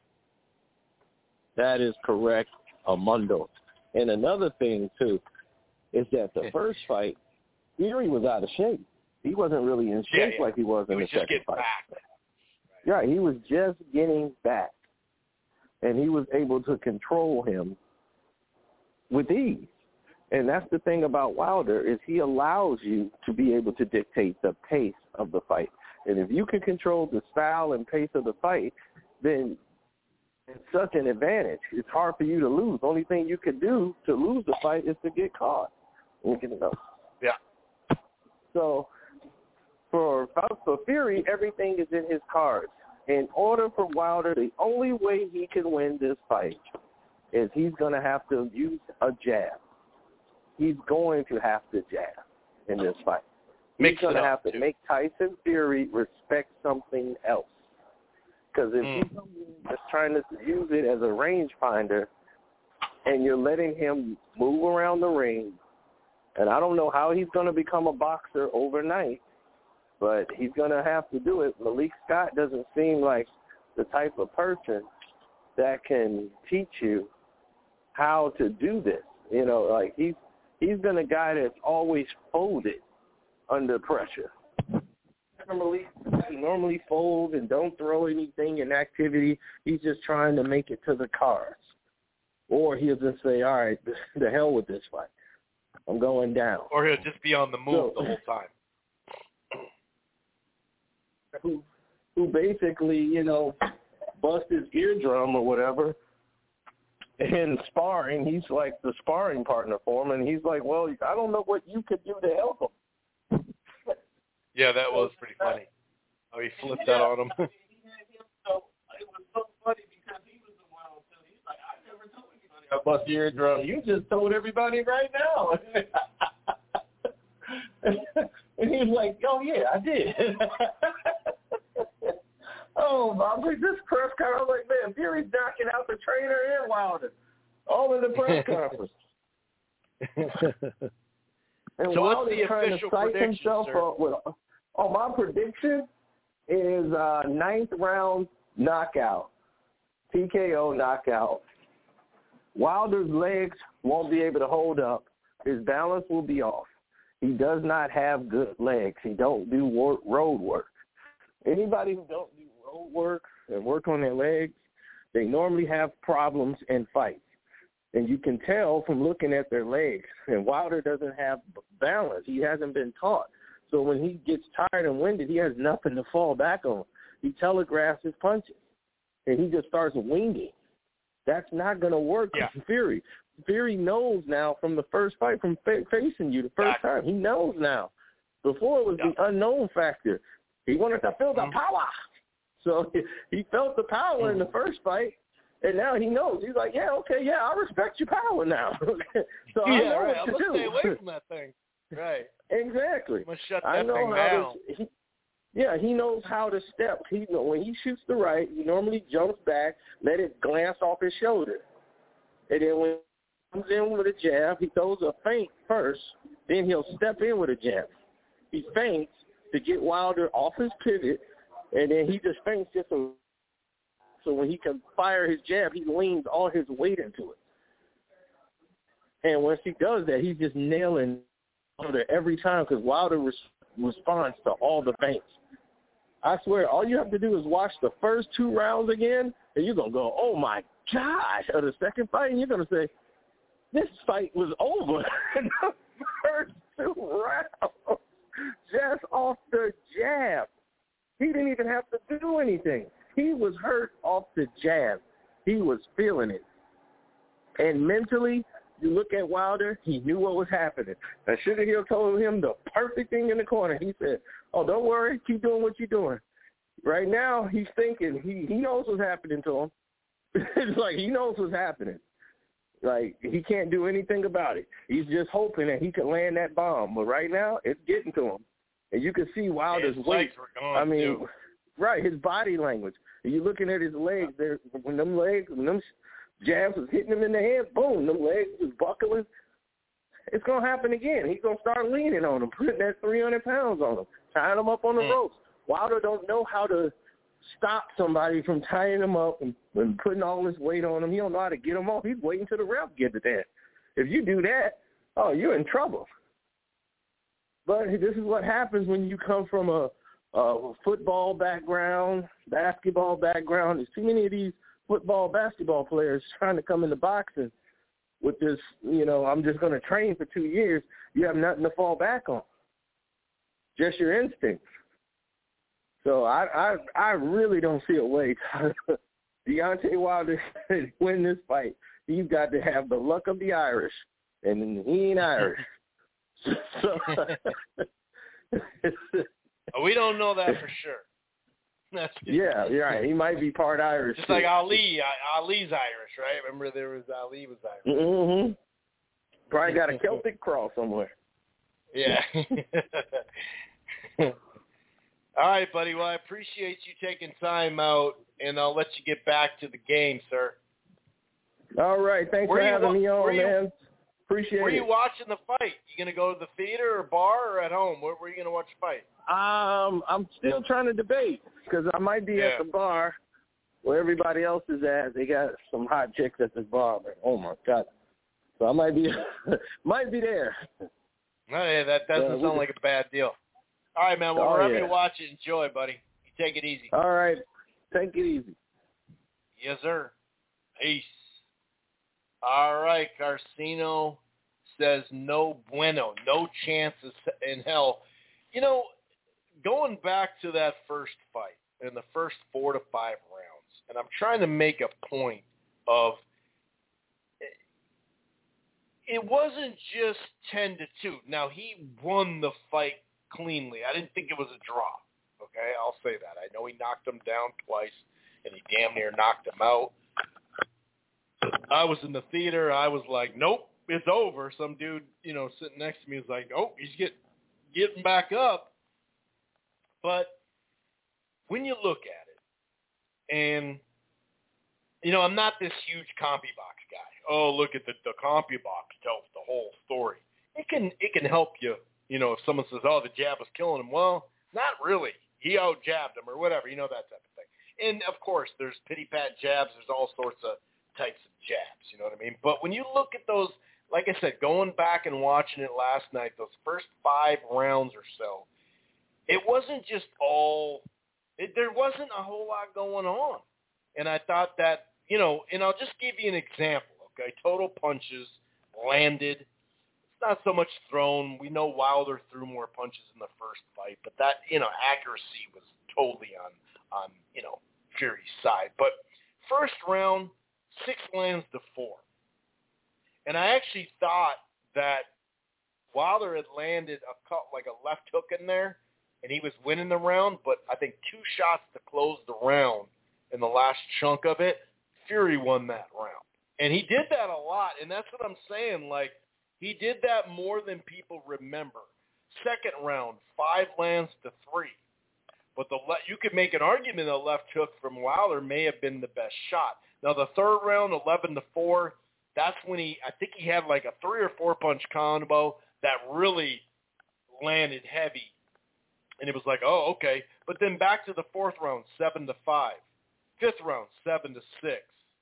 Speaker 4: That is correct, Armando. And another thing, too, is that the first fight, Fury was out of shape. He wasn't really in shape yeah, yeah. like he was in
Speaker 3: he was
Speaker 4: the
Speaker 3: just
Speaker 4: second fight.
Speaker 3: Back.
Speaker 4: Right, he was just getting back. And he was able to control him with ease. And that's the thing about Wilder, is he allows you to be able to dictate the pace of the fight. And if you can control the style and pace of the fight, then it's such an advantage. It's hard for you to lose. The only thing you can do to lose the fight is to get caught. You know.
Speaker 3: Yeah.
Speaker 4: So for, for Fury, everything is in his cards. In order for Wilder, the only way he can win this fight is he's going to have to use a jab. He's going to have to jab in this fight. He's
Speaker 3: Mix
Speaker 4: going to have to
Speaker 3: too.
Speaker 4: make Tyson Fury respect something else. Because if
Speaker 3: mm.
Speaker 4: he's just trying to use it as a rangefinder and you're letting him move around the ring, and I don't know how he's going to become a boxer overnight, but he's going to have to do it. Malik Scott doesn't seem like the type of person that can teach you how to do this. You know, like he's he's been a guy that's always folded under pressure. Normally, he normally folds and don't throw anything in activity. He's just trying to make it to the cards. Or he'll just say, all right, the hell with this fight. I'm going down.
Speaker 3: Or he'll just be on the move so, the whole time.
Speaker 4: Who, who basically, you know, bust his eardrum or whatever. In sparring, he's like the sparring partner for him. And he's like, well, I don't know what you could do to help him.
Speaker 3: Yeah, that was pretty funny. Oh, he flipped yeah, that on him.
Speaker 4: I mean, he had him so, it was so funny because he was the one too. He's like, I never told anybody I bust your eardrum. You just told everybody right now. And he was like, oh, yeah, I did. Oh, I was like, this press conference, I was like, man, Fury's knocking out the trainer and Wilder. All in the press conference. And
Speaker 3: so
Speaker 4: Wilder's
Speaker 3: what's the
Speaker 4: trying
Speaker 3: official
Speaker 4: to psych
Speaker 3: prediction,
Speaker 4: himself
Speaker 3: sir?
Speaker 4: up with, oh, my prediction is uh, ninth round knockout, T K O knockout. Wilder's legs won't be able to hold up. His balance will be off. He does not have good legs. He don't do work, road work. Anybody who don't do road work and work on their legs, they normally have problems in fights. And you can tell from looking at their legs. And Wilder doesn't have balance. He hasn't been taught. So when he gets tired and winded, he has nothing to fall back on. He telegraphs his punches. And he just starts winging. That's not going to work
Speaker 3: yeah.
Speaker 4: with Fury. Fury knows now from the first fight, from fa- facing you the first
Speaker 3: yeah.
Speaker 4: time. He knows now. Before it was yeah. the unknown factor. He wanted to feel the mm-hmm. power. So he, he felt the power mm-hmm. in the first fight. And now he knows. He's like, yeah, okay, yeah, I respect your power now. So
Speaker 3: yeah,
Speaker 4: I know
Speaker 3: right.
Speaker 4: what to
Speaker 3: Let's
Speaker 4: do.
Speaker 3: stay away from that thing. Right.
Speaker 4: Exactly.
Speaker 3: I'm gonna shut that
Speaker 4: I know
Speaker 3: thing
Speaker 4: how
Speaker 3: down.
Speaker 4: To, he, yeah, he knows how to step. He when he shoots the right, he normally jumps back, let it glance off his shoulder, and then when he comes in with a jab, he throws a feint first. Then he'll step in with a jab. He feints to get Wilder off his pivot, and then he just feints just a so when he can fire his jab, he leans all his weight into it. And once he does that, he's just nailing Wilder every time because Wilder res- responds to all the feints. I swear, all you have to do is watch the first two rounds again, and you're going to go, oh, my gosh, or the second fight, and you're going to say, this fight was over in the first two rounds, just off the jab. He didn't even have to do anything. He was hurt off the jab. He was feeling it. And mentally, you look at Wilder, he knew what was happening. Now, Sugar Hill told him the perfect thing in the corner. He said, oh, don't worry, keep doing what you're doing. Right now, he's thinking, he, he knows what's happening to him. It's like he knows what's happening. Like, he can't do anything about it. He's just hoping that he can land that bomb. But right now, it's getting to him. And you can see Wilder's
Speaker 3: his
Speaker 4: weight.
Speaker 3: legs were gone,
Speaker 4: I mean,
Speaker 3: too.
Speaker 4: Right, his body language. You're looking at his legs. There, when them legs, when them jabs was hitting him in the head, boom, them legs was buckling. It's going to happen again. He's going to start leaning on him, putting that three hundred pounds on him, tying him up on the mm. ropes. Wilder don't know how to stop somebody from tying him up and, and putting all this weight on him. He don't know how to get him off. He's waiting till the ref gets it there. If you do that, oh, you're in trouble. But this is what happens when you come from a, a football background, basketball background. There's too many of these football, basketball players trying to come into boxing with this, you know, I'm just going to train for two years. You have nothing to fall back on, just your instincts. So I I, I really don't see a way to Deontay Wilder win this fight. He's got to have the luck of the Irish, and he ain't Irish. So,
Speaker 3: we don't know that for sure. That's
Speaker 4: yeah, you're right. He might be part Irish.
Speaker 3: Just
Speaker 4: too.
Speaker 3: like Ali. Ali's Irish, right? Remember there was Ali was Irish.
Speaker 4: Mm-hmm. Probably got a Celtic cross somewhere.
Speaker 3: Yeah. All right, buddy. Well, I appreciate you taking time out, and I'll let you get back to the game, sir.
Speaker 4: All right. Thanks
Speaker 3: where
Speaker 4: for having
Speaker 3: wa-
Speaker 4: me on,
Speaker 3: you,
Speaker 4: man. Appreciate
Speaker 3: where
Speaker 4: it.
Speaker 3: Where are you watching the fight? You going to go to the theater or bar or at home? Where, where are you going to watch the fight?
Speaker 4: Um, I'm still trying to debate because I might be
Speaker 3: yeah.
Speaker 4: at the bar where everybody else is at, they got some hot chicks at this bar. Man. Oh my God! So I might be might be there.
Speaker 3: Hey, that doesn't uh, sound like a bad deal. All right, man. Well,
Speaker 4: oh,
Speaker 3: wherever
Speaker 4: yeah.
Speaker 3: you watch it, enjoy, buddy. You take it easy.
Speaker 4: All right. Take it easy.
Speaker 3: Yes, sir. Peace. All right, Carcino says no bueno, no chances in hell. You know, going back to that first fight in the first four to five rounds, and I'm trying to make a point of it wasn't just ten to two. Now, he won the fight cleanly. I didn't think it was a draw. Okay, I'll say that. I know he knocked him down twice, and he damn near knocked him out. I was in the theater. I was like, nope, it's over. Some dude, you know, sitting next to me was like, oh, he's get, getting back up. But when you look at it, and, you know, I'm not this huge CompuBox guy. Oh, look at the, the CompuBox tells the whole story. It can it can help you, you know, if someone says, oh, the jab was killing him. Well, not really. He out-jabbed him or whatever, you know, that type of thing. And, of course, there's pity-pat jabs. There's all sorts of types of jabs, you know what I mean? But when you look at those, like I said, going back and watching it last night, those first five rounds or so, it wasn't just all it, – there wasn't a whole lot going on. And I thought that, you know, and I'll just give you an example, okay? Total punches, landed. It's not so much thrown. We know Wilder threw more punches in the first fight, but that, you know, accuracy was totally on, on you know, Fury's side. But first round, six lands to four. And I actually thought that Wilder had landed a cut, like a left hook in there, and he was winning the round, but I think two shots to close the round in the last chunk of it, Fury won that round. And he did that a lot, and that's what I'm saying. Like, he did that more than people remember. Second round, five lands to three. But the le- you could make an argument the left hook from Wilder may have been the best shot. Now, the third round, eleven to four, that's when he, I think he had like a three or four punch combo that really landed heavy. And it was like, oh, okay. But then back to the fourth round, seven to five. Fifth round, seven to six.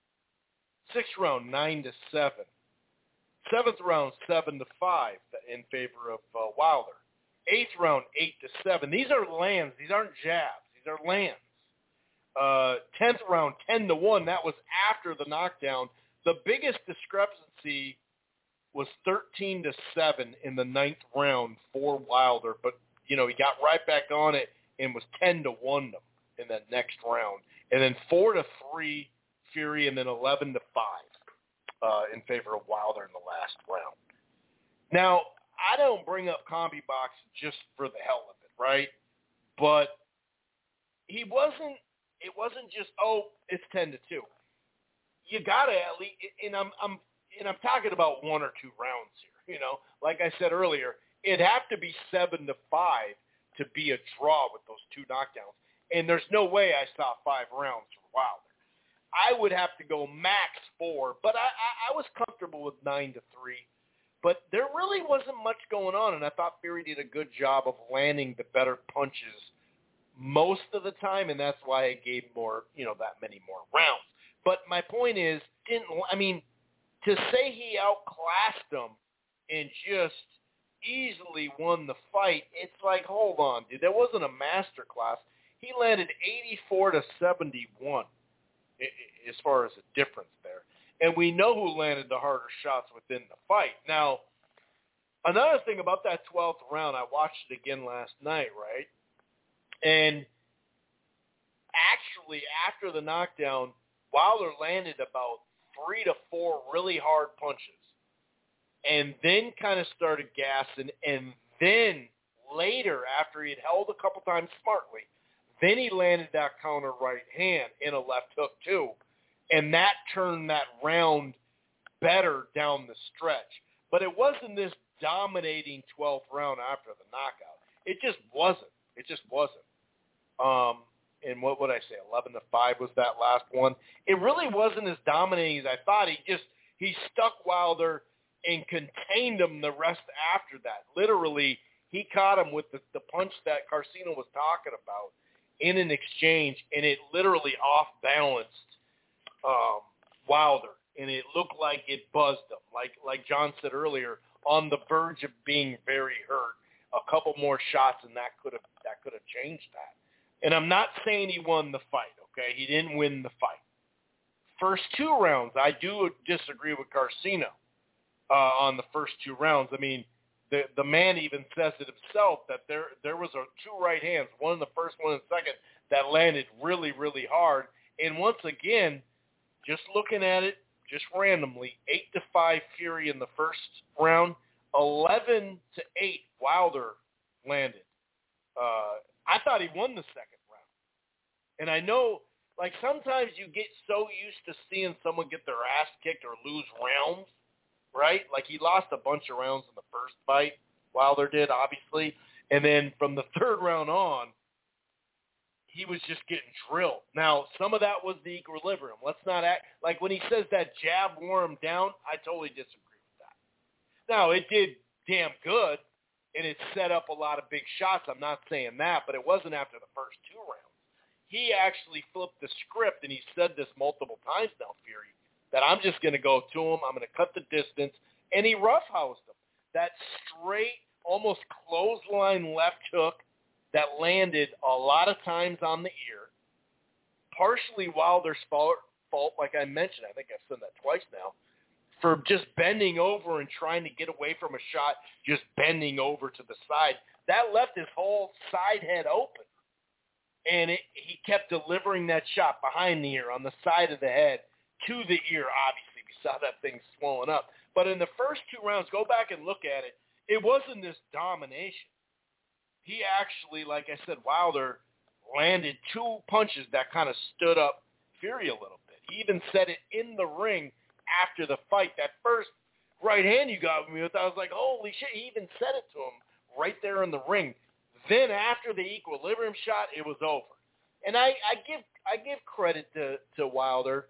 Speaker 3: Sixth round, nine to seven. Seventh round, seven to five in favor of uh, Wilder. Eighth round, eight to seven. These are lands. These aren't jabs. These are lands. Uh, tenth round, ten to one. That was after the knockdown. The biggest discrepancy was thirteen to seven in the ninth round for Wilder, but you know he got right back on it and was ten to one them in that next round, and then four to three Fury, and then eleven to five uh, in favor of Wilder in the last round. Now, I don't bring up CompuBox just for the hell of it, right? But he wasn't. It wasn't just, oh, it's ten to two. You gotta at least, and I'm, I'm, and I'm talking about one or two rounds here. You know, like I said earlier, it'd have to be seven to five to be a draw with those two knockdowns. And there's no way I saw five rounds for Wilder. I would have to go max four, but I, I, I was comfortable with nine to three. But there really wasn't much going on, and I thought Fury did a good job of landing the better punches most of the time, and that's why I gave more, you know, that many more rounds. But my point is, didn't I mean, to say he outclassed him and just easily won the fight, it's like, hold on, dude, that wasn't a master class. He landed eighty-four to seventy-one as far as the difference there. And we know who landed the harder shots within the fight. Now, another thing about that twelfth round, I watched it again last night, right? And actually, after the knockdown, Wilder landed about three to four really hard punches and then kind of started gassing. And then later, after he had held a couple times smartly, then he landed that counter right hand in a left hook too. And that turned that round better down the stretch. But it wasn't this dominating twelfth round after the knockout. It just wasn't. It just wasn't. Um, and what would I say, eleven to five was that last one? It really wasn't as dominating as I thought. He just, he stuck Wilder and contained him the rest after that. Literally, he caught him with the, the punch that Carcino was talking about. in an exchange, and it literally off-balanced um, Wilder, and it looked like it buzzed him. Like like John said earlier, on the verge of being very hurt. A couple more shots, and that could have that could have changed that. And I'm not saying he won the fight, okay? He didn't win the fight. First two rounds, I do disagree with Carcino uh, on the first two rounds. I mean, the the man even says it himself that there there was a two right hands, one in the first, one in the second, that landed really, really hard. And once again, just looking at it, just randomly, eight to five Fury in the first round, eleven to eight Wilder landed. Uh, I thought he won the second round. And I know, like, sometimes you get so used to seeing someone get their ass kicked or lose rounds, right? Like, he lost a bunch of rounds in the first fight. Wilder did, obviously. And then from the third round on, he was just getting drilled. Now, some of that was the equilibrium. Let's not act like when he says that jab wore him down, I totally disagree with that. Now, it did damn good, and it set up a lot of big shots. I'm not saying that, but it wasn't after the first two rounds. He actually flipped the script, and he said this multiple times now, Fury, that I'm just going to go to him, I'm going to cut the distance, and he roughhoused him. That straight, almost clothesline left hook that landed a lot of times on the ear, partially Wilder's fault, fault, like I mentioned, I think I've said that twice now, for just bending over and trying to get away from a shot, just bending over to the side. That left his whole side head open. And it, he kept delivering that shot behind the ear, on the side of the head, to the ear, obviously. We saw that thing swollen up. But in the first two rounds, go back and look at it, it wasn't this domination. He actually, like I said, Wilder landed two punches that kind of stood up Fury a little bit. He even said it in the ring after the fight. That first right hand you got me with, I was like, holy shit. He even said it to him right there in the ring. Then after the equilibrium shot, it was over. And I, I give I give credit to, to Wilder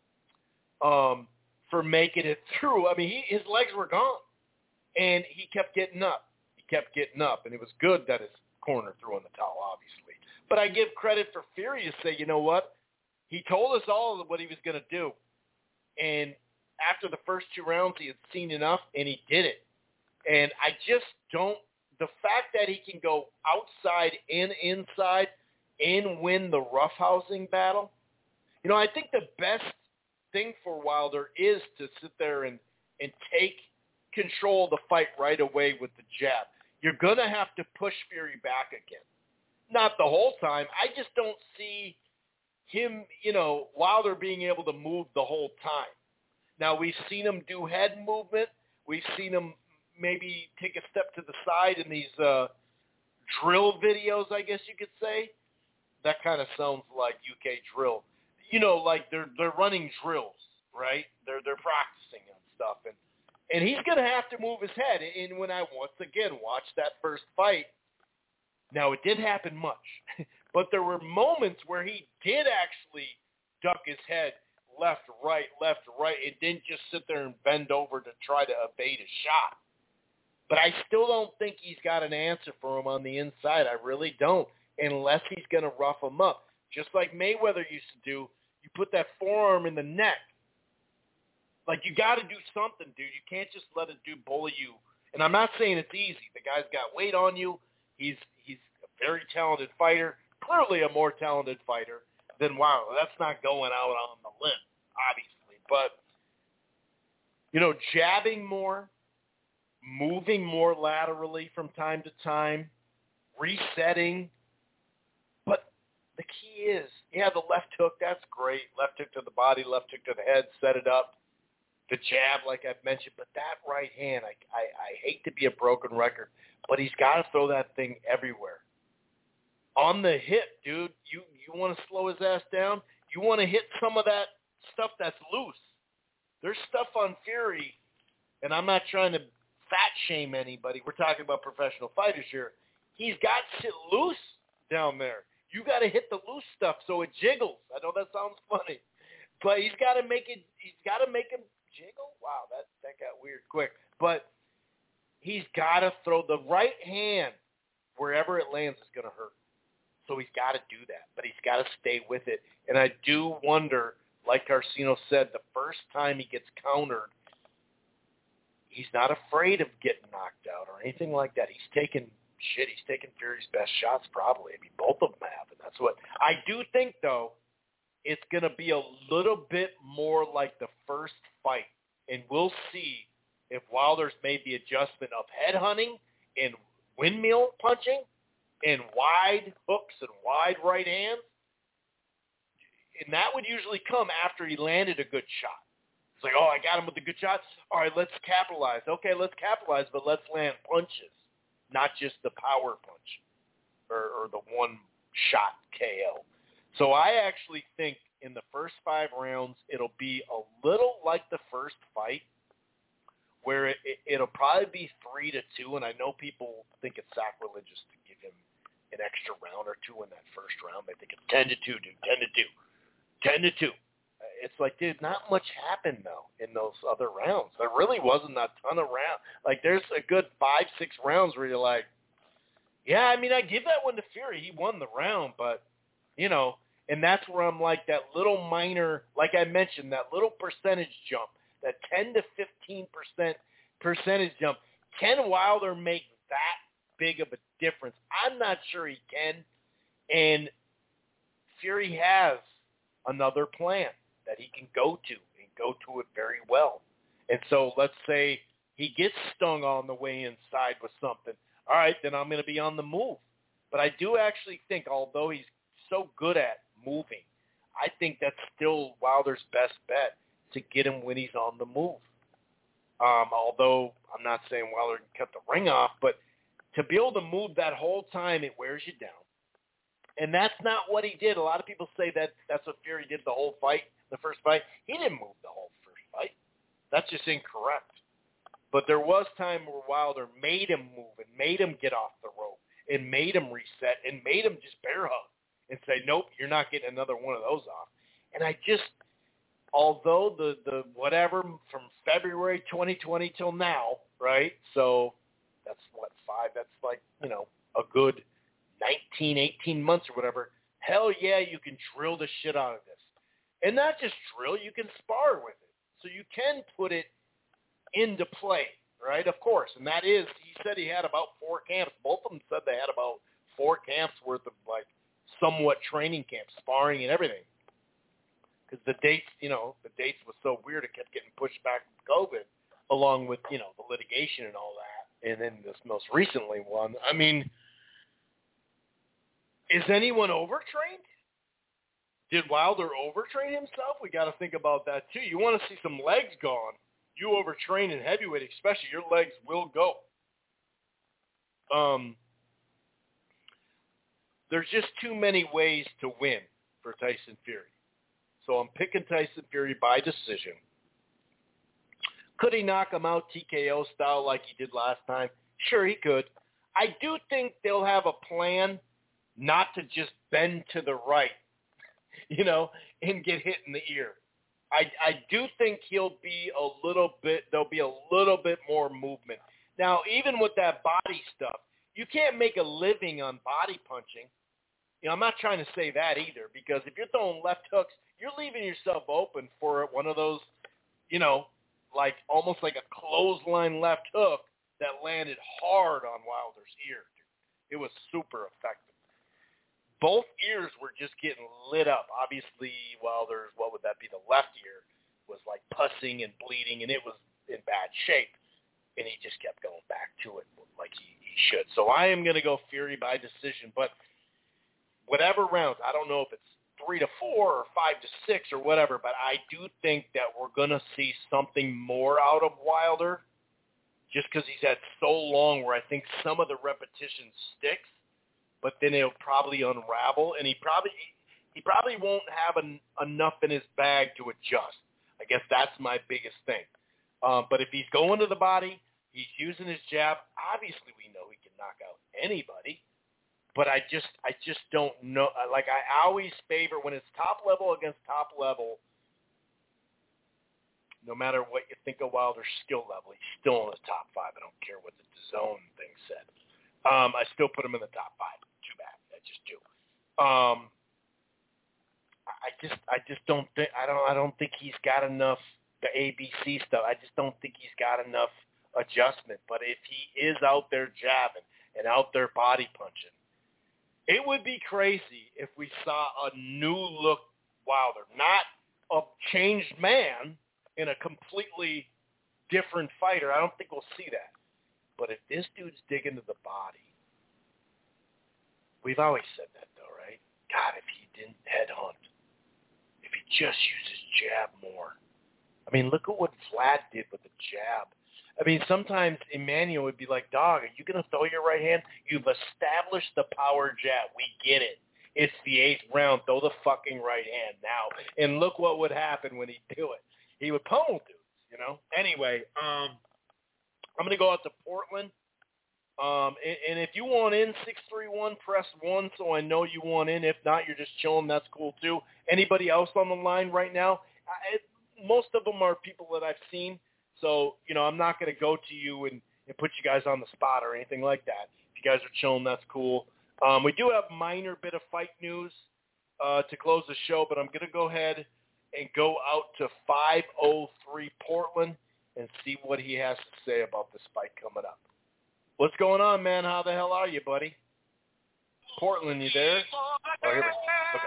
Speaker 3: um, for making it through. I mean, he, his legs were gone, and he kept getting up. He kept getting up, and it was good that his corner threw in the towel, obviously. But I give credit for Fury to say, you know what? He told us all what he was going to do. And after the first two rounds, he had seen enough, and he did it. And I just don't – the fact that he can go outside and inside and win the roughhousing battle, you know, I think the best thing for Wilder is to sit there and, and take control of the fight right away with the jab. You're going to have to push Fury back again. Not the whole time. I just don't see him, you know, Wilder being able to move the whole time. Now, we've seen him do head movement. We've seen him maybe take a step to the side in these uh, drill videos, I guess you could say. That kind of sounds like U K drill. You know, like they're they're running drills, right? They're they're practicing and stuff, and and he's gonna have to move his head. And when I once again watched that first fight, now it didn't happen much, but there were moments where he did actually duck his head left, right, left, right. It didn't just sit there and bend over to try to evade a shot. But I still don't think he's got an answer for him on the inside. I really don't, unless he's going to rough him up. Just like Mayweather used to do, you put that forearm in the neck. Like, you got to do something, dude. You can't just let a dude bully you. And I'm not saying it's easy. The guy's got weight on you. He's he's a very talented fighter, clearly a more talented fighter than Wilder. That's not going out on the limb, obviously. But, you know, jabbing more, moving more laterally from time to time, resetting. But the key is, yeah, the left hook, that's great. Left hook to the body, left hook to the head, set it up. The jab, like I've mentioned, but that right hand, I, I, I hate to be a broken record, but he's got to throw that thing everywhere. On the hip, dude, you, you want to slow his ass down? You want to hit some of that stuff that's loose. There's stuff on Fury, and I'm not trying to fat shame anybody. We're talking about professional fighters here. He's got shit loose down there. You got to hit the loose stuff so it jiggles. I know that sounds funny, but he's got to make it. He's got to make him jiggle. Wow, that that got weird quick. But he's got to throw the right hand wherever it lands is going to hurt. So he's got to do that, but he's got to stay with it. And I do wonder, like Carcino said, the first time he gets countered, he's not afraid of getting knocked out or anything like that. He's taken shit. He's taken Fury's best shots probably. I mean, both of them have, and that's what I do think. Though it's going to be a little bit more like the first fight, and we'll see if Wilder's made the adjustment of head hunting and windmill punching and wide hooks and wide right hands. And that would usually come after he landed a good shot. It's like, oh, I got him with a good shot. All right, let's capitalize. Okay, let's capitalize, but let's land punches, not just the power punch or, or the one-shot K O. So I actually think in the first five rounds it'll be a little like the first fight, where it, it, it'll probably be three to two, and I know people think it's sacrilegious to give him an extra round or two in that first round. They think it's ten to two, dude, ten to two, ten to two. It's like, dude, not much happened, though, in those other rounds. There really wasn't a ton of rounds. Like, there's a good five, six rounds where you're like, yeah, I mean, I give that one to Fury. He won the round, but, you know, and that's where I'm like that little minor, like I mentioned, that little percentage jump, that ten to fifteen percent percentage jump. Can Wilder make that big of a difference? I'm not sure he can. And Fury has another plan that he can go to and go to it very well. And so let's say he gets stung on the way inside with something. All right, then I'm going to be on the move. But I do actually think, although he's so good at moving, I think that's still Wilder's best bet to get him when he's on the move. Um, although I'm not saying Wilder can cut the ring off, but to be able to move that whole time, it wears you down. And that's not what he did. A lot of people say that that's what Fury did the whole fight, the first fight. He didn't move the whole first fight. That's just incorrect. But there was time where Wilder made him move and made him get off the rope and made him reset and made him just bear hug and say, nope, you're not getting another one of those off. And I just, although the, the whatever from February twenty twenty till now, right? So that's what, five, that's like, you know, a good nineteen, eighteen months or whatever. Hell yeah, you can drill the shit out of this. And not just drill, you can spar with it. So you can put it into play, right? Of course. And that is, he said he had about four camps. Both of them said they had about four camps worth of, like, somewhat training camps, sparring and everything. Because the dates, you know, the dates was so weird, it kept getting pushed back with COVID, along with, you know, the litigation and all that. And then this most recently one. I mean, is anyone overtrained? Did Wilder overtrain himself? We got to think about that, too. You want to see some legs gone. You overtrain in heavyweight, especially, your legs will go. Um, there's just too many ways to win for Tyson Fury. So I'm picking Tyson Fury by decision. Could he knock him out T K O style like he did last time? Sure, he could. I do think they'll have a plan not to just bend to the right, you know, and get hit in the ear. I, I do think he'll be a little bit, there'll be a little bit more movement. Now, even with that body stuff, you can't make a living on body punching. You know, I'm not trying to say that either, because if you're throwing left hooks, you're leaving yourself open for one of those, you know, like almost like a clothesline left hook that landed hard on Wilder's ear. It was super effective. Both ears were just getting lit up. Obviously, Wilder's, what would that be, the left ear was like pussing and bleeding, and it was in bad shape. And he just kept going back to it like he, he should. So I am going to go Fury by decision. But whatever rounds, I don't know if it's three to four or five to six or whatever, but I do think that we're going to see something more out of Wilder just because he's had so long where I think some of the repetition sticks. But then it'll probably unravel, and he probably he probably won't have an, enough in his bag to adjust. I guess that's my biggest thing. Um, but if he's going to the body, he's using his jab. Obviously, we know he can knock out anybody. But I just I just don't know. Like I always favor when it's top level against top level. No matter what you think of Wilder's skill level, he's still in the top five. I don't care what the zone thing said. Um, I still put him in the top five. Too bad. I just do. Um, I just, I just don't think, I don't, I don't think he's got enough the A B C stuff. I just don't think he's got enough adjustment. But if he is out there jabbing and out there body punching, it would be crazy if we saw a new look Wilder, not a changed man in a completely different fighter. I don't think we'll see that. But if this dude's digging to the body, we've always said that though, right? God, if he didn't headhunt, if he just uses jab more. I mean, look at what Vlad did with the jab. I mean, sometimes Emmanuel would be like, dog, are you going to throw your right hand? You've established the power jab. We get it. It's the eighth round. Throw the fucking right hand now. And look what would happen when he'd do it. He would pummel dudes, you know? Anyway, um, I'm going to go out to Portland. Um, and, and if you want in, six three one, press one so I know you want in. If not, you're just chilling. That's cool, too. Anybody else on the line right now? I, most of them are people that I've seen. So, you know, I'm not going to go to you and, and put you guys on the spot or anything like that. If you guys are chilling, that's cool. Um, we do have a minor bit of fight news uh, to close the show, but I'm going to go ahead and go out to five oh three Portland and see what he has to say about this fight coming up. What's going on, man? How the hell are you, buddy? Portland, you there? Oh, here we go. Okay.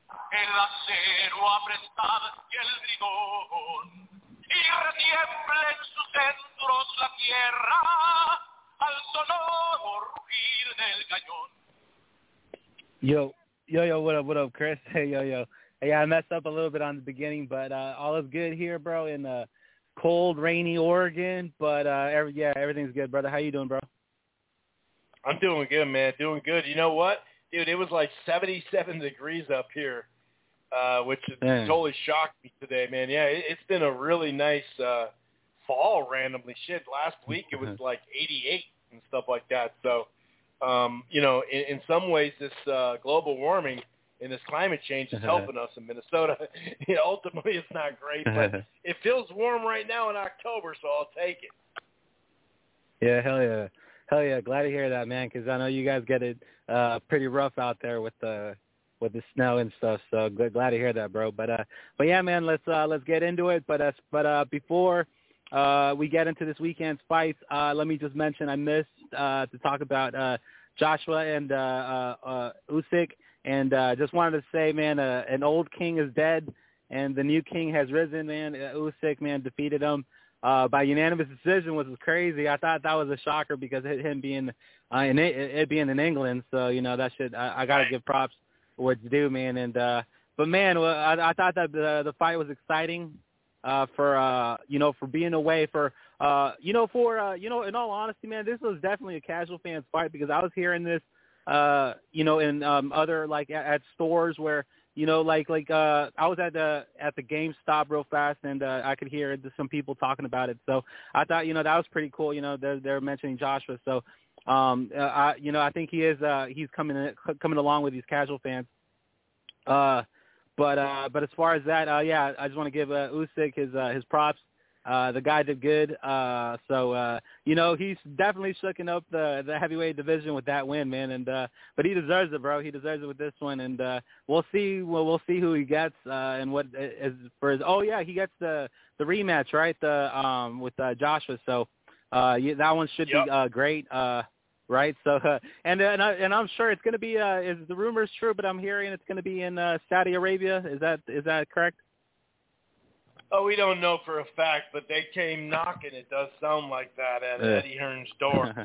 Speaker 5: Yo, yo, yo, what up, what up, Chris? Hey, yo, yo. Hey, I messed up a little bit on the beginning, but uh, all is good here, bro, in uh, cold, rainy Oregon. But, uh, every, yeah, everything's good, brother. How you doing, bro?
Speaker 3: I'm doing good, man. Doing good. You know what? Dude, it was like seventy-seven degrees up here, uh, which
Speaker 5: Man.
Speaker 3: totally shocked me today, man. Yeah, it, it's been a really nice uh, fall randomly. Shit, last week it was like eighty-eight and stuff like that. So, um, you know, in, in some ways this uh, global warming and this climate change is helping us in Minnesota. You know, ultimately it's not great, but it feels warm right now in October, so I'll take it.
Speaker 5: Yeah, hell yeah. Hell yeah, glad to hear that, man, because I know you guys get it uh, pretty rough out there with the with the snow and stuff. So good, glad to hear that, bro. But uh, but yeah, man, let's uh, let's get into it. But uh, but uh, before uh, we get into this weekend's fights, uh, let me just mention I missed uh, to talk about uh, Joshua and uh, uh, uh, Usyk, and uh, just wanted to say, man, uh, an old king is dead, and the new king has risen, man. Uh, Usyk, man, defeated him. Uh, by unanimous decision, which was crazy. I thought that was a shocker because it, him being uh, in it, it being in England, so you know that should I, I gotta give props for what's due, man. And uh, but man, well, I, I thought that the the fight was exciting uh, for uh, you know for being away for uh, you know for uh, you know in all honesty, man, this was definitely a casual fan's fight because I was hearing this uh, you know in um, other like at, at stores where. You know, like like uh, I was at the at the GameStop real fast, and uh, I could hear some people talking about it. So I thought, you know, that was pretty cool. You know, they're, they're mentioning Joshua. So, um, uh, I, you know, I think he is uh, he's coming in, coming along with these casual fans. Uh, but uh, but as far as that, uh, yeah, I just want to give uh, Usyk his uh, his props. Uh, the guy did good. Uh, so, uh, you know, he's definitely shooking up the, the heavyweight division with that win, man. And, uh, but he deserves it, bro. He deserves it with this one. And, uh, we'll see, well, we'll see who he gets, uh, and what is for his, oh yeah, he gets the, the rematch, right? The, um, with, uh, Joshua. So, uh, yeah, that one should yep. be, uh, great. Uh, right. So, uh, and, uh, and, I, and I'm sure it's going to be, uh, is the rumors true, but I'm hearing it's going to be in, uh, Saudi Arabia. Is that, is that correct?
Speaker 3: Oh, we don't know for a fact, but they came knocking. It does sound like that at
Speaker 5: uh.
Speaker 3: Eddie Hearn's door.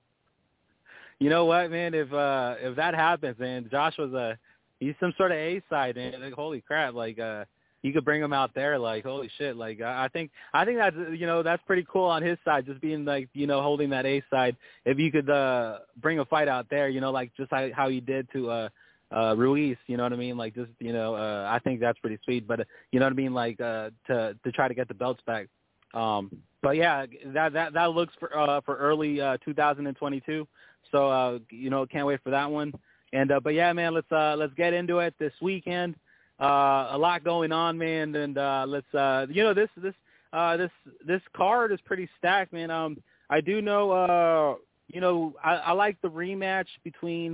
Speaker 5: You know what, man? If uh, if that happens, man, Joshua's a he's some sort of A side, man. Like, holy crap! Like, uh, you could bring him out there. Like, holy shit! Like, I think I think that's you know that's pretty cool on his side, just being like you know holding that A side. If you could uh, bring a fight out there, you know, like just how, how he did to. Uh, Uh, Ruiz, you know what I mean? Like just, you know, uh, I think that's pretty sweet, but uh, you know what I mean? Like, uh, to, to try to get the belts back. Um, but yeah, that, that, that looks for, uh, for early, uh, two thousand twenty-two. So, uh, you know, can't wait for that one. And, uh, but yeah, man, let's, uh, let's get into it this weekend. Uh, a lot going on, man. And, uh, let's, uh, you know, this, this, uh, this, this card is pretty stacked, man. Um, I do know, uh, you know, I, I like the rematch between,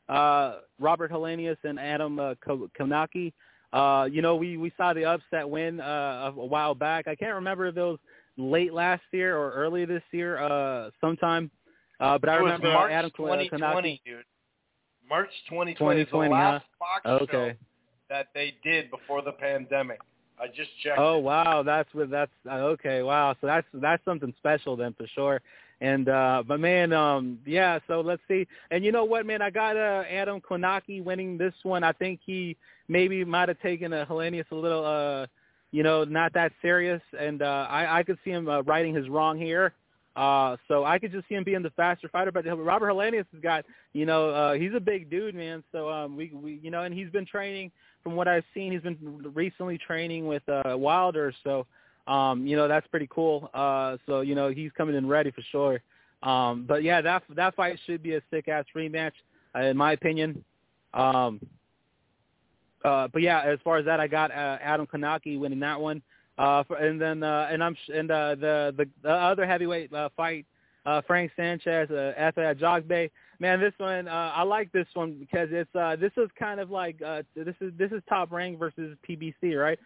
Speaker 5: uh, Robert Helenius and Adam uh, Kownacki. Uh, you know, we, we saw the upset win uh, a while back. I can't remember if it was late last year or early this year, uh, sometime. Uh, but
Speaker 3: it
Speaker 5: I
Speaker 3: was
Speaker 5: remember
Speaker 3: March
Speaker 5: Adam
Speaker 3: twenty twenty,
Speaker 5: Kownacki.
Speaker 3: dude. March twenty twenty,
Speaker 5: twenty twenty,
Speaker 3: the last
Speaker 5: huh?
Speaker 3: box
Speaker 5: Okay.
Speaker 3: show that they did before the pandemic. I just checked.
Speaker 5: Oh
Speaker 3: it.
Speaker 5: wow, that's what that's uh, okay. Wow, so that's that's something special then for sure. And uh, but man, um, yeah. So let's see. And you know what, man? I got uh, Adam Kownacki winning this one. I think he maybe might have taken a Helenius a little, uh, you know, not that serious. And uh, I I could see him uh, righting his wrong here. Uh, so I could just see him being the faster fighter. But Robert Helenius has got, you know, uh, he's a big dude, man. So um, we we you know, and he's been training. From what I've seen, he's been recently training with uh, Wilder, so um, you know that's pretty cool. Uh, so you know he's coming in ready for sure. Um, but yeah, that that fight should be a sick ass rematch, uh, in my opinion. Um, uh, but yeah, as far as that, I got uh, Adam Kownacki winning that one, uh, for, and then uh, and I'm and uh, the, the the other heavyweight uh, fight, uh, Frank Sanchez, uh, Efe Ajagba. Man, this one uh, I like this one because it's uh, this is kind of like uh, this is this is Top Rank versus P B C, right?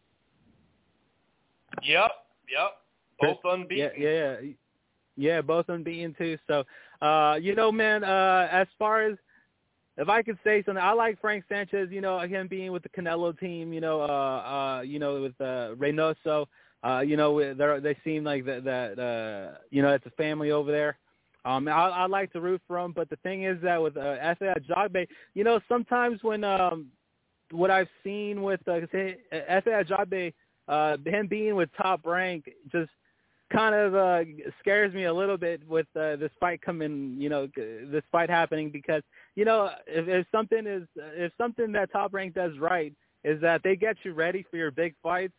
Speaker 3: Yep, yep, both unbeaten.
Speaker 5: Yeah, yeah, yeah, both unbeaten too. So, uh, you know, man, uh, as far as if I could say something, I like Frank Sanchez. You know, him being with the Canelo team. You know, uh, uh, you know, with uh, Reynoso. Uh, you know, they they seem like that. that uh, you know, it's a family over there. Um, I, I like to root for him, but the thing is that with uh, Efe Ajagba, you know, sometimes when um, what I've seen with uh, say, Efe Ajagba, uh, him being with Top Rank, just kind of uh, scares me a little bit with uh, this fight coming, you know, this fight happening because, you know, if, if something is if something that Top Rank does right is that they get you ready for your big fights.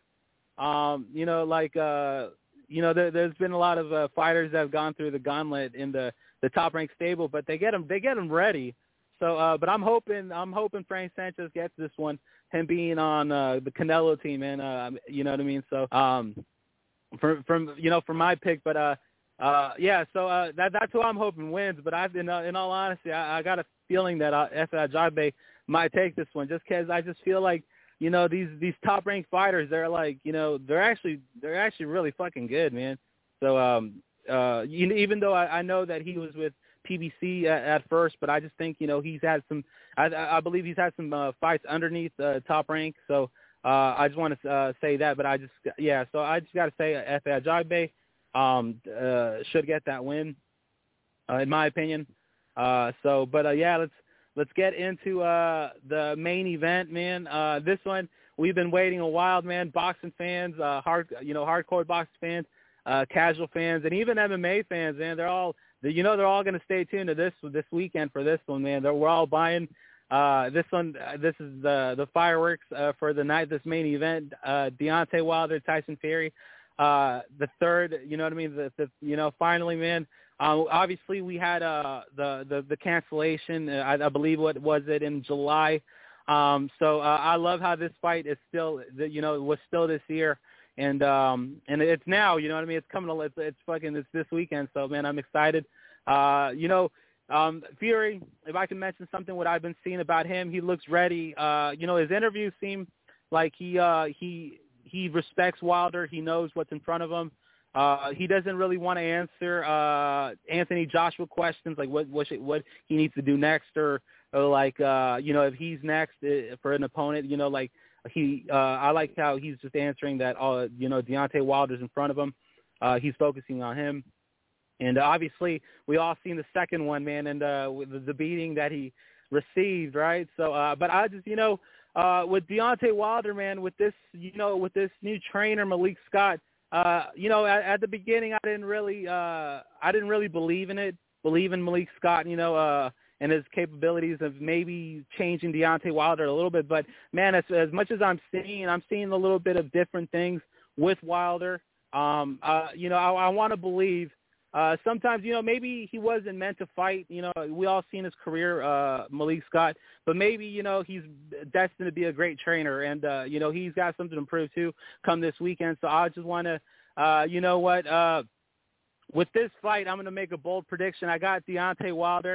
Speaker 5: Um, you know, like. Uh, You know, there, there's been a lot of uh, fighters that have gone through the gauntlet in the, the Top Rank stable, but they get them they get them ready. So, uh, but I'm hoping I'm hoping Frank Sanchez gets this one. Him being on uh, the Canelo team, and uh, you know what I mean. So, um, from from you know from my pick, but uh, uh, yeah. So uh, that that's who I'm hoping wins. But I've in uh, in all honesty, I, I got a feeling that uh, Efe Ajagba might take this one, just because I just feel like. You know, these these top ranked fighters, they're like, you know, they're actually they're actually really fucking good, man. So um uh you, even though I, I know that he was with P B C at, at first, but I just think, you know, he's had some I I believe he's had some uh, fights underneath uh, Top Rank. So uh I just want to uh, say that, but I just yeah, so I just got to say Efe Ajagba um uh should get that win uh, in my opinion. Uh so but uh, yeah, let's Let's get into uh, the main event, man. Uh, this one we've been waiting a while, man. Boxing fans, uh, hard, you know, hardcore boxing fans, uh, casual fans, and even M M A fans, man. They're all, you know, they're all going to stay tuned to this this weekend for this one, man. They're, we're all buying uh, this one. Uh, this is the the fireworks uh, for the night. This main event: uh, Deontay Wilder, Tyson Fury. Uh, the third, you know what I mean? The, the you know, finally, man. Uh, obviously, we had uh, the, the the cancellation. Uh, I, I believe what was it in July. Um, so uh, I love how this fight is still, you know, it was still this year, and um, and it's now. You know what I mean? It's coming. It's, it's fucking. It's this weekend. So man, I'm excited. Uh, you know, um, Fury. If I can mention something, what I've been seeing about him, he looks ready. Uh, you know, his interviews seem like he uh, he he respects Wilder. He knows what's in front of him. Uh, he doesn't really want to answer uh, Anthony Joshua questions like what what, should, what he needs to do next, or, or like uh, you know if he's next for an opponent. You know, like he uh, I like how he's just answering that. Uh, you know, Deontay Wilder's in front of him. Uh, he's focusing on him, and obviously we all seen the second one, man, and uh, with the beating that he received, right? So, uh, but I just you know uh, with Deontay Wilder, man, with this you know with this new trainer Malik Scott. Uh, you know, at, at the beginning, I didn't really, uh, I didn't really believe in it, believe in Malik Scott, you know, uh, and his capabilities of maybe changing Deontay Wilder a little bit. But man, as, as much as I'm seeing, I'm seeing a little bit of different things with Wilder. Um, uh, you know, I, I want to believe. Uh, sometimes, you know, maybe he wasn't meant to fight. You know, we all seen his career, uh, Malik Scott, but maybe, you know, he's destined to be a great trainer, and, uh, you know, he's got something to prove too come this weekend. So I just want to, uh, you know what, uh, with this fight, I'm going to make a bold prediction. I got Deontay Wilder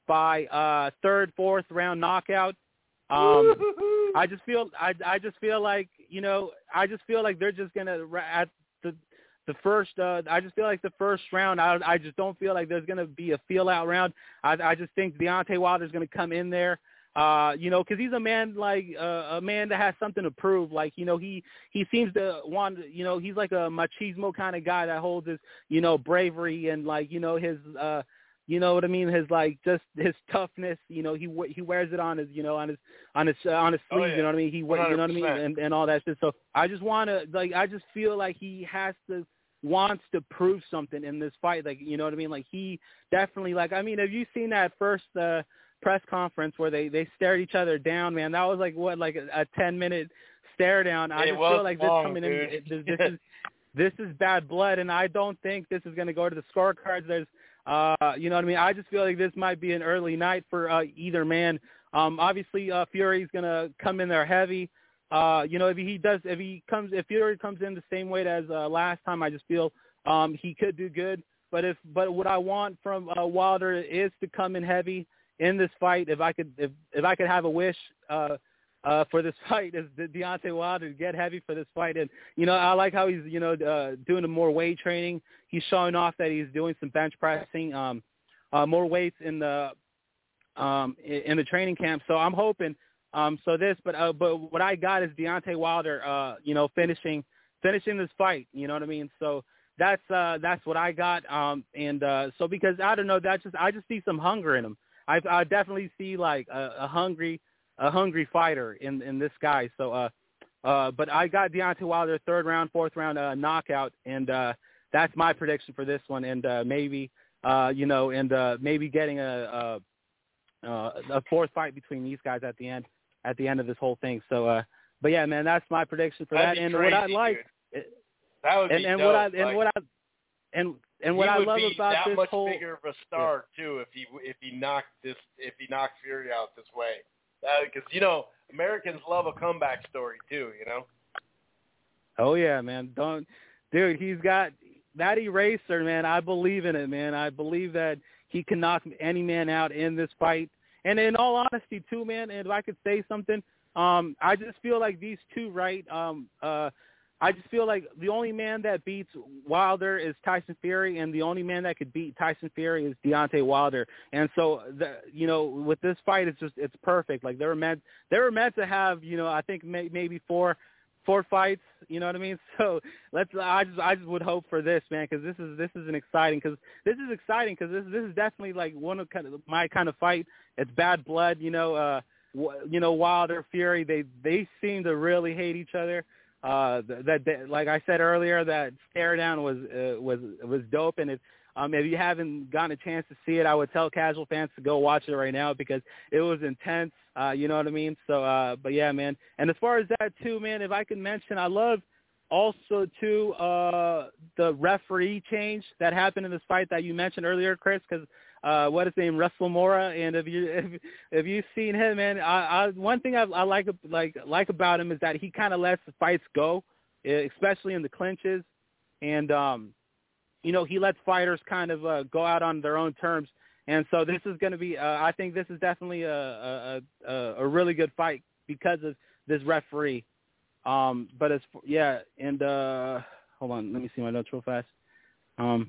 Speaker 5: by uh, third, fourth round knockout. Um, I just feel I I just feel like you know I just feel like they're just gonna at the the first uh, I just feel like the first round I I just don't feel like there's gonna be a feel out round. I I just think Deontay Wilder's gonna come in there. Uh, you know, because he's a man like uh, a man that has something to prove. Like, you know, he he seems to want, you know, he's like a machismo kind of guy that holds his, you know, bravery and like, you know, his, uh, you know what I mean, his like just his toughness. You know, he he wears it on his, you know, on his on his uh, on his sleeve. Oh, yeah. You know what I mean? He, you know what I mean, and and all that shit. So I just want to like, I just feel like he has to. wants to prove something in this fight. Like, you know what I mean? Like he definitely like, I mean, have you seen that first, uh, press conference where they, they stared each other down, man? That was like what, like a, a ten minute stare down. I
Speaker 3: it
Speaker 5: just feel like
Speaker 3: long,
Speaker 5: this coming
Speaker 3: dude.
Speaker 5: in, this, this is, this is bad blood. And I don't think this is going to go to the scorecards. There's, uh, you know what I mean? I just feel like this might be an early night for uh, either man. Um, obviously uh, Fury's going to come in there heavy. Uh, you know, if he does, if he comes, if Fury comes in the same weight as uh, last time, I just feel um, he could do good. But if, but what I want from uh, Wilder is to come in heavy in this fight. If I could, if if I could have a wish uh, uh, for this fight, is De- Deontay Wilder to get heavy for this fight. And you know, I like how he's you know uh, doing a more weight training. He's showing off that he's doing some bench pressing, um, uh, more weights in the um, in the training camp. So I'm hoping. Um, so this, but uh, but what I got is Deontay Wilder, uh, you know, finishing finishing this fight. You know what I mean? So that's uh, that's what I got. Um, and uh, so because I don't know, that's just I just see some hunger in him. I, I definitely see like a, a hungry, a hungry fighter in, in this guy. So, uh, uh, but I got Deontay Wilder third round, fourth round uh, knockout, and uh, that's my prediction for this one. And uh, maybe, uh, you know, and uh, maybe getting a, a a fourth fight between these guys at the end, at the end of this whole thing. So, uh, but yeah, man, that's my prediction for
Speaker 3: That'd
Speaker 5: that. And
Speaker 3: crazy,
Speaker 5: what I like,
Speaker 3: dude. that would
Speaker 5: and,
Speaker 3: be
Speaker 5: and
Speaker 3: dope.
Speaker 5: what I and
Speaker 3: like,
Speaker 5: what I and. And what
Speaker 3: he
Speaker 5: I
Speaker 3: would
Speaker 5: love
Speaker 3: be
Speaker 5: about
Speaker 3: that
Speaker 5: this
Speaker 3: much
Speaker 5: whole
Speaker 3: bigger of a star yeah. too if he if he knocked this if he knocked Fury out this way, because you know Americans love a comeback story too, you know.
Speaker 5: Oh yeah, man! Don't, dude. He's got that eraser, man. I believe in it, man. I believe that he can knock any man out in this fight. And in all honesty, too, man. And if I could say something, um, I just feel like these two, right? Um, uh. I just feel like the only man that beats Wilder is Tyson Fury, and the only man that could beat Tyson Fury is Deontay Wilder. And so, the, you know, with this fight, it's just it's perfect. Like they were meant they were meant to have, you know, I think may, maybe four four fights. You know what I mean? So let's. I just I just would hope for this, man, because this is this is an exciting because this is exciting because this this is definitely like one of kind of my kind of fight. It's bad blood, you know. Uh, you know, Wilder, Fury, they they seem to really hate each other. Uh, that, that, like I said earlier, that stare down was uh, was was dope. And if um, if you haven't gotten a chance to see it, I would tell casual fans to go watch it right now because it was intense. Uh, you know what I mean? So, uh, but yeah, man. And as far as that too, man, if I can mention, I love also too uh, the referee change that happened in this fight that you mentioned earlier, Chris, because. Uh, what is his name, Russell Mora, and if you if, if you've seen him, man, I, I one thing I, I like like like about him is that he kind of lets the fights go, especially in the clinches, and um, you know he lets fighters kind of uh, go out on their own terms, and so this is going to be, uh, I think this is definitely a a, a a really good fight because of this referee. Um, but as yeah, and uh, hold on, let me see my notes real fast. Um.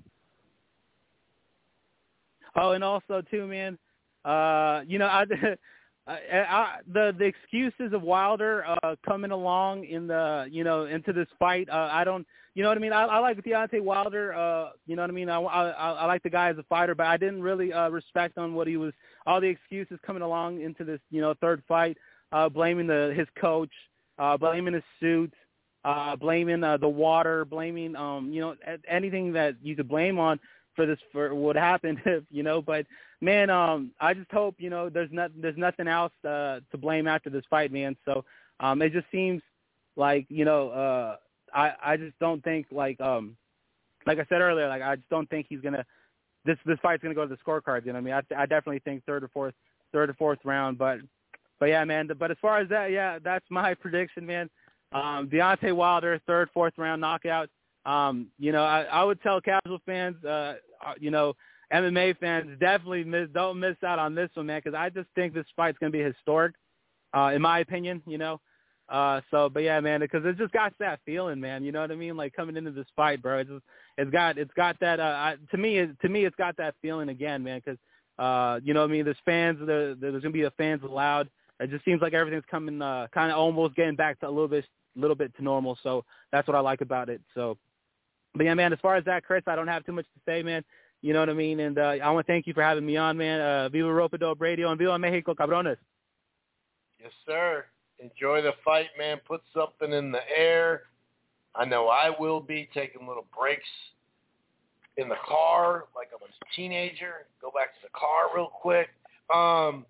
Speaker 5: Oh, and also too, man, uh, you know, I, I, I, the the excuses of Wilder uh, coming along in the, you know, into this fight. Uh, I don't, you know what I mean. I, I like Deontay Wilder. Uh, you know what I mean. I, I, I like the guy as a fighter, but I didn't really uh, respect on what he was. All the excuses coming along into this, you know, third fight, uh, blaming the his coach, uh, blaming his suit, uh, blaming uh, the water, blaming, um, you know, anything that you could blame on. For this, for what happened, you know, but man, um, I just hope, you know, there's not, there's nothing else uh, to blame after this fight, man. So um, it just seems like, you know, uh, I, I just don't think like, um, like I said earlier, like I just don't think he's gonna, this, this fight's gonna go to the scorecards. You know what I mean? I, I definitely think third or fourth, third or fourth round, but, but yeah, man. But as far as that, yeah, that's my prediction, man. Um, Deontay Wilder, third, fourth round knockout. Um, you know, I, I would tell casual fans, uh, you know, M M A fans, definitely miss, don't miss out on this one, man, because I just think this fight's going to be historic, uh, in my opinion, you know. Uh, so, but yeah, man, because it just got that feeling, man. You know what I mean? Like coming into this fight, bro. It's just, it's got it's got that. Uh, I, to me, it, to me, it's got that feeling again, man. Because uh, you know what I mean? There's fans. There, there's gonna be a fans allowed. It just seems like everything's coming, uh, kind of almost getting back to a little bit, little bit to normal. So that's what I like about it. So, but yeah, man. As far as that, Chris, I don't have too much to say, man. You know what I mean? And uh, I want to thank you for having me on, man. Uh, Viva Rope-a-Dope Radio and Viva Mexico, cabrones.
Speaker 3: Yes, sir. Enjoy the fight, man. Put something in the air. I know I will be taking little breaks in the car like I'm a teenager. Go back to the car real quick. Um,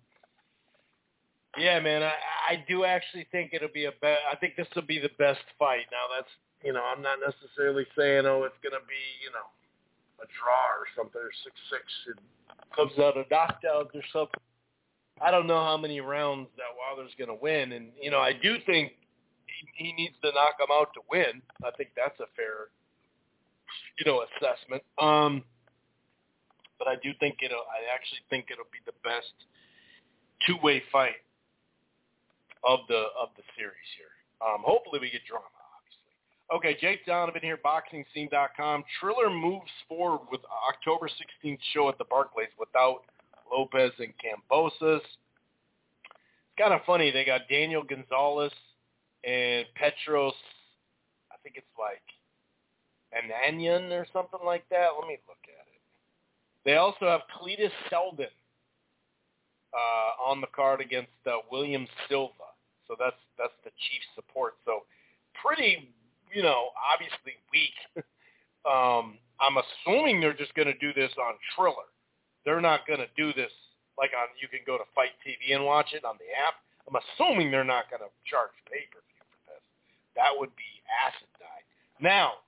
Speaker 3: yeah, man, I, I do actually think it'll be a be- I think this will be the best fight. Now, that's, you know, I'm not necessarily saying, oh, it's going to be, you know, a draw or something, or six six and comes out of knockdowns or something. I don't know how many rounds that Wilder's going to win. And, you know, I do think he, he needs to knock him out to win. I think that's a fair, you know, assessment. Um, but I do think it'll, I actually think it'll be the best two-way fight of the, of the series here. Um, hopefully we get drama, obviously. Okay, Jake Donovan here, boxing scene dot com. Triller moves forward with October sixteenth show at the Barclays without Lopez and Kambosos. It's kind of funny. They got Daniel Gonzalez and Petros, I think it's like Ananyan or something like that. Let me look at it. They also have Cletus Selden uh, on the card against uh, William Silva. So that's that's the chief support. So pretty, you know, obviously weak. um, I'm assuming they're just going to do this on Triller. They're not going to do this like on, you can go to Fight T V and watch it on the app. I'm assuming they're not going to charge pay-per-view for this. That would be asinine. Now,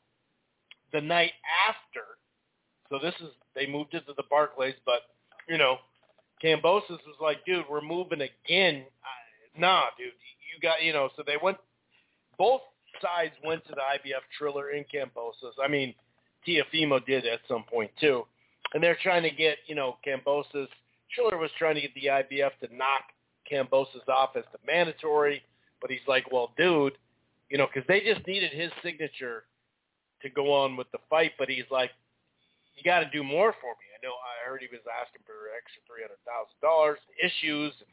Speaker 3: the night after, so this is, they moved it to the Barclays, but, you know, Kambosos was like, dude, we're moving again. I, nah, dude, you got, you know, so they went, both sides went to the I B F Triller in Kambosos. I mean, Teofimo did at some point too. And they're trying to get, you know, Kambosos. Triller was trying to get the I B F to knock Kambosos off as the mandatory, but he's like, well, dude, you know, because they just needed his signature to go on with the fight, but he's like, you got to do more for me. I know I heard he was asking for an extra three hundred thousand dollars, issues, and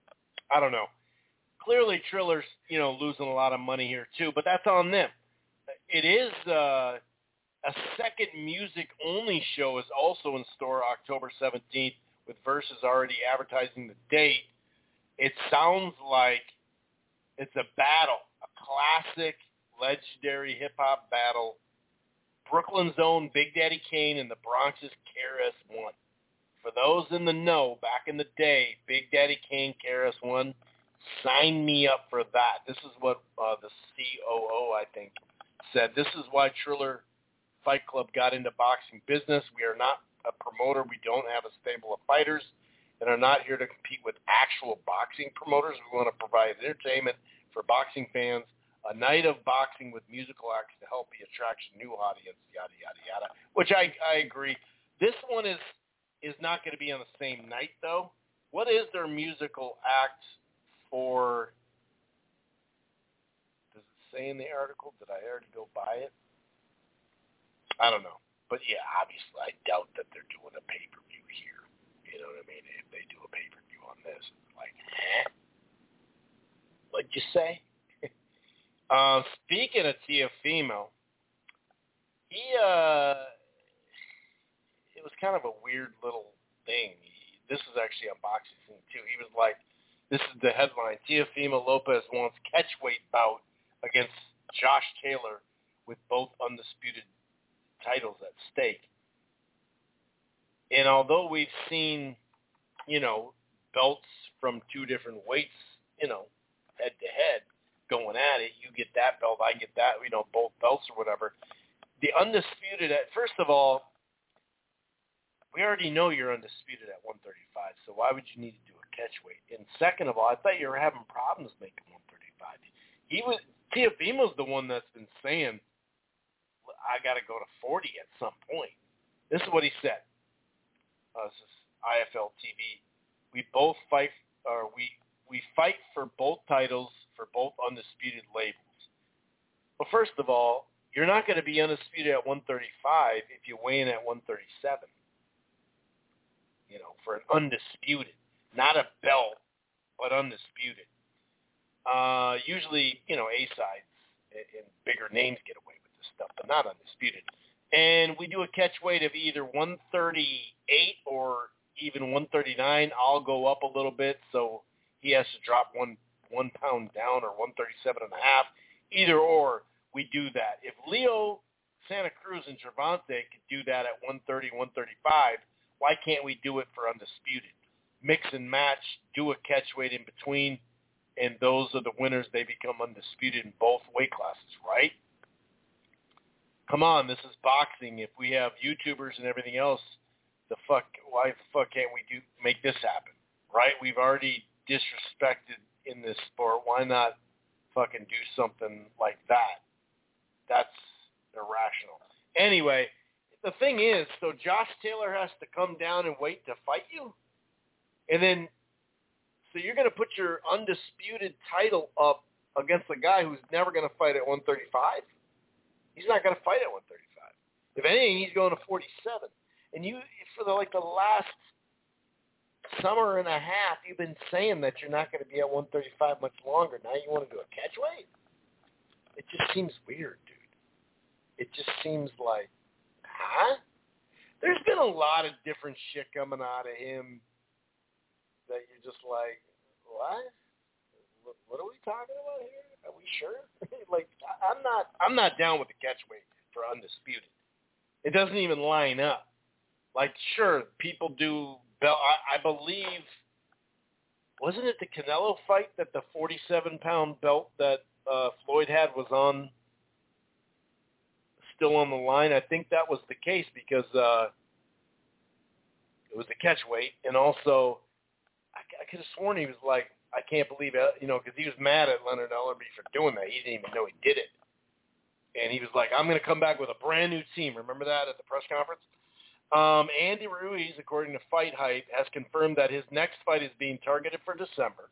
Speaker 3: I don't know. Clearly, Triller's, you know, losing a lot of money here too, but that's on them. It is uh, a second music-only show is also in store October seventeenth, with Versus already advertising the date. It sounds like it's a battle, a classic, legendary hip-hop battle. Brooklyn's own Big Daddy Kane and the Bronx's K R S One. For those in the know, back in the day, Big Daddy Kane, K R S One, sign me up for that. This is what uh, the C O O, I think, said. This is why Triller Fight Club got into boxing business. We are not a promoter. We don't have a stable of fighters and are not here to compete with actual boxing promoters. We want to provide entertainment for boxing fans, a night of boxing with musical acts to help the attraction new audience, yada, yada, yada, which I, I agree. This one is is not going to be on the same night, though. What is their musical act for? Does it say in the article? Did I already go by it? I don't know. But, yeah, obviously, I doubt that they're doing a pay-per-view here. You know what I mean? If they do a pay-per-view on this, it's like, eh? What'd you say? uh, speaking of Teofimo, he, uh, it was kind of a weird little thing. He, this is actually a boxing scene, too. He was like, this is the headline, Teofimo Lopez wants catchweight bout against Josh Taylor with both undisputed titles at stake. And although we've seen, you know, belts from two different weights, you know, head to head going at it, you get that belt, I get that, you know, both belts or whatever. The undisputed, at first of all, we already know you're undisputed at one thirty-five, so why would you need to do a catchweight? And second of all, I thought you were having problems making one thirty-five. He was, Teofimo's the one that's been saying, I got to go to forty at some point. This is what he said. uh, this is I F L T V. We both fight, or we we fight for both titles for both undisputed labels. Well, first of all, you're not going to be undisputed at one thirty-five if you weigh in at one thirty-seven. You know, for an undisputed, not a belt, but undisputed. Uh, usually, you know, A-sides and bigger names get away with this stuff, but not undisputed. And we do a catch weight of either one thirty-eight or even one thirty-nine. I'll go up a little bit, so he has to drop one one pound down, or one thirty-seven and a half. Either or, we do that. If Leo Santa Cruz and Gervonta could do that at one thirty, one thirty-five, why can't we do it for undisputed? Mix and match, do a catch weight in between, and those are the winners. They become undisputed in both weight classes, right? Come on, this is boxing. If we have YouTubers and everything else, the fuck, why the fuck can't we do make this happen, right? We've already disrespected in this sport. Why not fucking do something like that? That's irrational. Anyway, the thing is, so Josh Taylor has to come down and wait to fight you? And then, so you're going to put your undisputed title up against a guy who's never going to fight at one thirty-five? He's not going to fight at one thirty-five. If anything, he's going to forty-seven. And you, for the, like the last summer and a half, you've been saying that you're not going to be at one thirty-five much longer. Now you want to do a catch weight? It just seems weird, dude. It just seems like, huh? There's been a lot of different shit coming out of him that you're just like, what? What are we talking about here? Are we sure? Like, I'm not, I'm not down with the catch weight for undisputed. It doesn't even line up. Like, sure, people do. Belt, I, I believe, wasn't it the Canelo fight that the forty-seven pound belt that uh, Floyd had was on, still on the line? I think that was the case because uh, it was the catch weight, and also I, I could have sworn he was like, I can't believe it, you know, because he was mad at Leonard Ellerbe for doing that. He didn't even know he did it. And he was like, I'm going to come back with a brand new team. Remember that at the press conference? Um, Andy Ruiz, according to Fight Hype, has confirmed that his next fight is being targeted for December.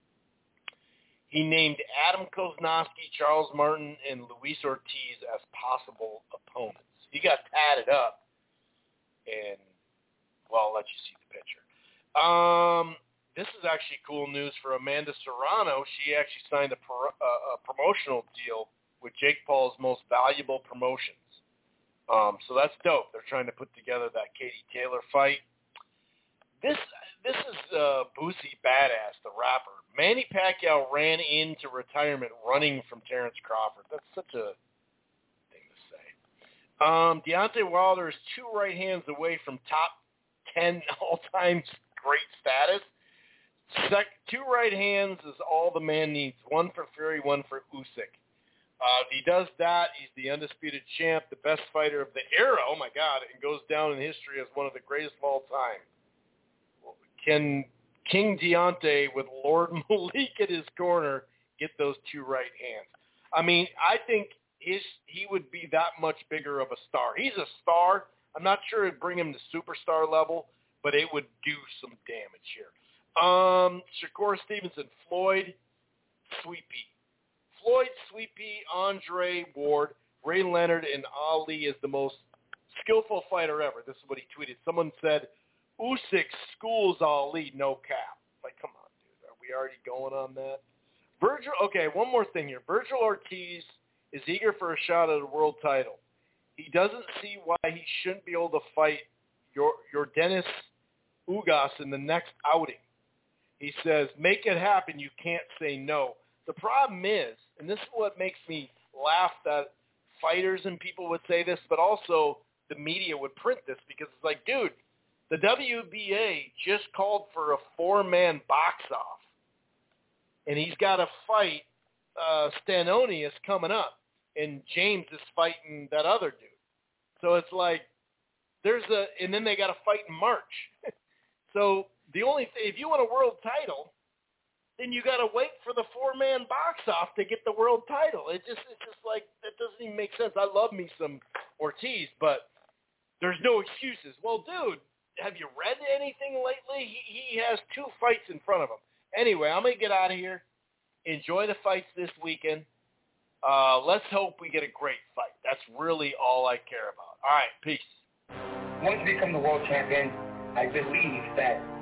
Speaker 3: He named Adam Koznowski, Charles Martin, and Luis Ortiz as possible opponents. He got tatted up, and, well, I'll let you see the picture. Um... This is actually cool news for Amanda Serrano. She actually signed a, pro, uh, a promotional deal with Jake Paul's Most Valuable Promotions. Um, so that's dope. They're trying to put together that Katie Taylor fight. This this is uh, Boosie Badass, the rapper. Manny Pacquiao ran into retirement running from Terrence Crawford. That's such a thing to say. Um, Deontay Wilder is two right hands away from top ten all-time great status. Sec- two right hands is all the man needs. One for Fury, one for Usyk. Uh, if he does that, he's the undisputed champ, the best fighter of the era. Oh, my God. And goes down in history as one of the greatest of all time. Can King Deontay, with Lord Malik at his corner, get those two right hands? I mean, I think his, he would be that much bigger of a star. He's a star. I'm not sure it would bring him to superstar level, but it would do some damage here. Um, Shakur Stevenson, Floyd, Sweet Pea. Floyd, Sweet Pea, Andre Ward, Ray Leonard, and Ali is the most skillful fighter ever. This is what he tweeted. Someone said, Usyk schools Ali, no cap. Like, come on, dude. Are we already going on that? Virgil, okay, one more thing here. Virgil Ortiz is eager for a shot at a world title. He doesn't see why he shouldn't be able to fight your, your Dennis Ugas in the next outing. He says, make it happen. You can't say no. The problem is, and this is what makes me laugh that fighters and people would say this, but also the media would print this because it's like, dude, the W B A just called for a four-man box-off, and he's got to fight uh, Stanonius coming up, and James is fighting that other dude. So it's like there's a – and then they got to fight in March. So – the only thing, if you want a world title, then you got to wait for the four-man box-off to get the world title. It just, it's just like, that doesn't even make sense. I love me some Ortiz, but there's no excuses. Well, dude, have you read anything lately? He, he has two fights in front of him. Anyway, I'm going to get out of here. Enjoy the fights this weekend. Uh, let's hope we get a great fight. That's really all I care about. All right, peace.
Speaker 6: Once you become the world champion, I believe that